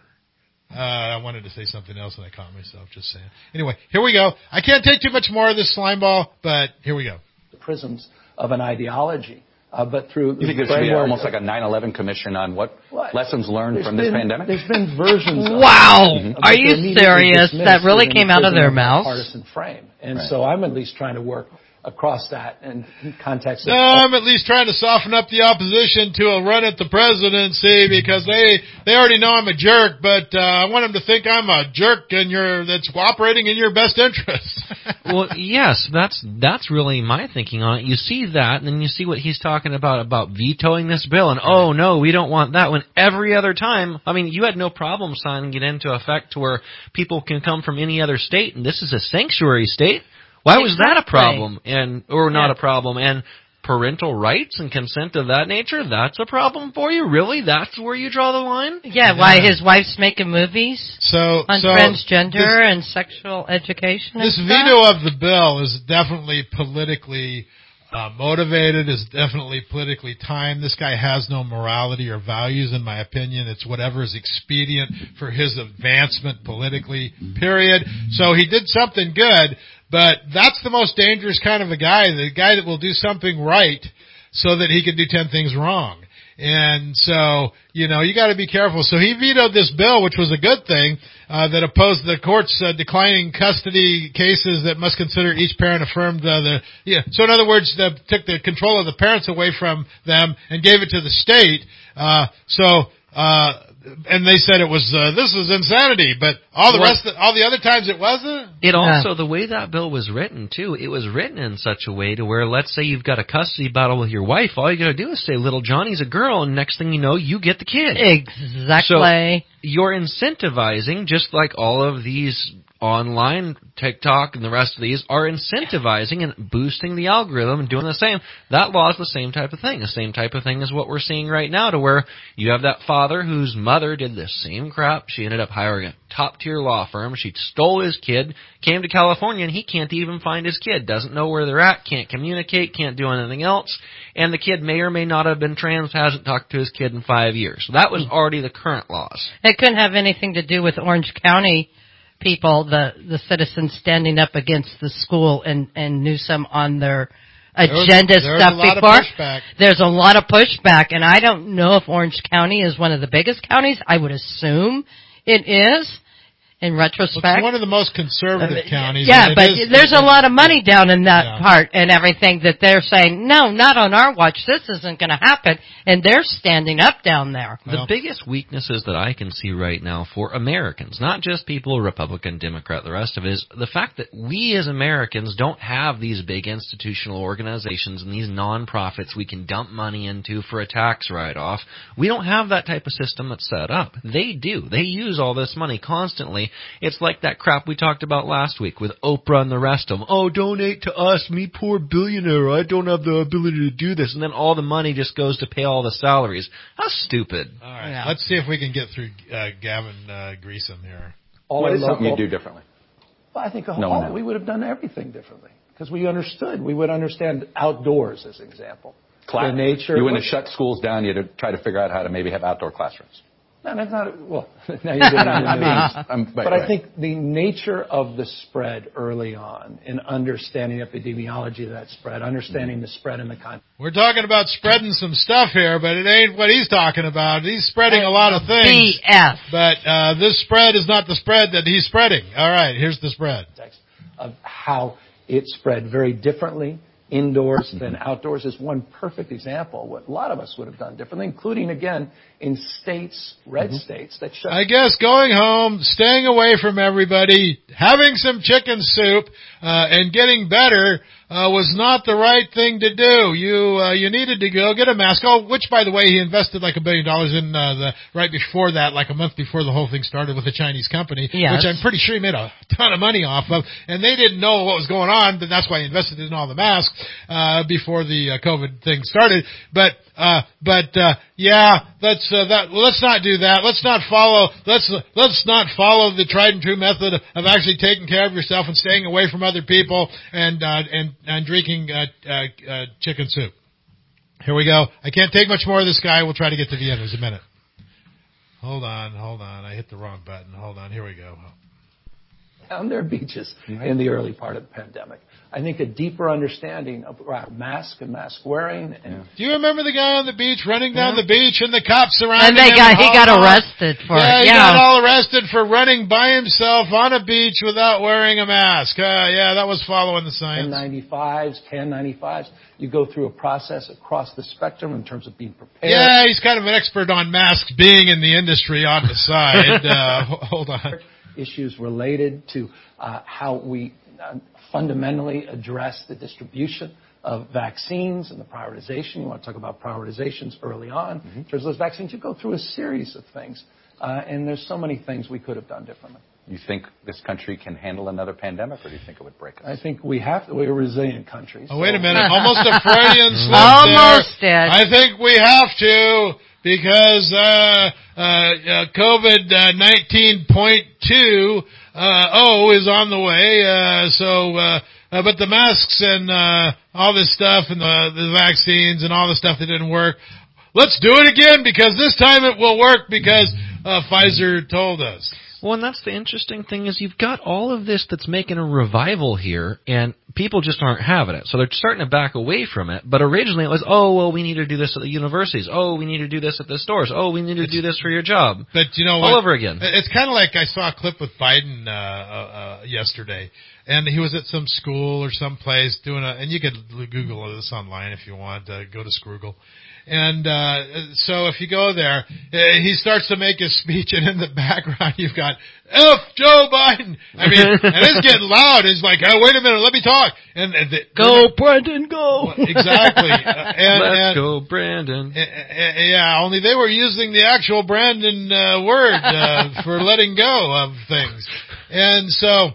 Speaker 4: Uh, I wanted to say something else and I caught myself just saying. Anyway, here we go. I can't take too much more of this slime ball, but here we go.
Speaker 2: The prisms of an ideology, uh, but through...
Speaker 21: You think there should be almost like a nine eleven commission on what,
Speaker 2: what?
Speaker 21: lessons learned
Speaker 2: There's
Speaker 21: from
Speaker 2: been,
Speaker 21: this pandemic?
Speaker 2: There's been versions of
Speaker 6: Wow.
Speaker 2: it.
Speaker 6: Are you serious? That really came out of their mouths?
Speaker 2: Partisan frame. And
Speaker 21: Right.
Speaker 2: so I'm at least trying to work across that in context of...
Speaker 4: No, I'm at least trying to soften up the opposition to a run at the presidency because they they already know I'm a jerk, but uh, I want them to think I'm a jerk and you're that's operating in your best interest.
Speaker 5: Well, yes, that's that's really my thinking on it. You see that, and then you see what he's talking about, about vetoing this bill, and oh, no, we don't want that, when every other time, I mean, you had no problem signing it into effect to where people can come from any other state, and this is a sanctuary state. Why was that a problem, and or not
Speaker 6: Yeah.
Speaker 5: a problem? And parental rights and consent of that nature, that's a problem for you? Really? That's where you draw the line?
Speaker 6: Yeah, yeah. Why his wife's making movies
Speaker 4: So,
Speaker 6: on
Speaker 4: so
Speaker 6: transgender
Speaker 4: this,
Speaker 6: and sexual education and
Speaker 4: This
Speaker 6: stuff?
Speaker 4: veto of the bill is definitely politically uh, motivated, is definitely politically timed. This guy has no morality or values, in my opinion. It's whatever is expedient for his advancement politically, period. So he did something good, but that's the most dangerous kind of a guy, the guy that will do something right so that he can do ten things wrong. And so, you know, you got to be careful. So he vetoed this bill, which was a good thing, uh, that opposed the courts uh, declining custody cases that must consider each parent affirmed uh, the, yeah. So in other words, the, took the control of the parents away from them and gave it to the state. Uh, so, uh, and they said it was, uh, this was insanity, but all the
Speaker 5: What?
Speaker 4: rest, of, all the other times it wasn't.
Speaker 5: It also, the way that bill was written, too, it was written in such a way to where, let's say you've got a custody battle with your wife, all you got to do is say, little Johnny's a girl, and next thing you know, you get the kid.
Speaker 6: Exactly.
Speaker 5: So you're incentivizing, just like all of these online, TikTok and the rest of these are incentivizing and boosting the algorithm and doing the same. That law is the same type of thing. The same type of thing as what we're seeing right now, to where you have that father whose mother did the same crap. She ended up hiring a top-tier law firm. She stole his kid, came to California, and he can't even find his kid. Doesn't know where they're at, can't communicate, can't do anything else. And the kid may or may not have been trans, hasn't talked to his kid in five years. So that was already the current laws.
Speaker 6: It couldn't have anything to do with Orange County people, the the citizens standing up against the school and, and Newsom on their agenda
Speaker 4: there was, there
Speaker 6: stuff
Speaker 4: was a lot
Speaker 6: before.
Speaker 4: Of pushback.
Speaker 6: There's a lot of pushback, and I don't know if Orange County is one of the biggest counties. I would assume it is. In retrospect,
Speaker 4: well, it's one of the most conservative
Speaker 6: uh,
Speaker 4: counties.
Speaker 6: Yeah, but
Speaker 4: is,
Speaker 6: there's a lot of money down in that
Speaker 4: yeah.
Speaker 6: part and everything that they're saying, no, not on our watch. This isn't going to happen. And they're standing up down there.
Speaker 5: The well, biggest weaknesses that I can see right now for Americans, not just people, Republican, Democrat, the rest of it, is the fact that we as Americans don't have these big institutional organizations and these nonprofits we can dump money into for a tax write-off. We don't have that type of system that's set up. They do. They use all this money constantly. It's like that crap we talked about last week with Oprah and the rest of them. Oh, donate to us, me poor billionaire. I don't have the ability to do this. And then all the money just goes to pay all the salaries. How stupid.
Speaker 4: All right.
Speaker 6: Yeah.
Speaker 4: Let's see if we can get through uh, Gavin uh, Greason here.
Speaker 21: All what is local, something you do differently?
Speaker 2: Well, I think
Speaker 21: no,
Speaker 2: all,
Speaker 21: no.
Speaker 2: we would have done everything differently because we understood. We would understand outdoors, as an example.
Speaker 21: Class.
Speaker 2: The nature.
Speaker 21: You wouldn't have shut schools down. You'd have tried to figure out how to maybe have outdoor classrooms.
Speaker 2: No, that's not, well, now you're getting into
Speaker 21: I mean, I'm,
Speaker 2: but
Speaker 21: right,
Speaker 2: I think the nature of the spread early on in understanding epidemiology of that spread, understanding mm-hmm. the spread in the country.
Speaker 4: We're talking about spreading some stuff here, but it ain't what he's talking about. He's spreading a lot of things.
Speaker 6: B F.
Speaker 4: But uh, this spread is not the spread that he's spreading. All right, here's the spread.
Speaker 2: Of how it spread very differently indoors than outdoors is one perfect example of what a lot of us would have done differently, including, again, in states, red mm-hmm. states that shut.
Speaker 4: I guess going home, staying away from everybody, having some chicken soup, uh, and getting better uh, was not the right thing to do. You uh, you needed to go get a mask. Oh, which, by the way, he invested like a billion dollars in uh, the right before that, like a month before the whole thing started with a Chinese company,
Speaker 6: yes.
Speaker 4: which I'm pretty sure he made a ton of money off of. And they didn't know what was going on, but that's why he invested in all the masks uh, before the uh, COVID thing started. But uh, but uh, yeah, let's uh, that let's not do that. Let's not follow. Let's let's not follow the tried and true method of actually taking care of yourself and staying away from other people and uh, and and drinking uh, uh, uh, chicken soup. Here we go. I can't take much more of this guy. We'll try to get to the end. There's a minute. Hold on, hold on. I hit the wrong button. Hold on. Here we go.
Speaker 2: On their beaches in the early part of the pandemic. I think a deeper understanding of uh, mask and mask wearing. And
Speaker 4: yeah. Do you remember the guy on the beach running down yeah. the beach and the cops surrounding
Speaker 6: and they
Speaker 4: him?
Speaker 6: Got,
Speaker 4: and
Speaker 6: he got arrested for
Speaker 4: yeah,
Speaker 6: it.
Speaker 4: Yeah, he
Speaker 6: yeah.
Speaker 4: got all arrested for running by himself on a beach without wearing a mask. Uh, yeah, that was following the science.
Speaker 2: N ninety-fives, K N ninety-fives. You go through a process across the spectrum in terms of being prepared.
Speaker 4: Yeah, he's kind of an expert on masks, being in the industry on the side. uh, hold on.
Speaker 2: Issues related to uh, how we uh, fundamentally address the distribution of vaccines and the prioritization. You want to talk about prioritizations early on. Mm-hmm. In terms of those vaccines, you go through a series of things. Uh, and there's so many things we could have done differently.
Speaker 21: You think this country can handle another pandemic, or do you think it would break us?
Speaker 2: I think we have to. We're a resilient country.
Speaker 4: Oh, so. Wait a minute. Almost a Freudian slip
Speaker 6: Almost
Speaker 4: there.
Speaker 6: Did.
Speaker 4: I think we have to because uh, uh, uh, COVID nineteen point two uh, oh is on the way. Uh, so, uh, uh, but the masks and uh, all this stuff and the, the vaccines and all the stuff that didn't work. Let's do it again because this time it will work because uh, Pfizer told us.
Speaker 5: Well, and that's the interesting thing is you've got all of this that's making a revival here, and people just aren't having it. So they're starting to back away from it. But originally it was, oh, well, we need to do this at the universities. Oh, we need to do this at the stores. Oh, we need to do this for your job.
Speaker 4: But you know
Speaker 5: what? All over again.
Speaker 4: It's kind of like I saw a clip with Biden uh, uh, yesterday. And he was at some school or some place doing a, and you could Google this online if you want. Uh, go to Scroogle. And uh so if you go there, uh, he starts to make his speech, and in the background you've got F Joe Biden. I mean, and it's getting loud. It's like, oh, wait a minute, let me talk. talk. And, and the,
Speaker 6: go, Brandon, go.
Speaker 4: Exactly. Uh, and,
Speaker 5: Let's
Speaker 4: and,
Speaker 5: go, Brandon.
Speaker 4: Uh, uh, yeah, only they were using the actual Brandon uh, word uh, for letting go of things. And so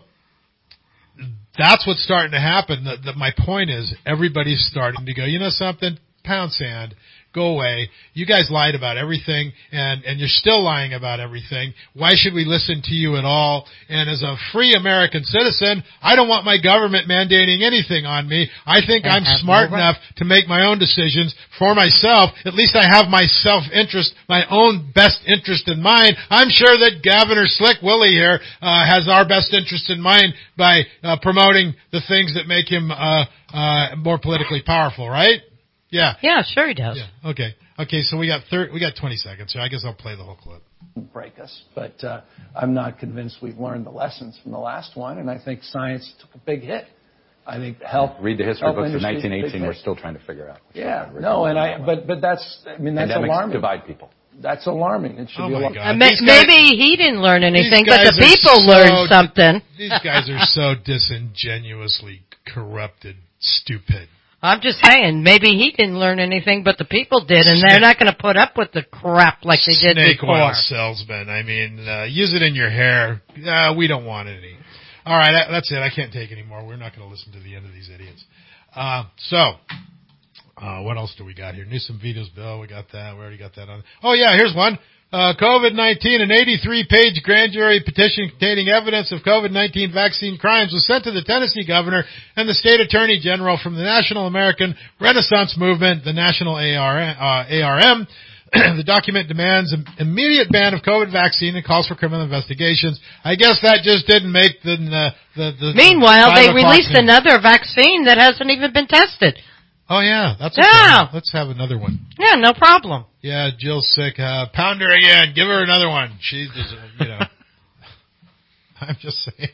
Speaker 4: that's what's starting to happen. The, the, my point is everybody's starting to go, you know something? Pound sand. Go away. You guys lied about everything, and, and you're still lying about everything. Why should we listen to you at all? And as a free American citizen, I don't want my government mandating anything on me. I think I'm smart enough to make my own decisions for myself. At least I have my self-interest, my own best interest in mind. I'm sure that Governor Slick Willie here uh, has our best interest in mind by uh, promoting the things that make him uh, uh, more politically powerful, right? Yeah.
Speaker 6: Yeah, sure he does.
Speaker 4: Yeah. Okay. Okay, so we got thirty, we got twenty seconds, so I guess I'll play the whole clip.
Speaker 2: Break us, but uh, I'm not convinced we've learned the lessons from the last one, and I think science took a big hit. I think health.
Speaker 21: Read the history books of nineteen eighteen. We're still trying to figure out.
Speaker 2: Yeah. No, and I. But but that's. I mean, that's
Speaker 21: Pandemics
Speaker 2: alarming.
Speaker 21: divide people.
Speaker 2: That's alarming. It should
Speaker 4: oh
Speaker 2: be
Speaker 4: my
Speaker 2: alarming.
Speaker 4: God.
Speaker 6: Ma-
Speaker 4: guys,
Speaker 6: maybe he didn't learn anything, but the
Speaker 4: are
Speaker 6: people
Speaker 4: so,
Speaker 6: learned something.
Speaker 4: These guys are so disingenuously corrupted, stupid.
Speaker 6: I'm just saying, maybe he didn't learn anything, but the people did, and they're not going to put up with the crap like they did
Speaker 4: Snake
Speaker 6: before.
Speaker 4: oil salesman. I mean, uh, use it in your hair. Uh, we don't want any. All right, that, that's it. I can't take any more. We're not going to listen to the end of these idiots. Uh, so, uh, what else do we got here? Newsom vetoes bill. We got that. We already got that on. Oh, yeah, here's one. Uh, COVID nineteen, an eighty-three page grand jury petition containing evidence of COVID nineteen vaccine crimes was sent to the Tennessee governor and the state attorney general from the National American Renaissance Movement, the National A R M. Uh, A R M. The document demands an immediate ban of COVID vaccine and calls for criminal investigations. I guess that just didn't make the... the, the, the
Speaker 6: Meanwhile,
Speaker 4: the
Speaker 6: they released news. Another vaccine that hasn't even been tested.
Speaker 4: Oh, yeah. That's okay.
Speaker 6: Yeah.
Speaker 4: Let's have another one.
Speaker 6: Yeah, no problem.
Speaker 4: Yeah, Jill's sick. Uh, pound her again. Give her another one. She's just, you know. I'm just saying.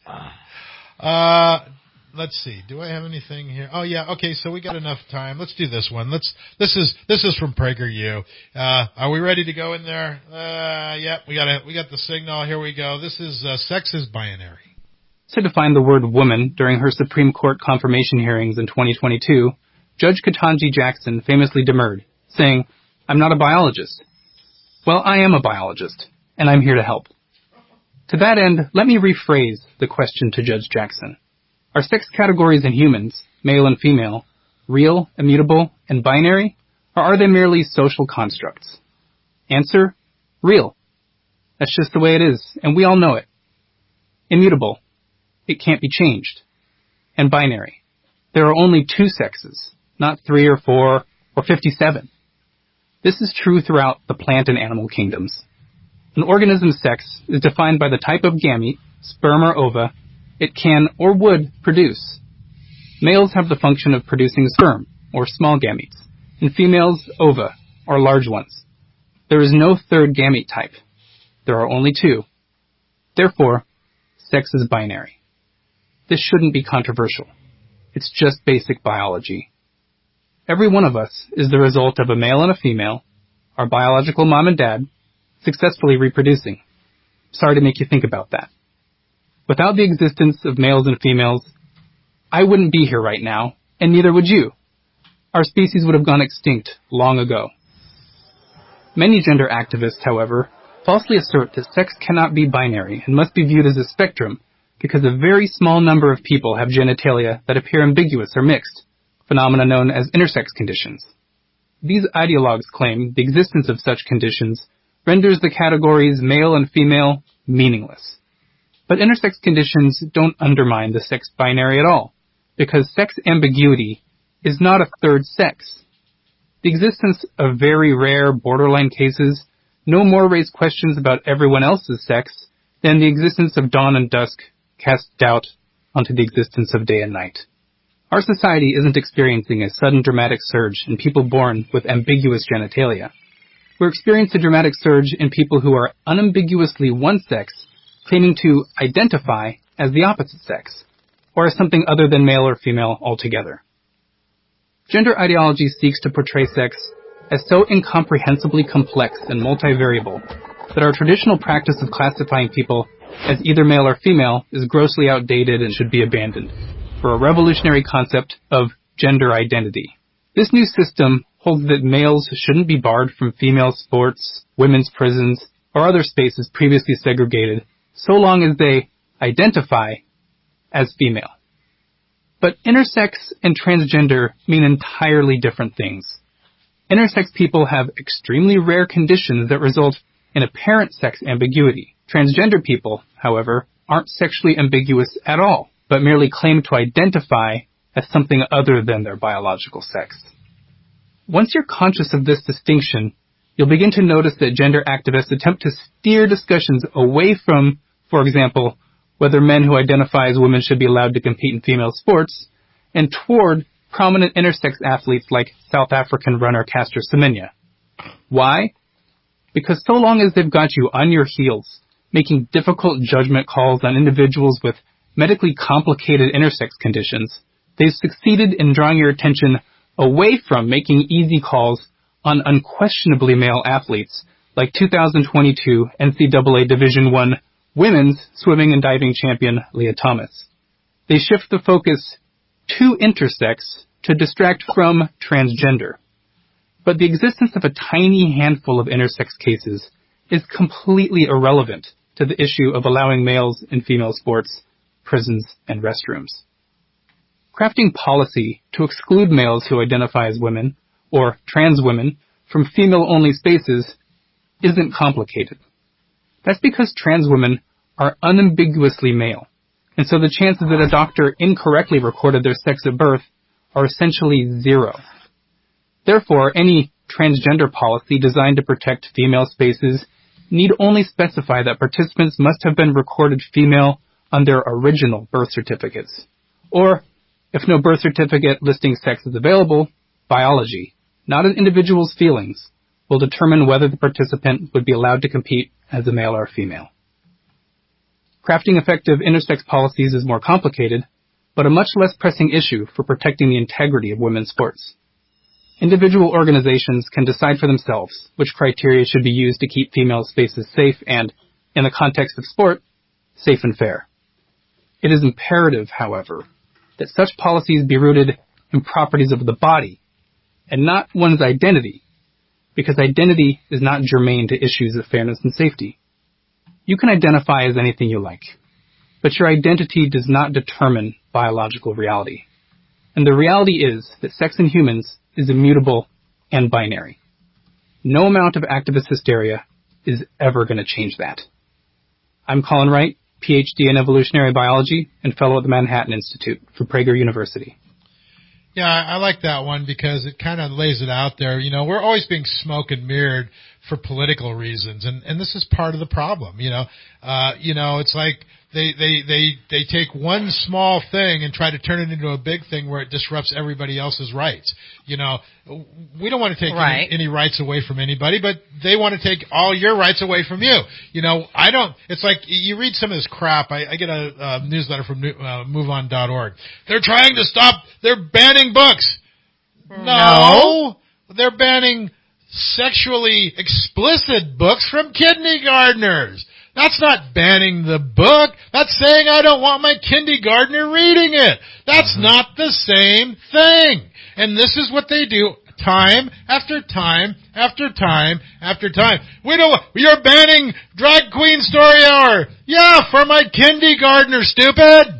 Speaker 4: Uh, let's see. Do I have anything here? Oh, yeah. Okay, so we got enough time. Let's do this one. Let's. This is this is from PragerU. Uh, are we ready to go in there? Uh, yeah, we got it. We got the signal. Here we go. This is uh, sex is binary.
Speaker 8: To define the word woman during her Supreme Court confirmation hearings in twenty twenty-two, Judge Ketanji Jackson famously demurred, saying, "I'm not a biologist." Well, I am a biologist, and I'm here to help. To that end, let me rephrase the question to Judge Jackson. Are sex categories in humans, male and female, real, immutable, and binary, or are they merely social constructs? Answer, real. That's just the way it is, and we all know it. Immutable. It can't be changed. And binary. There are only two sexes, not three or four or fifty-seven. This is true throughout the plant and animal kingdoms. An organism's sex is defined by the type of gamete, sperm or ova, it can or would produce. Males have the function of producing sperm, or small gametes, and females ova, or large ones. There is no third gamete type. There are only two. Therefore, sex is binary. This shouldn't be controversial. It's just basic biology. Every one of us is the result of a male and a female, our biological mom and dad, successfully reproducing. Sorry to make you think about that. Without the existence of males and females, I wouldn't be here right now, and neither would you. Our species would have gone extinct long ago. Many gender activists, however, falsely assert that sex cannot be binary and must be viewed as a spectrum because a very small number of people have genitalia that appear ambiguous or mixed, phenomena known as intersex conditions. These ideologues claim the existence of such conditions renders the categories male and female meaningless. But intersex conditions don't undermine the sex binary at all, because sex ambiguity is not a third sex. The existence of very rare borderline cases no more raise questions about everyone else's sex than the existence of dawn and dusk cast doubt onto the existence of day and night. Our society isn't experiencing a sudden dramatic surge in people born with ambiguous genitalia. We're experiencing a dramatic surge in people who are unambiguously one sex, claiming to identify as the opposite sex, or as something other than male or female altogether. Gender ideology seeks to portray sex as so incomprehensibly complex and multivariable that our traditional practice of classifying people as either male or female is grossly outdated and should be abandoned. for a revolutionary concept of gender identity. This new system holds that males shouldn't be barred from female sports, women's prisons, or other spaces previously segregated, so long as they identify as female. But intersex and transgender mean entirely different things. Intersex people have extremely rare conditions that result in apparent sex ambiguity. Transgender people, however, aren't sexually ambiguous at all, but merely claim to identify as something other than their biological sex. Once you're conscious of this distinction, you'll begin to notice that gender activists attempt to steer discussions away from, for example, whether men who identify as women should be allowed to compete in female sports, and toward prominent intersex athletes like South African runner Caster Semenya. Why? Because so long as they've got you on your heels, making difficult judgment calls on individuals with medically complicated intersex conditions, they've succeeded in drawing your attention away from making easy calls on unquestionably male athletes like two thousand twenty-two N C double A Division I women's swimming and diving champion Leah Thomas. They shift the focus to intersex to distract from transgender. But the existence of a tiny handful of intersex cases is completely irrelevant to the issue of allowing males in female sports, prisons, and restrooms. Crafting policy to exclude males who identify as women, or trans women, from female-only spaces isn't complicated. That's because trans women are unambiguously male, and so the chances that a doctor incorrectly recorded their sex at birth are essentially zero. Therefore, any transgender policy designed to protect female spaces need only specify that participants must have been recorded female on their original birth certificates. Or, if no birth certificate listing sex is available, biology, not an individual's feelings, will determine whether the participant would be allowed to compete as a male or a female. Crafting effective intersex policies is more complicated, but a much less pressing issue for protecting the integrity of women's sports. Individual organizations can decide for themselves which criteria should be used to keep female spaces safe and, in the context of sport, safe and fair. It is imperative, however, that such policies be rooted in properties of the body and not one's identity, because identity is not germane to issues of fairness and safety. You can identify as anything you like, but your identity does not determine biological reality. And the reality is that sex in humans is immutable and binary. No amount of activist hysteria is ever going to change that. I'm Colin Wright, P H D in evolutionary biology and fellow at the Manhattan Institute for Prager University.
Speaker 4: Yeah, I like that one because it kind of lays it out there. You know, we're always being smoke and mirrored for political reasons, and, and this is part of the problem. You know, uh, you know, it's like they, they, they, they take one small thing and try to turn it into a big thing where it disrupts everybody else's rights. You know, we don't want to take
Speaker 6: right.
Speaker 4: any, any rights away from anybody, but they want to take all your rights away from you. You know, I don't, it's like you read some of this crap. I, I get a, a newsletter from uh, move on dot org. They're trying to stop, they're banning books. No. no. They're banning sexually explicit books from kindergartners. That's not banning the book. That's saying I don't want my kindergartner reading it. That's mm-hmm. not the same thing. And this is what they do time after time after time after time. We don't, you're banning Drag Queen Story Hour. Yeah, for my kindergartner, stupid.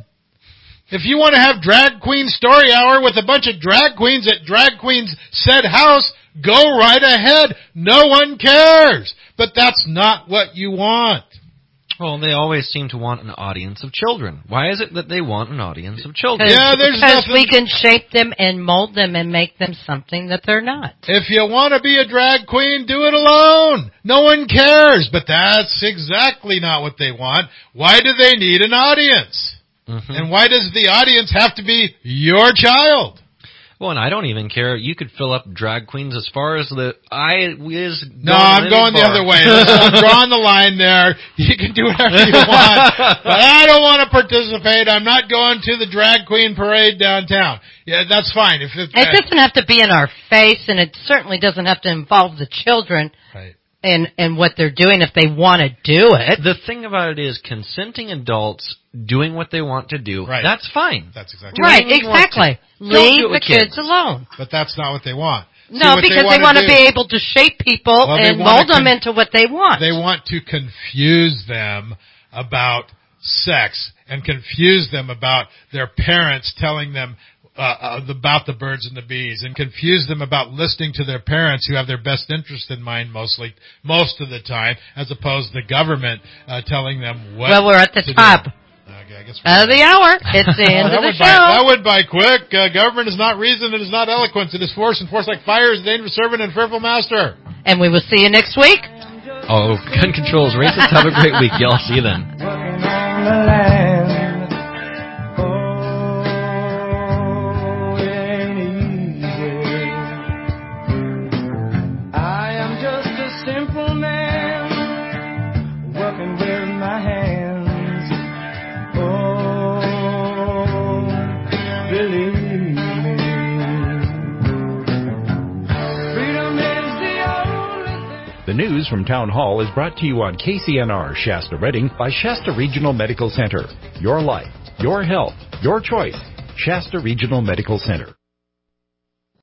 Speaker 4: If you want to have Drag Queen Story Hour with a bunch of drag queens at Drag Queen's said house, go right ahead. No one cares. But that's not what you want.
Speaker 5: Well, they always seem to want an audience of children. Why is it that they want an audience of children?
Speaker 4: Yeah, there's
Speaker 6: because
Speaker 4: nothing...
Speaker 6: we can shape them and mold them and make them something that they're not.
Speaker 4: If you want to be a drag queen, do it alone. No one cares. But that's exactly not what they want. Why do they need an audience? Mm-hmm. And why does the audience have to be your child?
Speaker 5: Well, and I don't even care. You could fill up drag queens as far as the eye is.
Speaker 4: No, I'm going bar. the other way. I'm drawing the line there. You can do whatever you want. But I don't want to participate. I'm not going to the drag queen parade downtown. Yeah, that's fine. If It,
Speaker 6: it doesn't have to be in our face, and it certainly doesn't have to involve the children.
Speaker 4: Right.
Speaker 6: in, in what they're doing if they want to do it.
Speaker 5: The thing about it is consenting adults doing what they want to do,
Speaker 4: Right.
Speaker 5: that's fine.
Speaker 4: That's exactly
Speaker 6: Right,
Speaker 4: right.
Speaker 6: exactly.
Speaker 5: Don't do
Speaker 6: Leave
Speaker 5: it
Speaker 6: the
Speaker 5: with
Speaker 6: kids.
Speaker 5: kids.
Speaker 6: alone.
Speaker 4: But that's not what they want. See,
Speaker 6: No,
Speaker 4: what
Speaker 6: because they,
Speaker 4: wanna
Speaker 6: want to
Speaker 4: do-
Speaker 6: be able to shape people
Speaker 4: Well, they
Speaker 6: and
Speaker 4: wanna
Speaker 6: mold them
Speaker 4: con-
Speaker 6: into what they want.
Speaker 4: They want to confuse them about sex and confuse them about their parents telling them uh, uh, about the birds and the bees, and confuse them about listening to their parents who have their best interest in mind mostly, most of the time, as opposed to the government uh, telling them what.
Speaker 6: Well, we're at the
Speaker 4: to
Speaker 6: top.
Speaker 4: Do. Okay, I guess we're
Speaker 6: Of the hour. It's the end
Speaker 4: that
Speaker 6: of the
Speaker 4: went
Speaker 6: show.
Speaker 4: By, that went by quick. Uh, government is not reason, it is not eloquence. It is force, and force like fire is a dangerous servant and fearful master.
Speaker 6: And we will see you next week.
Speaker 5: Oh, gun control is racist. Have a great week. Y'all see you then.
Speaker 3: I am just a simple man working with my hands. Oh, believe me. Freedom is the only thing.
Speaker 1: The news from Town Hall is brought to you on K C N R Shasta Redding by Shasta Regional Medical Center. Your life, your health, your choice. Shasta Regional Medical Center.